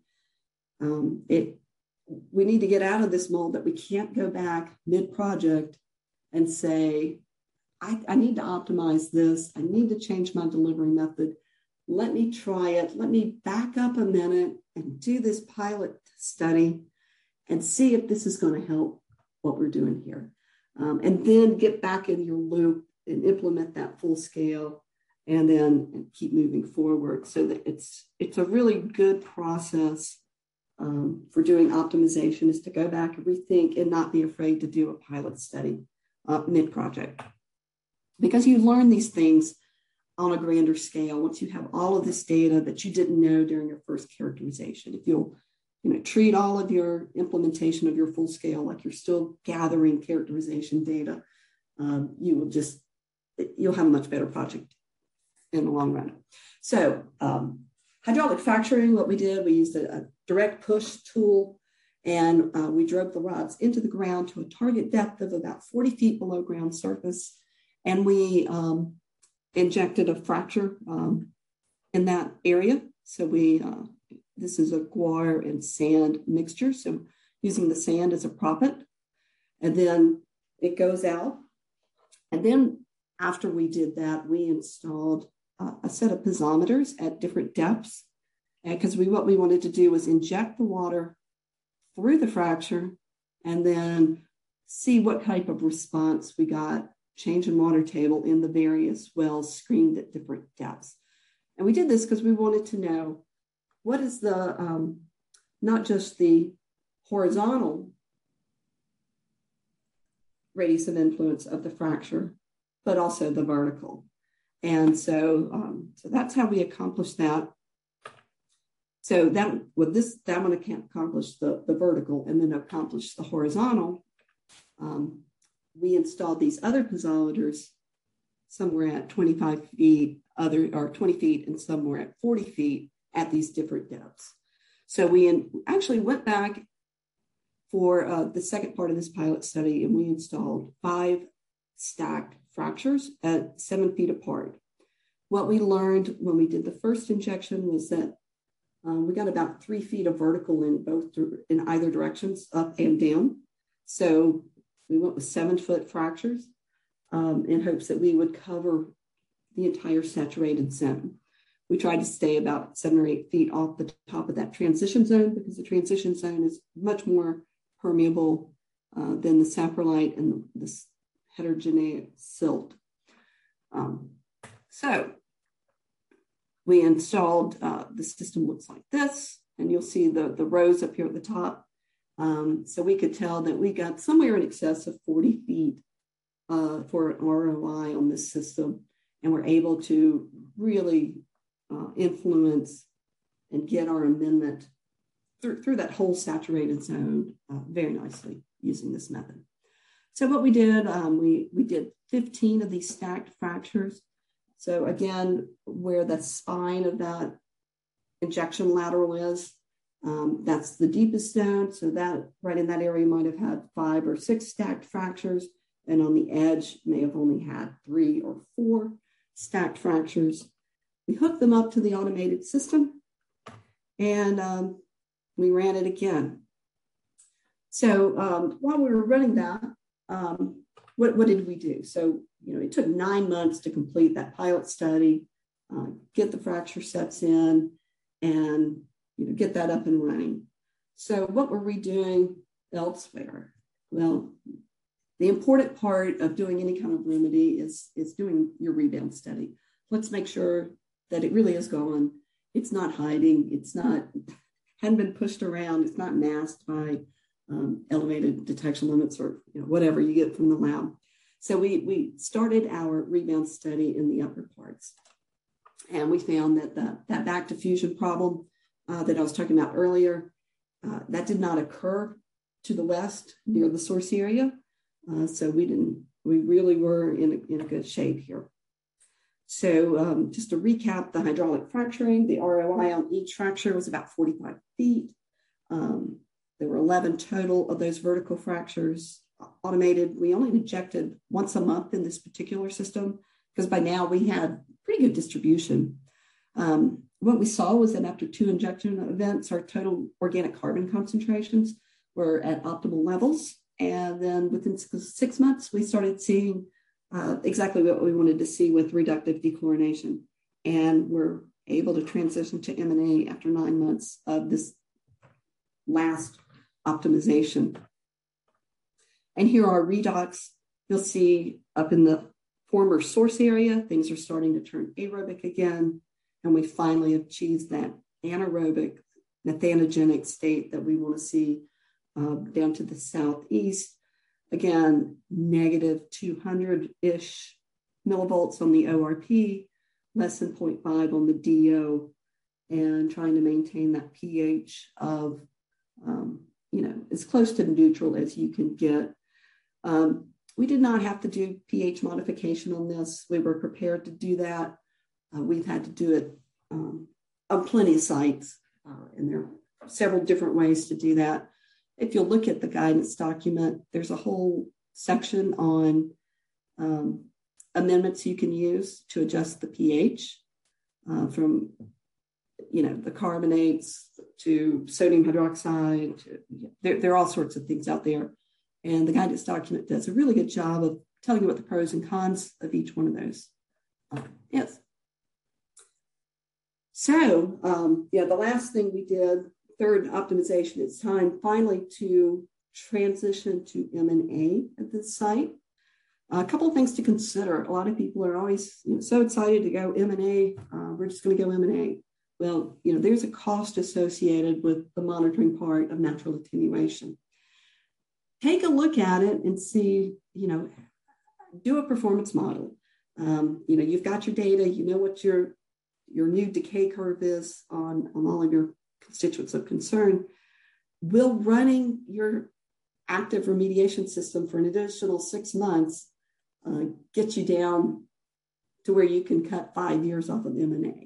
um, it, we need to get out of this mold that we can't go back mid-project and say, I, I need to optimize this. I need to change my delivery method. Let me try it. Let me back up a minute and do this pilot study and see if this is going to help what we're doing here. Um, and then get back in your loop and implement that full scale and then keep moving forward so that it's, it's a really good process um, for doing optimization is to go back and rethink and not be afraid to do a pilot study uh, mid-project. Because you learn these things on a grander scale once you have all of this data that you didn't know during your first characterization. If you'll you know, treat all of your implementation of your full scale like you're still gathering characterization data, um, you will just, you'll have a much better project in the long run. So um, hydraulic fracturing, what we did, we used a, a direct push tool and uh, we drove the rods into the ground to a target depth of about forty feet below ground surface. And we um, injected a fracture um, in that area. So we, uh, this is a guar and sand mixture. So using the sand as a proppant, and then it goes out. And then after we did that, we installed uh, a set of piezometers at different depths. And because we, what we wanted to do was inject the water through the fracture and then see what type of response we got, change in water table in the various wells screened at different depths. And we did this because we wanted to know what is the, um, not just the horizontal radius of influence of the fracture, but also the vertical. And so, um, so that's how we accomplished that. So that with this, that one can't accomplish the, the vertical and then accomplish the horizontal. Um, we installed these other piezometers, some were at twenty-five feet, other or twenty feet, and some were at forty feet at these different depths. So we in, actually went back for uh, the second part of this pilot study, and we installed five stacked fractures at seven feet apart. What we learned when we did the first injection was that um, we got about three feet of vertical in both in either directions, up and down. So we went with seven foot fractures um, in hopes that we would cover the entire saturated zone. We tried to stay about seven or eight feet off the top of that transition zone because the transition zone is much more permeable uh, than the saprolite and the, the heterogeneous silt. Um, so we installed, uh, the system looks like this, and you'll see the, the rows up here at the top. Um, so we could tell that we got somewhere in excess of forty feet uh, for an R O I on this system, and we're able to really uh, influence and get our amendment through, through that whole saturated zone uh, very nicely using this method. So what we did, um, we, we did fifteen of these stacked fractures. So again, where the spine of that injection lateral is, um, that's the deepest zone. So that right in that area might have had five or six stacked fractures. And on the edge may have only had three or four stacked fractures. We hooked them up to the automated system and um, we ran it again. So um, while we were running that, um, what, what did we do? So, you know, it took nine months to complete that pilot study. uh, get the fracture sets in, and you know, get that up and running. So what were we doing elsewhere? Well, the important part of doing any kind of remedy is, is doing your rebound study. Let's make sure that it really is gone. It's not hiding. It's not, hadn't been pushed around. It's not masked by um, elevated detection limits or you know, whatever you get from the lab. So we, we started our rebound study in the upper parts. And we found that the, that back diffusion problem uh, that I was talking about earlier, uh, that did not occur to the west near the source area. Uh, so we didn't, we really were in a, in a good shape here. So um, just to recap the hydraulic fracturing, the R O I on each fracture was about forty-five feet. Um, there were eleven total of those vertical fractures automated. We only injected once a month in this particular system because by now we had pretty good distribution. Um, what we saw was that after two injection events, our total organic carbon concentrations were at optimal levels. And then within six months, we started seeing uh, exactly what we wanted to see with reductive dechlorination. And we're able to transition to M and A after nine months of this last optimization. And here are redox. You'll see up in the former source area, things are starting to turn aerobic again. And we finally achieved that anaerobic methanogenic state that we want to see uh, down to the southeast. Again, negative two hundred-ish millivolts on the O R P, less than zero point five on the D O, and trying to maintain that pH of, um, you know, as close to neutral as you can get. Um, we did not have to do pH modification on this. We were prepared to do that. Uh, we've had to do it um, on plenty of sites, uh, and there are several different ways to do that. If you'll look at the guidance document, there's a whole section on um, amendments you can use to adjust the pH uh, from, you know, the carbonates to sodium hydroxide. To, there, there are all sorts of things out there. And the guidance document does a really good job of telling you what the pros and cons of each one of those uh, is. So, um, yeah, the last thing we did, third optimization, it's time finally to transition to M and A at this site. Uh, a couple of things to consider. A lot of people are always you know, so excited to go M and A. Uh, we're just going to go M and A. Well, you know, there's a cost associated with the monitoring part of natural attenuation. Take a look at it and see, you know, do a performance model. Um, you know, you've got your data, you know what your, your new decay curve is on, on all of your constituents of concern. Will running your active remediation system for an additional six months uh, get you down to where you can cut five years off of M and A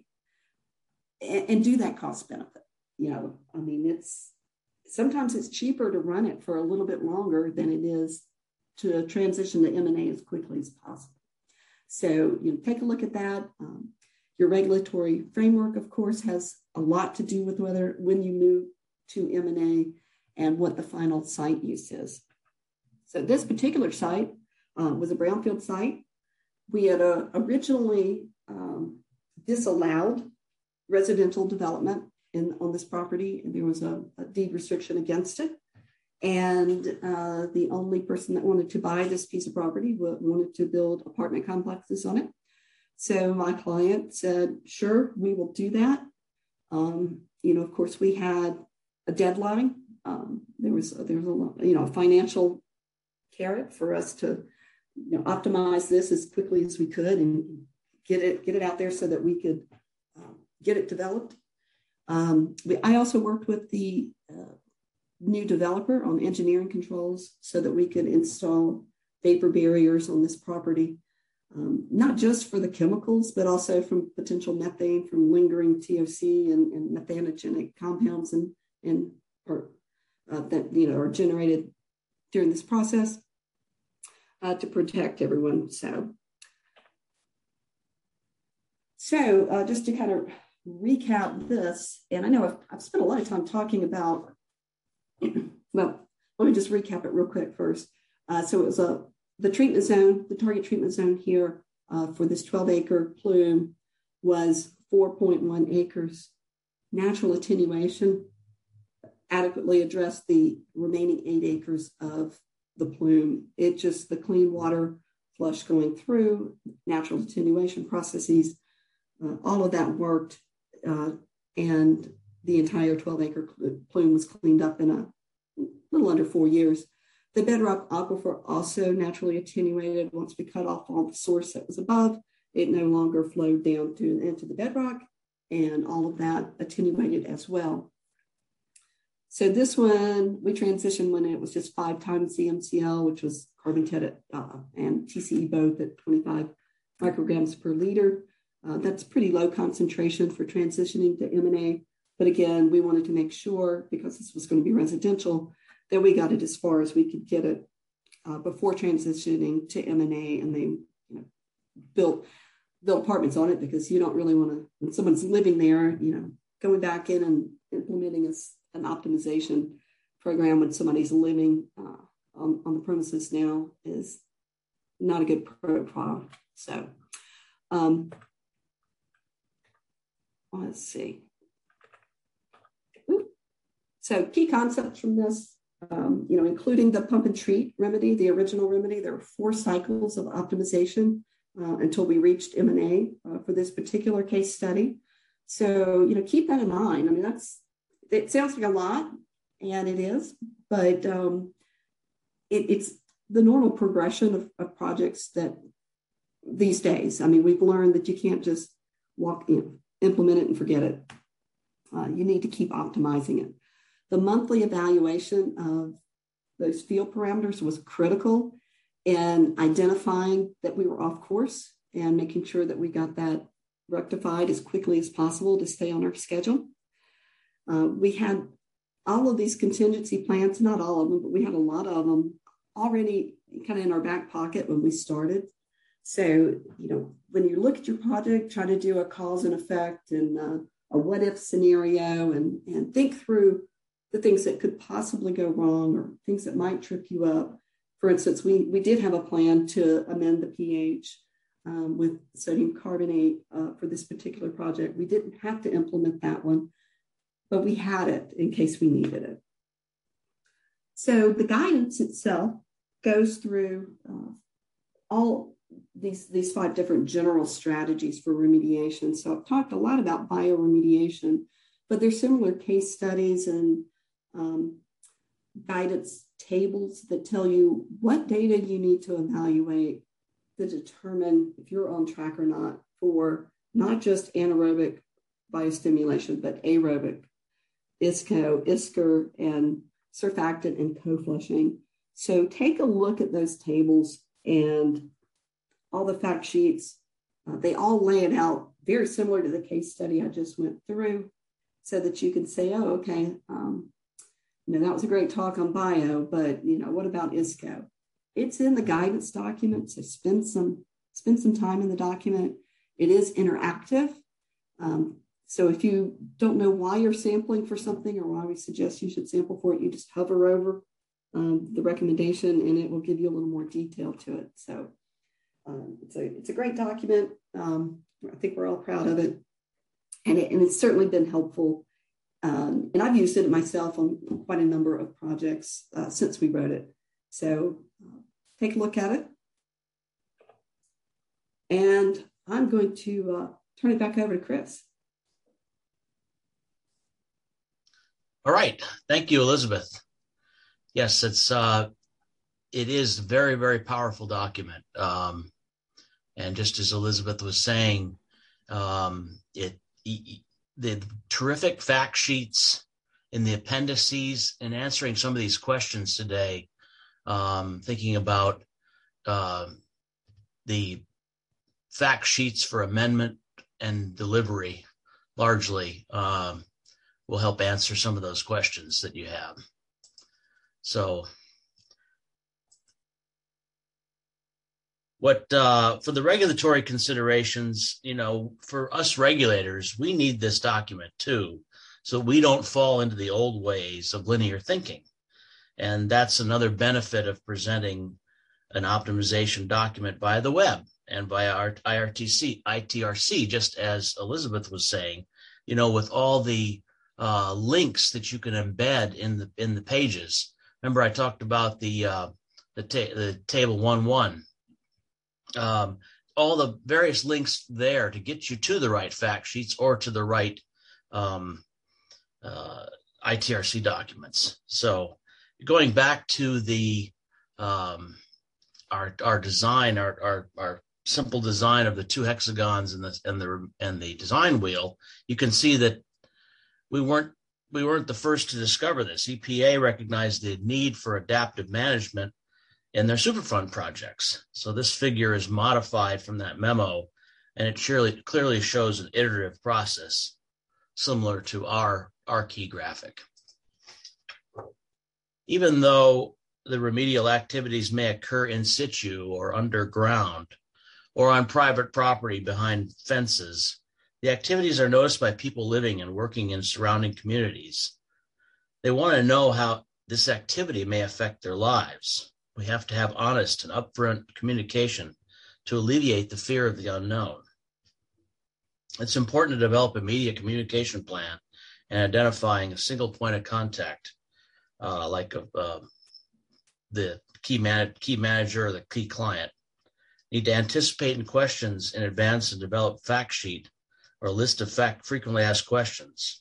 and, and do that cost benefit? You know, I mean, it's, sometimes it's cheaper to run it for a little bit longer than it is to transition to M and A as quickly as possible. So, you know, take a look at that. Um, your regulatory framework, of course, has a lot to do with whether when you move to M and A and what the final site use is. So this particular site uh, was a brownfield site. We had uh, originally um, disallowed residential development In, on this property, and there was a, a deed restriction against it. And uh, the only person that wanted to buy this piece of property w- wanted to build apartment complexes on it. So my client said, sure, we will do that. Um, you know, of course, we had a deadline. Um, there was, there was a, you know, a financial carrot for us to, you know, optimize this as quickly as we could and get it, get it out there so that we could uh, get it developed. Um, we, I also worked with the uh, new developer on engineering controls so that we could install vapor barriers on this property, um, not just for the chemicals, but also from potential methane from lingering T O C and, and methanogenic compounds and, and or, uh, that you know are generated during this process uh, to protect everyone. So, so uh, just to kind of recap this, and I know I've, I've spent a lot of time talking about, well, let me just recap it real quick first. Uh, so it was a, the treatment zone, the target treatment zone here uh, for this twelve acre plume was four point one acres. Natural attenuation adequately addressed the remaining eight acres of the plume. It just, the clean water flush going through, natural attenuation processes, uh, all of that worked, uh, and the entire twelve acre plume was cleaned up in a little under four years. The bedrock aquifer also naturally attenuated. Once we cut off all the source that was above, it no longer flowed down to into the bedrock, and all of that attenuated as well. So this one, we transitioned when it was just five times the M C L, which was carbon uh, and T C E both at twenty-five micrograms per liter. Uh, that's pretty low concentration for transitioning to M and A. But again, we wanted to make sure, because this was going to be residential, that we got it as far as we could get it uh, before transitioning to M and A, and they you know, built built apartments on it, because you don't really want to, when someone's living there, you know, going back in and implementing a, an optimization program when somebody's living uh, on, on the premises now is not a good profile. So um, let's see. Ooh. So key concepts from this, um, you know, including the pump and treat remedy, the original remedy. There were four cycles of optimization uh, until we reached M and A uh, for this particular case study. So, you know, keep that in mind. I mean, that's, it sounds like a lot, and it is, but um, it, it's the normal progression of, of projects that these days. I mean, we've learned that you can't just walk in, implement it and forget it. Uh, you need to keep optimizing it. The monthly evaluation of those field parameters was critical in identifying that we were off course and making sure that we got that rectified as quickly as possible to stay on our schedule. Uh, we had all of these contingency plans, not all of them, but we had a lot of them already kind of in our back pocket when we started. So, you know, when you look at your project, try to do a cause and effect and uh, a what if scenario, and, and think through the things that could possibly go wrong or things that might trip you up. For instance, we, we did have a plan to amend the pH um, with sodium carbonate uh, for this particular project. We didn't have to implement that one, but we had it in case we needed it. So the guidance itself goes through uh, all these, these five different general strategies for remediation. So I've talked a lot about bioremediation, but there's similar case studies and um, guidance tables that tell you what data you need to evaluate to determine if you're on track or not for not just anaerobic biostimulation, but aerobic I S C O, I S C R, and surfactant and co-flushing. So take a look at those tables and all the fact sheets. Uh, they all lay it out very similar to the case study I just went through, so that you can say, oh, okay, um, you know, that was a great talk on bio, but, you know, what about I S C O? It's in the guidance document, so spend some, spend some time in the document. It is interactive. Um, so if you don't know why you're sampling for something or why we suggest you should sample for it, you just hover over um, the recommendation and it will give you a little more detail to it. So um, it's, a, it's a great document. Um, I think we're all proud of it. And, it, and it's certainly been helpful. Um, and I've used it myself on quite a number of projects uh, since we wrote it. So uh, take a look at it. And I'm going to uh, turn it back over to Chris. All right. Thank you, Elizabeth. Yes, it's uh, it is a very, very powerful document. Um, and just as Elizabeth was saying, um, it the terrific fact sheets in the appendices and answering some of these questions today, um, thinking about uh, the fact sheets for amendment and delivery largely um, will help answer some of those questions that you have. So What uh, for the regulatory considerations, you know, for us regulators, we need this document too, so we don't fall into the old ways of linear thinking. And that's another benefit of presenting an optimization document via the web. and via our I R T C, I T R C, just as Elizabeth was saying, you know, with all the uh, links that you can embed in the in the pages. Remember, I talked about the uh, the, ta- the table one one. Um, all the various links there to get you to the right fact sheets or to the right um, uh, I T R C documents. So going back to the um, our our design, our, our our simple design of the two hexagons and the and the and the design wheel, you can see that we weren't we weren't the first to discover this. E P A recognized the need for adaptive management in their Superfund projects. So this figure is modified from that memo, and it surely, clearly shows an iterative process similar to our, our key graphic. Even though the remedial activities may occur in situ or underground or on private property behind fences, the activities are noticed by people living and working in surrounding communities. They want to know how this activity may affect their lives. We have to have honest and upfront communication to alleviate the fear of the unknown. It's important to develop a media communication plan and identifying a single point of contact, uh, like a, uh, the key, man- key manager or the key client. Need to anticipate in questions in advance and develop fact sheet or a list of fact frequently asked questions.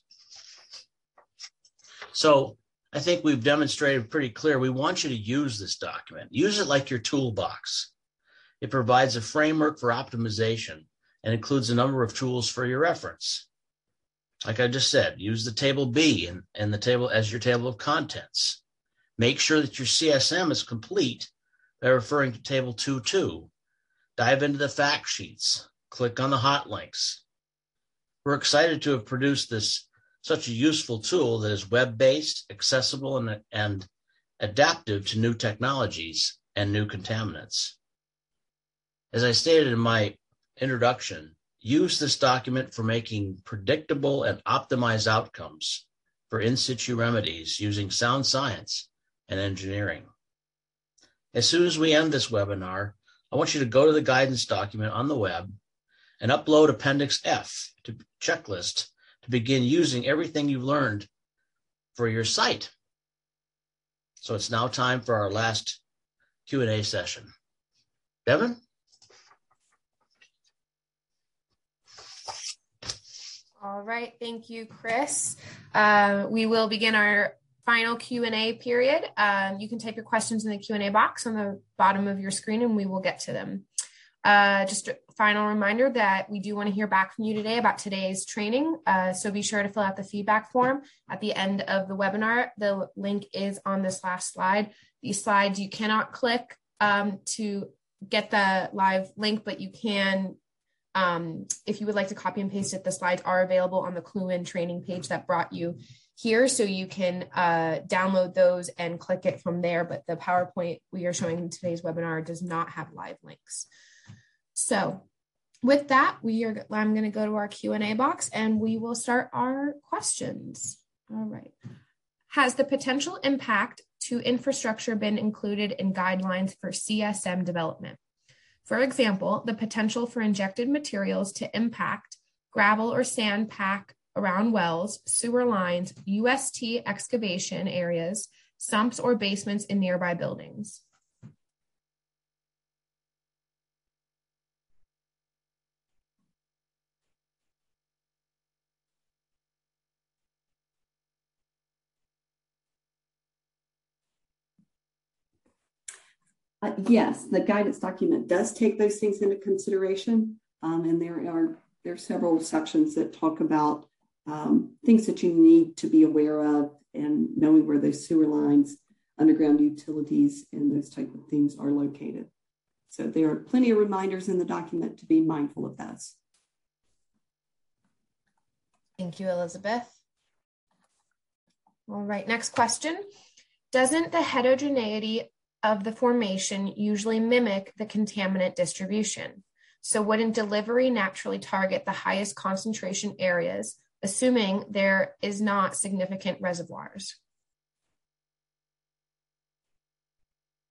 So I think we've demonstrated pretty clear. We want you to use this document. Use it like your toolbox. It provides a framework for optimization and includes a number of tools for your reference. Like I just said, use the table B and, and the table as your table of contents. Make sure that your C S M is complete by referring to table two two. Dive into the fact sheets. Click on the hot links. We're excited to have produced this such a useful tool that is web-based, accessible, and, and adaptive to new technologies and new contaminants. As I stated in my introduction, use this document for making predictable and optimized outcomes for in situ remedies using sound science and engineering. As soon as we end this webinar, I want you to go to the guidance document on the web and upload Appendix F to checklist to begin using everything you've learned for your site. So it's now time for our last Q and A session. Devin? All right, thank you, Chris. Uh, we will begin our final Q and A period. Um, you can type your questions in the Q and A box on the bottom of your screen and we will get to them. Uh, just a final reminder that we do want to hear back from you today about today's training. Uh, so be sure to fill out the feedback form at the end of the webinar. The link is on this last slide. These slides, you cannot click um, to get the live link, but you can, um, if you would like to copy and paste it, the slides are available on the Clue-In training page that brought you here. So you can uh, download those and click it from there. But the PowerPoint we are showing in today's webinar does not have live links. So with that, we are, I'm going to go to our Q and A box and we will start our questions. All right. Has the potential impact to infrastructure been included in guidelines for C S M development? For example, the potential for injected materials to impact gravel or sand pack around wells, sewer lines, U S T excavation areas, sumps or basements in nearby buildings. Uh, yes, the guidance document does take those things into consideration. Um, and there are, there are several sections that talk about um, things that you need to be aware of and knowing where those sewer lines, underground utilities, and those type of things are located. So there are plenty of reminders in the document to be mindful of those. Thank you, Elizabeth. All right, next question. Doesn't the heterogeneity of the formation usually mimic the contaminant distribution? So wouldn't delivery naturally target the highest concentration areas, assuming there is not significant reservoirs?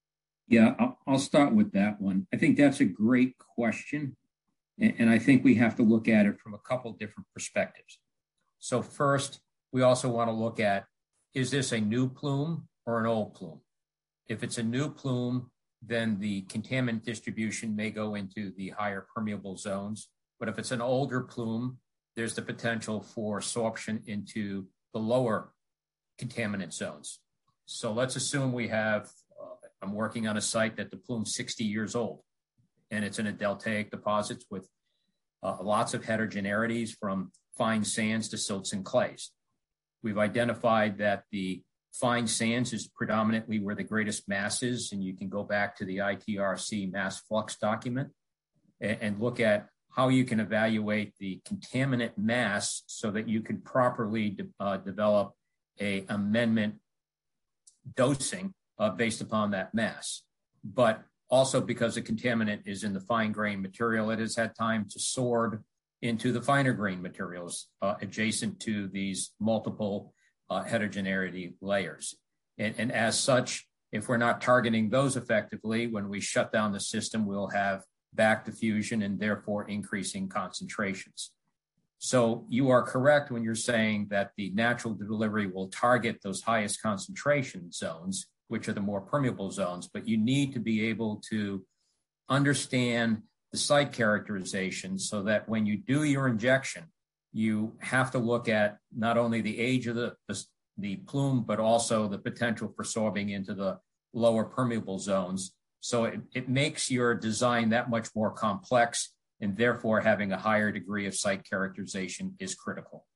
Yeah, I'll, I'll start with that one. I think that's a great question. And, and I think we have to look at it from a couple different perspectives. So first, we also want to look at, is this a new plume or an old plume? If it's a new plume, then the contaminant distribution may go into the higher permeable zones. But if it's an older plume, there's the potential for sorption into the lower contaminant zones. So let's assume we have, uh, I'm working on a site that the plume's sixty years old, and it's in a deltaic deposits with uh, lots of heterogeneities from fine sands to silts and clays. We've identified that the fine sands is predominantly where the greatest mass is, and you can go back to the I T R C mass flux document and, and look at how you can evaluate the contaminant mass so that you can properly de- uh, develop a amendment dosing uh, based upon that mass. But also because the contaminant is in the fine grain material, it has had time to sort into the finer grain materials uh, adjacent to these multiple uh, heterogeneity layers. And, and as such, if we're not targeting those effectively, when we shut down the system, we'll have back diffusion and therefore increasing concentrations. So you are correct when you're saying that the natural delivery will target those highest concentration zones, which are the more permeable zones, but you need to be able to understand the site characterization so that when you do your injection, you have to look at not only the age of the, the, the plume, but also the potential for sorbing into the lower permeable zones. So it, it makes your design that much more complex, and therefore having a higher degree of site characterization is critical.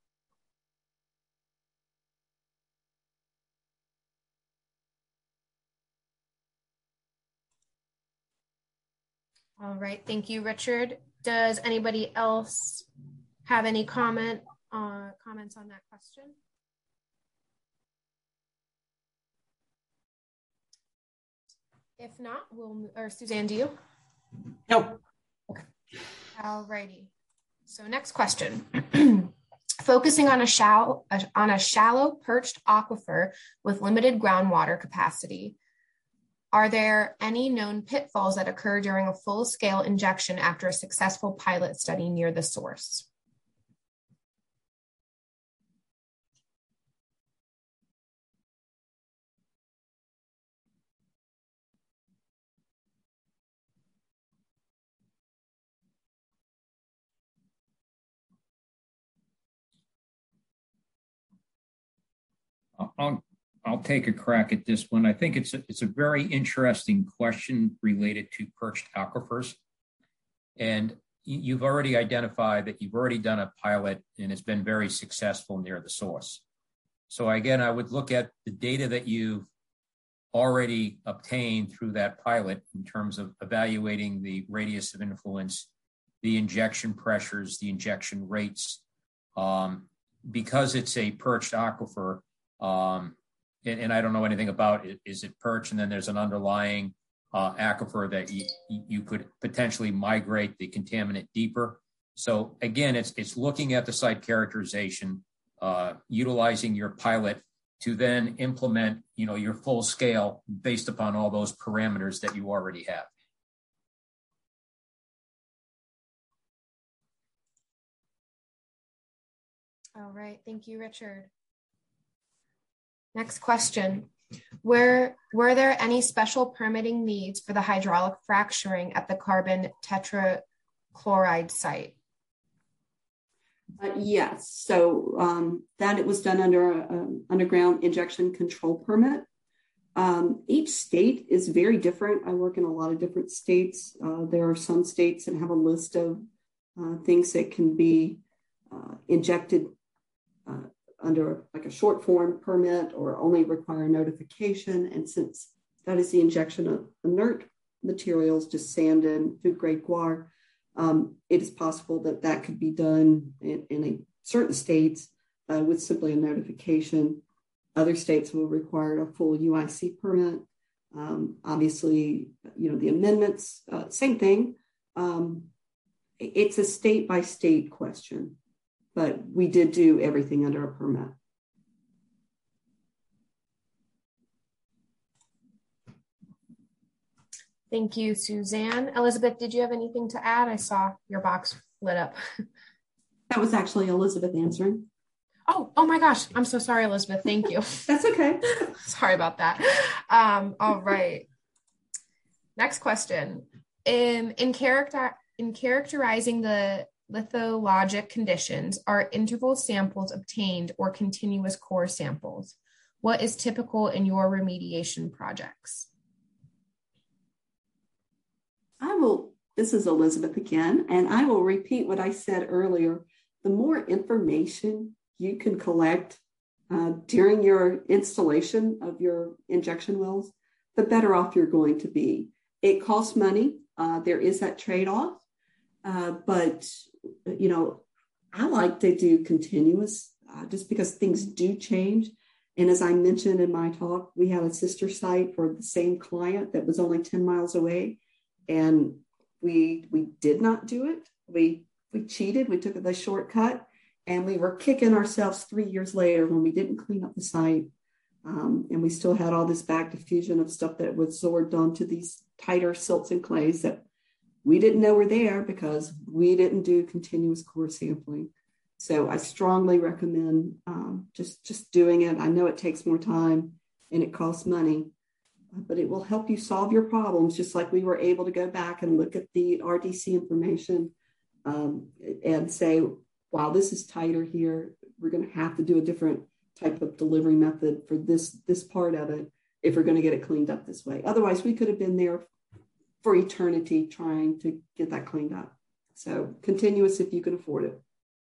All right, thank you, Richard. Does anybody else have any comment, uh, comments on that question? If not, we'll, or Suzanne, do you? Nope. All righty. So next question. Focusing on a shallow, on a shallow perched aquifer with limited groundwater capacity, are there any known pitfalls that occur during a full-scale injection after a successful pilot study near the source? I'll, I'll take a crack at this one. I think it's a, it's a very interesting question related to perched aquifers. And you've already identified that you've already done a pilot and it's been very successful near the source. So again, I would look at the data that you've already obtained through that pilot in terms of evaluating the radius of influence, the injection pressures, the injection rates. Um, because it's a perched aquifer, um, and, and I don't know anything about it, is it perched and then there's an underlying uh, aquifer that you, you could potentially migrate the contaminant deeper. So again, it's it's looking at the site characterization, uh, utilizing your pilot to then implement, you know, your full scale based upon all those parameters that you already have. All right, thank you, Richard. Next question. Were, were there any special permitting needs for the hydraulic fracturing at the carbon tetrachloride site? Uh, yes, so um, that it was done under an underground injection control permit. Um, each state is very different. I work in a lot of different states. Uh, there are some states that have a list of uh, things that can be uh, injected uh, under like a short form permit or only require notification. And since that is the injection of inert materials, just sand and food grade guar, um, it is possible that that could be done in, in a certain states uh, with simply a notification. Other states will require a full U I C permit. Um, obviously, you know, the amendments, uh, same thing. Um, it's a state by state question. But we did do everything under a permit. Thank you, Suzanne. Elizabeth, did you have anything to add? I saw your box lit up. That was actually Elizabeth answering. Oh, oh my gosh. I'm so sorry, Elizabeth. Thank you. That's okay. Sorry about that. Um, all right. Next question. In, in, character, in characterizing the lithologic conditions, are interval samples obtained or continuous core samples? What is typical in your remediation projects? I will, this is Elizabeth again, and I will repeat what I said earlier. The more information you can collect uh, during your installation of your injection wells, the better off you're going to be. It costs money. Uh, there is that trade-off. Uh, but, you know, I like to do continuous uh, just because things do change. And as I mentioned in my talk, we had a sister site for the same client that was only ten miles away. And we we did not do it. We we cheated. We took the shortcut. And we were kicking ourselves three years later when we didn't clean up the site. Um, and we still had all this back diffusion of stuff that was absorbed onto these tighter silts and clays that we didn't know were there because we didn't do continuous core sampling. So I strongly recommend um, just, just doing it. I know it takes more time and it costs money, but it will help you solve your problems, just like we were able to go back and look at the R D C information um, and say, wow, this is tighter here. We're going to have to do a different type of delivery method for this, this part of it if we're going to get it cleaned up this way. Otherwise, we could have been there for eternity trying to get that cleaned up. So continuous if you can afford it.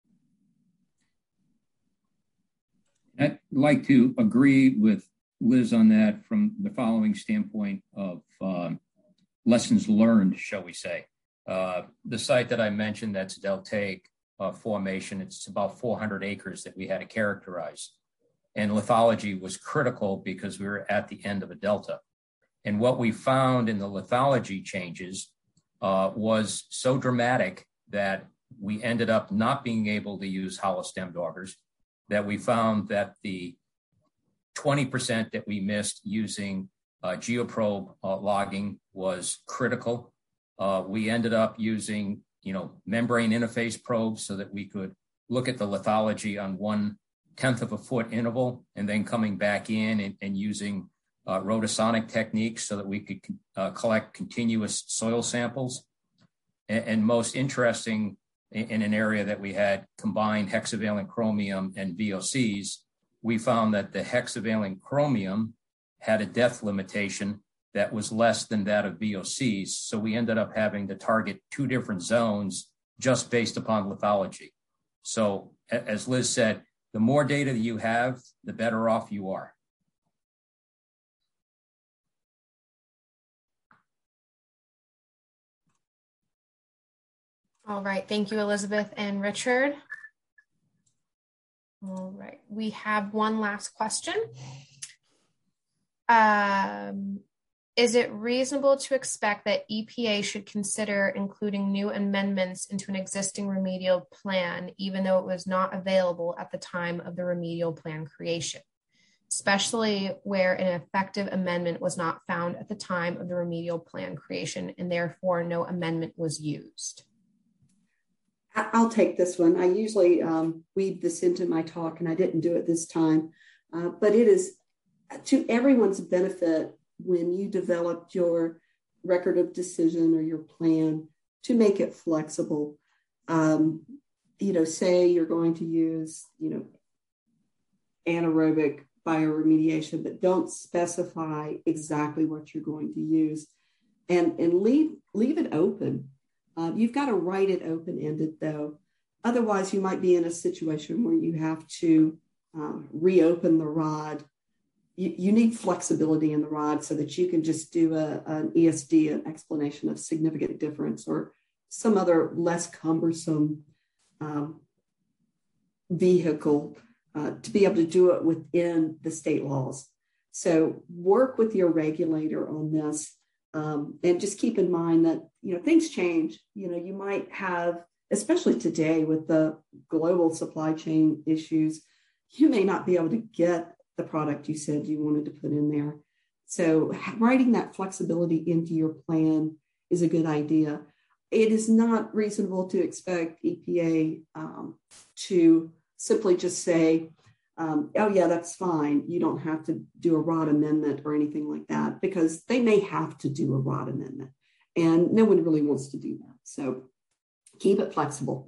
I'd like to agree with Liz on that from the following standpoint of um, lessons learned, shall we say. Uh, the site that I mentioned, that's Deltaic uh, Formation, it's about four hundred acres that we had to characterize. And lithology was critical because we were at the end of a delta. And what we found in the lithology changes uh, was so dramatic that we ended up not being able to use hollow stemmed augers, that we found that the twenty percent that we missed using uh, geoprobe uh, logging was critical. Uh, we ended up using, you know, membrane interface probes so that we could look at the lithology on one tenth of a foot interval and then coming back in and, and using uh, rotosonic techniques so that we could uh, collect continuous soil samples. And, and most interesting, in, in an area that we had combined hexavalent chromium and V O Cs, we found that the hexavalent chromium had a depth limitation that was less than that of V O Cs. So we ended up having to target two different zones just based upon lithology. So as Liz said, the more data that you have, the better off you are. All right. Thank you, Elizabeth and Richard. All right. We have one last question. Um, is it reasonable to expect that E P A should consider including new amendments into an existing remedial plan, even though it was not available at the time of the remedial plan creation, especially where an effective amendment was not found at the time of the remedial plan creation and therefore no amendment was used? I'll take this one. I usually um, weave this into my talk, and I didn't do it this time, uh, but it is to everyone's benefit when you develop your record of decision or your plan to make it flexible. Um, you know, say you're going to use, you know, anaerobic bioremediation, but don't specify exactly what you're going to use, and, and leave, leave it open. Uh, you've got to write it open-ended, though. Otherwise, you might be in a situation where you have to um, reopen the rod. You, you need flexibility in the rod so that you can just do a, an E S D, an explanation of significant difference, or some other less cumbersome um, vehicle uh, to be able to do it within the state laws. So work with your regulator on this. Um, and just keep in mind that, you know, things change. You know, you might have, especially today with the global supply chain issues, you may not be able to get the product you said you wanted to put in there. So writing that flexibility into your plan is a good idea. It is not reasonable to expect E P A um, to simply just say, um, oh yeah, that's fine. You don't have to do a R O D amendment or anything like that, because they may have to do a R O D amendment and no one really wants to do that. So keep it flexible.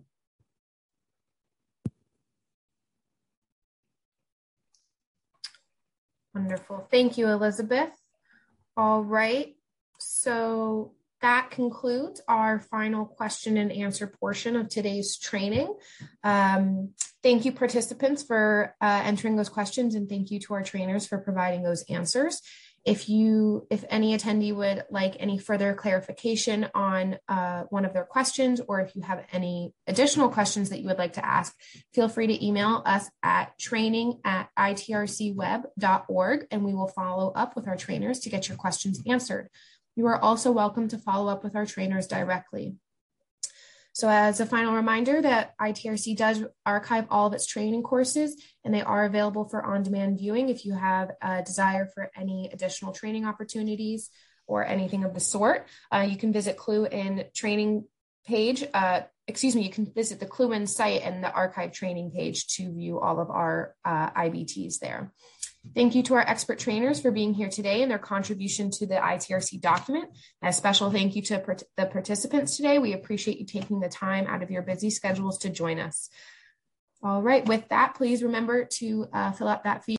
Wonderful. Thank you, Elizabeth. All right. So that concludes our final question and answer portion of today's training. Um, thank you, participants, for uh, entering those questions, and thank you to our trainers for providing those answers. If you, if any attendee would like any further clarification on uh, one of their questions, or if you have any additional questions that you would like to ask, feel free to email us at training at I T R C web dot org, and we will follow up with our trainers to get your questions answered. You are also welcome to follow up with our trainers directly. So as a final reminder that I T R C does archive all of its training courses, and they are available for on-demand viewing if you have a desire for any additional training opportunities or anything of the sort. Uh, you can visit Clue In training page, uh, excuse me, you can visit the Clue In site and the archive training page to view all of our uh, I B Ts there. Thank you to our expert trainers for being here today and their contribution to the I T R C document. And a special thank you to part- the participants today. We appreciate you taking the time out of your busy schedules to join us. All right, with that, please remember to uh, fill out that feedback.